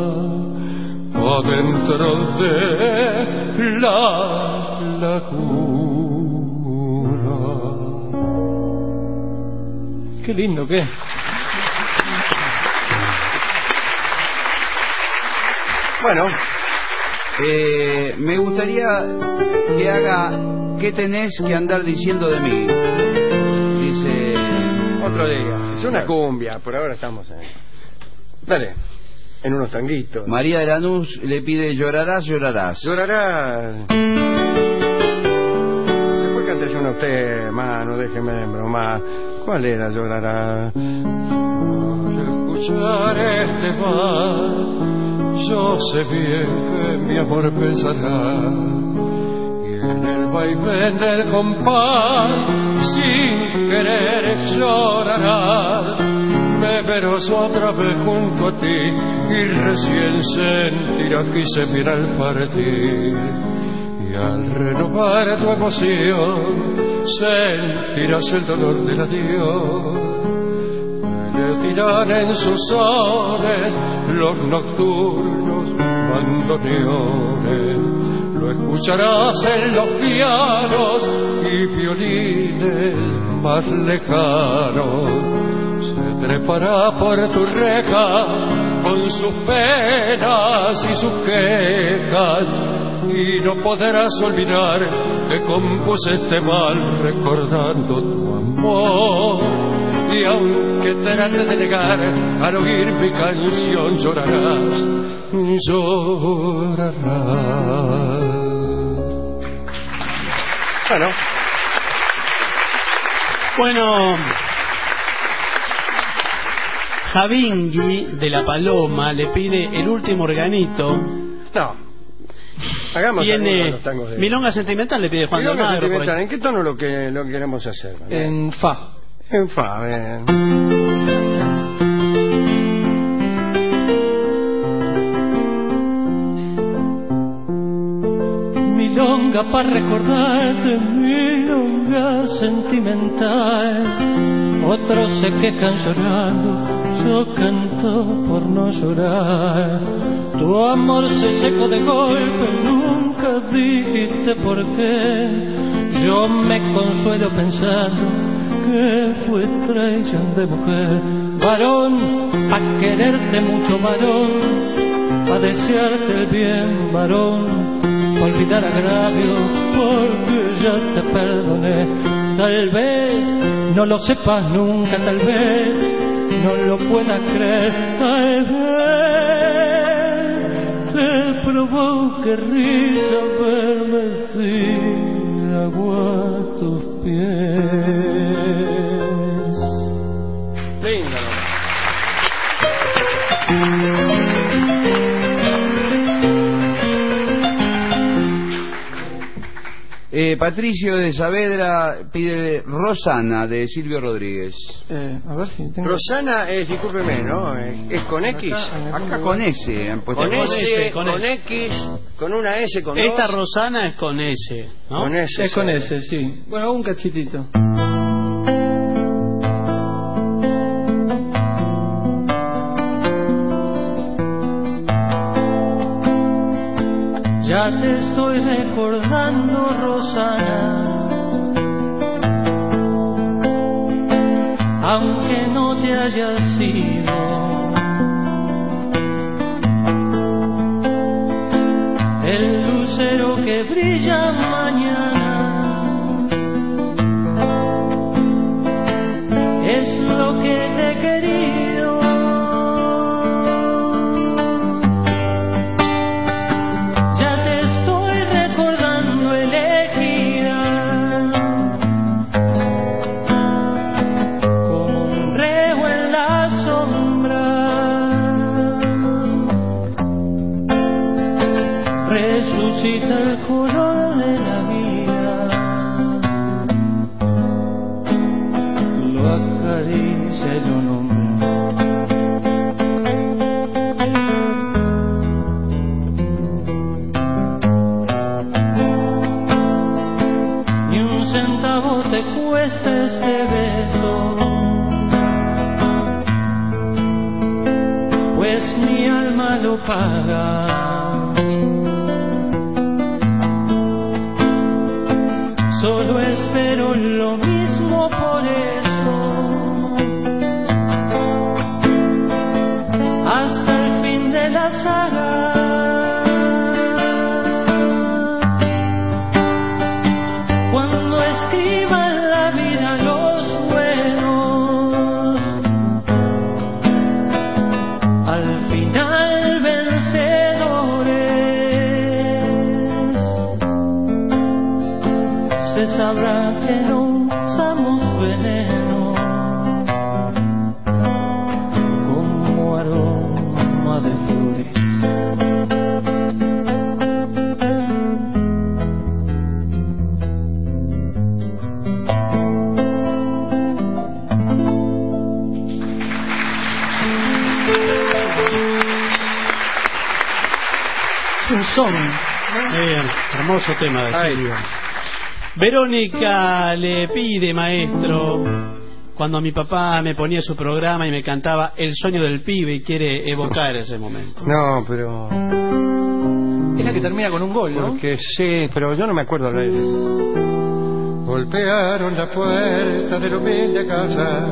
adentro de la laguna. Qué lindo que es. Bueno, eh, me gustaría que haga ¿qué tenés que andar diciendo de mí? Dice otro día. Es una cumbia, por ahora estamos en... Dale, en unos tanguitos. María de Lanús le pide llorarás, llorarás. Llorarás. Después cante yo a usted, mano, déjeme de bromar. ¿Cuál era llorarás? Al escuchar este mar, yo sé bien que mi amor pesará, y en el vaivén del compás, sin querer llorarás. Me verás otra vez junto a ti, y recién sentirás que se mira al partir. Y al renovar tu emoción, sentirás el dolor del adiós. Dirán en sus sones los nocturnos bandoneones, lo escucharás en los pianos y violines más lejanos. Se trepará por tu reja con sus penas y sus quejas, y no podrás olvidar que compuse este mal recordando tu amor. Y aunque trates de negar, al oír mi canción llorarás, llorarás. Bueno. Bueno, Javingui de La Paloma le pide el último organito. No. Hagamos Tiene tangos de... Milonga Sentimental le pide Juan de Almagro. ¿En qué tono lo que, lo que queremos hacer? ¿Vale? En fa. En fa, bien. Milonga para recordarte, milonga sentimental. Otros se quejan llorando, yo canto por no llorar. Tu amor se secó de golpe, nunca dijiste por qué. Yo me consuelo pensando que fue traición de mujer. Varón, a quererte mucho, varón, a desearte el bien, varón, a olvidar agravio, porque ya te perdoné. Tal vez no lo sepas nunca, tal vez no lo puedas creer, tal vez te provoque risa verme sin agua a tus pies. Linda. Eh, Patricio de Saavedra pide Rosana de Silvio Rodríguez. Eh, a ver si tengo... Rosana es, discúlpeme, ¿no? ¿Es, es con X? Acá, acá con S. Han puesto con, con S, S, con, con X, con una S, con Esta dos. Rosana es con S, ¿no? Con S. Es con S, sí. Bueno, un cachitito. Ya te estoy recordando, Rosana, aunque no te hayas ido. El lucero que brilla mañana es lo que te he querido. alma lo paga. Solo espero lo mismo por eso, hasta el fin de la saga. Cuando escriban la vida los buenos, al final vencedores, se sabrá que no usamos veneno como aroma de flores. Un son. Bien, hermoso tema de Silvio. Verónica le pide, maestro, cuando mi papá me ponía su programa y me cantaba El sueño del pibe, y quiere evocar ese momento. No, pero... Es la que termina con un gol, ¿no? Porque sí, pero yo no me acuerdo de él. Golpearon la puerta de la humilde casa.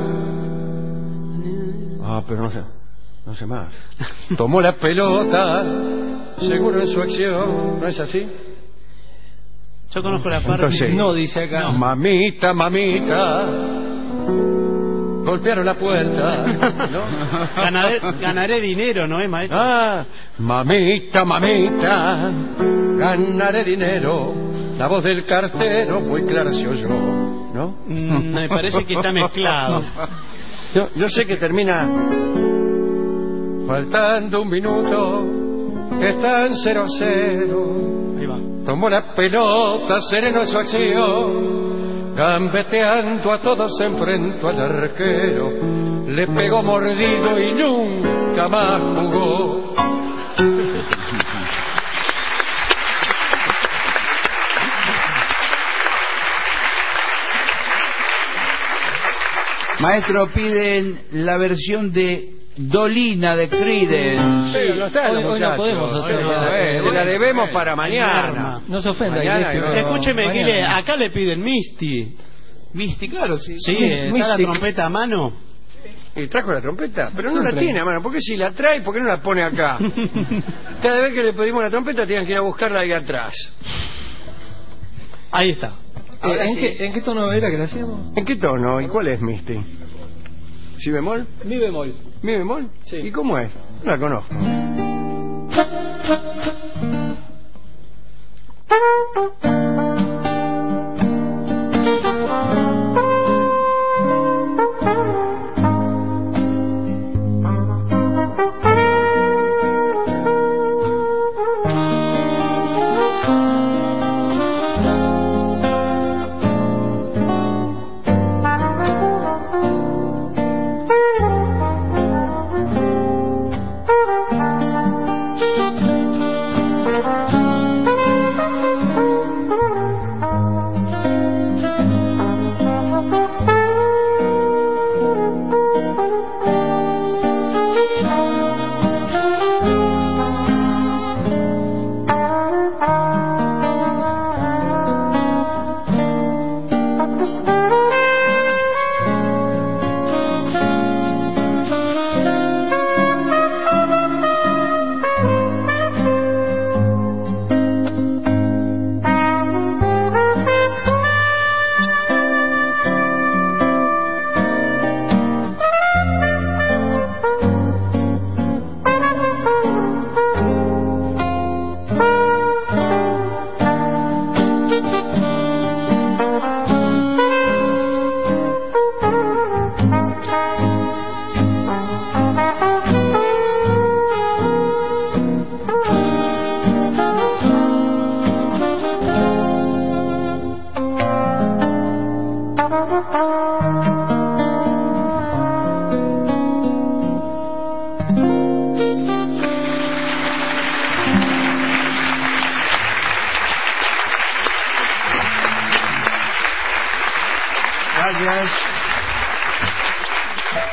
Ah, pero no sé, no sé más. Tomó la pelota, seguro en su acción, ¿no es así? Yo conozco la parte. Entonces, no, dice acá. No. Mamita, mamita, golpearon la puerta, ¿no? Ganaré, ganaré dinero, ¿no es, maestro? Ah, mamita, mamita, ganaré dinero. La voz del cartero muy clara se oyó, ¿no? Mm, me parece que está mezclado. Yo, yo sé que termina faltando un minuto, que están cero cero. Ahí va. Tomó la pelota, sereno en su acción, gambeteando a todos se enfrentó al arquero, le pegó mordido y nunca más jugó. Maestro, piden la versión de Dolina de Creedence. Pero no está, hoy, hoy no podemos hacerlo. Eh, se la debemos para mañana. No se ofenda. Mañana, Guillermo. no. Escúcheme, Mañana. Guile, acá le piden Misty. Misty, claro, sí. Sí, está la Mystic. trompeta a mano. ¿Y trajo la trompeta? Pero no la Siempre. tiene, mano. ¿Por qué si la trae, por qué no la pone acá? Cada vez que le pedimos la trompeta, tienen que ir a buscarla ahí atrás. Ahí está. Eh, ¿en, qué, ¿En qué tono era que la hacíamos? ¿En qué tono? ¿Y cuál es Misty? ¿Si bemol? Mi bemol. ¿Mi bemol? Sí. ¿Y cómo es? No la conozco.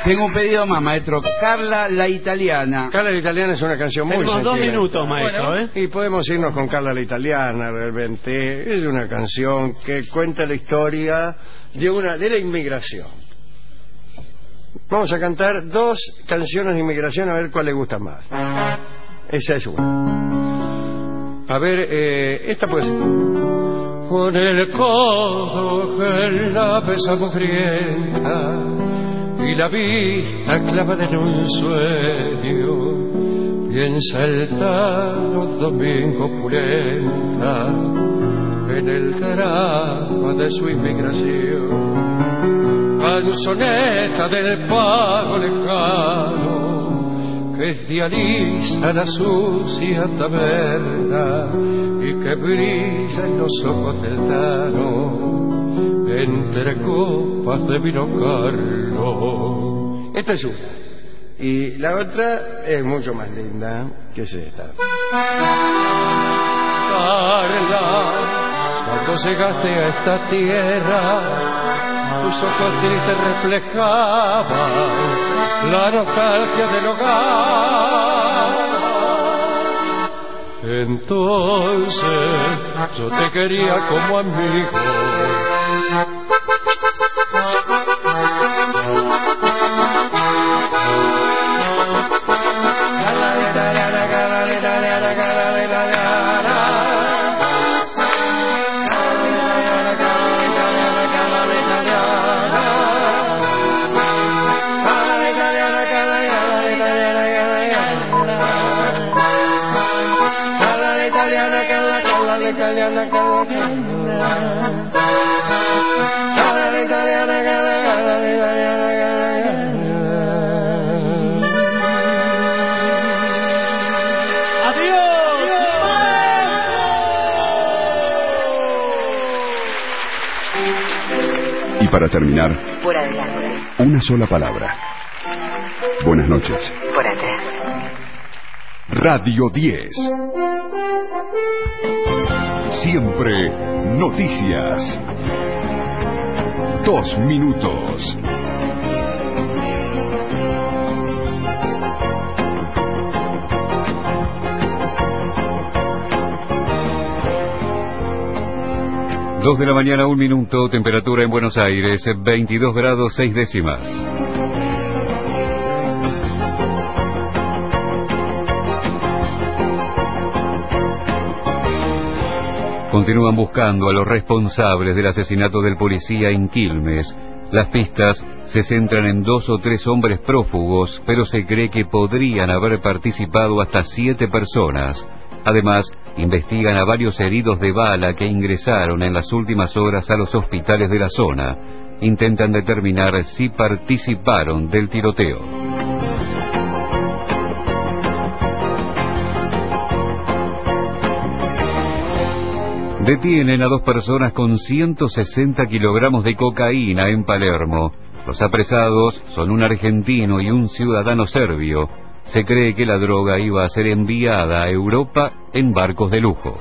Tengo un pedido más, maestro. Carla la Italiana. Carla la Italiana es una canción muy Tenemos dos sentida. minutos, maestro, Bueno, ¿eh? Y podemos irnos con Carla la Italiana, realmente. Es una canción que cuenta la historia de una de la inmigración. Vamos a cantar dos canciones de inmigración a ver cuál le gusta más. Esa es una. A ver, eh, esta puede ser. Con el codo en la mesa mugrienta y la vista clavada en un sueño, piensa el tardo domingo pulenta en el drama de su inmigración, canzoneta del pago lejano que idealiza la sucia taberna y que brilla en los ojos del Tano entre copas de vino Carlo. Esta es una. Y la otra es mucho más linda, que es esta. Carla, cuando llegaste a esta tierra, tus ojos tristes reflejaban la nostalgia del hogar. Entonces yo te quería como amigo. Y para terminar, Por adelante. una sola palabra. Buenas noches. Por atrás. Radio diez. Siempre noticias. Dos minutos. Dos de la mañana, un minuto, temperatura en Buenos Aires, veintidós grados seis décimas. Continúan buscando a los responsables del asesinato del policía en Quilmes. Las pistas se centran en dos o tres hombres prófugos, pero se cree que podrían haber participado hasta siete personas. Además, investigan a varios heridos de bala que ingresaron en las últimas horas a los hospitales de la zona. Intentan determinar si participaron del tiroteo. Detienen a dos personas con ciento sesenta kilogramos de cocaína en Palermo. Los apresados son un argentino y un ciudadano serbio. Se cree que la droga iba a ser enviada a Europa en barcos de lujo.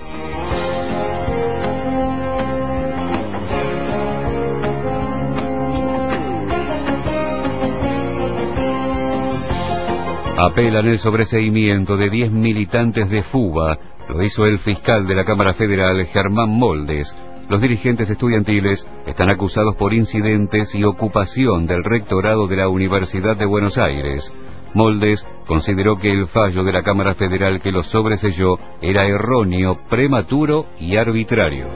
Apelan el sobreseimiento de diez militantes de FUBA. Lo hizo el fiscal de la Cámara Federal, Germán Moldes. Los dirigentes estudiantiles están acusados por incidentes y ocupación del rectorado de la Universidad de Buenos Aires. Moldes consideró que el fallo de la Cámara Federal que los sobreselló era erróneo, prematuro y arbitrario.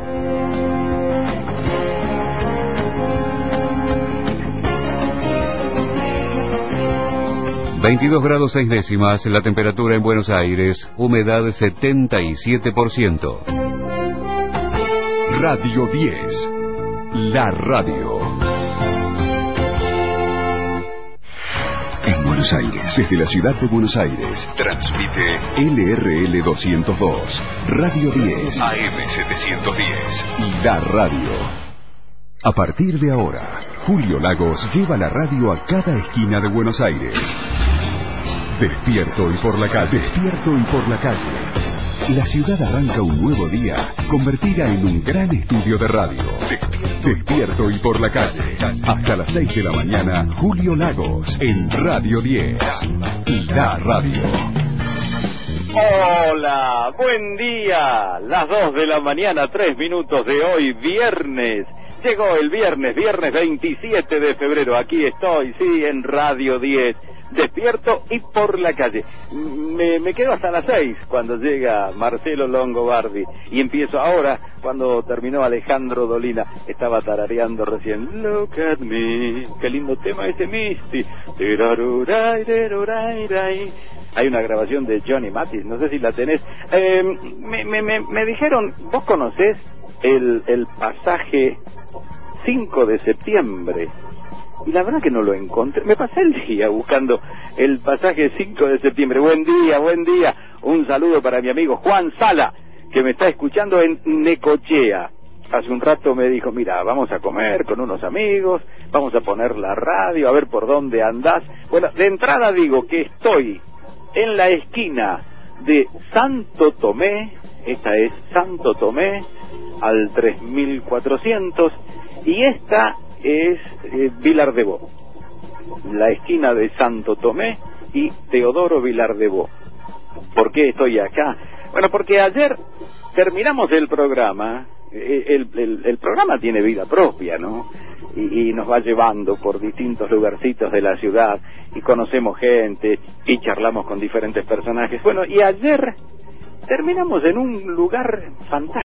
veintidós grados seis décimas, la temperatura en Buenos Aires, humedad setenta y siete por ciento. Radio diez. La radio. En Buenos Aires, desde la ciudad de Buenos Aires, transmite L R L doscientos dos, Radio diez, A M setecientos diez, La Radio. A partir de ahora, Julio Lagos lleva la radio a cada esquina de Buenos Aires. Despierto y por la calle. Despierto y por la calle. La ciudad arranca un nuevo día, convertida en un gran estudio de radio. Despierto Despierto y por la calle. Hasta las seis de la mañana, Julio Lagos en Radio diez. La radio. Hola, buen día. Las dos de la mañana, tres minutos de hoy, viernes. Llegó el viernes, viernes veintisiete de febrero. Aquí estoy, sí, en Radio diez. Despierto y por la calle. Me, me quedo hasta las seis cuando llega Marcelo Longobardi. Y empiezo ahora, cuando terminó Alejandro Dolina. Estaba tarareando recién. Look at me. Qué lindo tema ese Misty. Hay una grabación de Johnny Mathis, no sé si la tenés. Eh, me, me, me, me dijeron, ¿vos conocés el, el pasaje cinco de septiembre? Y la verdad que no lo encontré. Me pasé el día buscando el pasaje cinco de septiembre. Buen día, buen día. Un saludo para mi amigo Juan Sala, que me está escuchando en Necochea. Hace un rato me dijo, mira, vamos a comer con unos amigos, vamos a poner la radio, a ver por dónde andás. Bueno, de entrada digo que estoy en la esquina de Santo Tomé, esta es Santo Tomé, al tres mil cuatrocientos, y esta es eh, Vilar de Bo, la esquina de Santo Tomé y Teodoro Vilar de Bo. ¿Por qué estoy acá? Bueno, porque ayer terminamos el programa, el, el, el programa tiene vida propia, ¿no? Y, y nos va llevando por distintos lugarcitos de la ciudad, y conocemos gente, y charlamos con diferentes personajes. Bueno, y ayer terminamos en un lugar fantástico.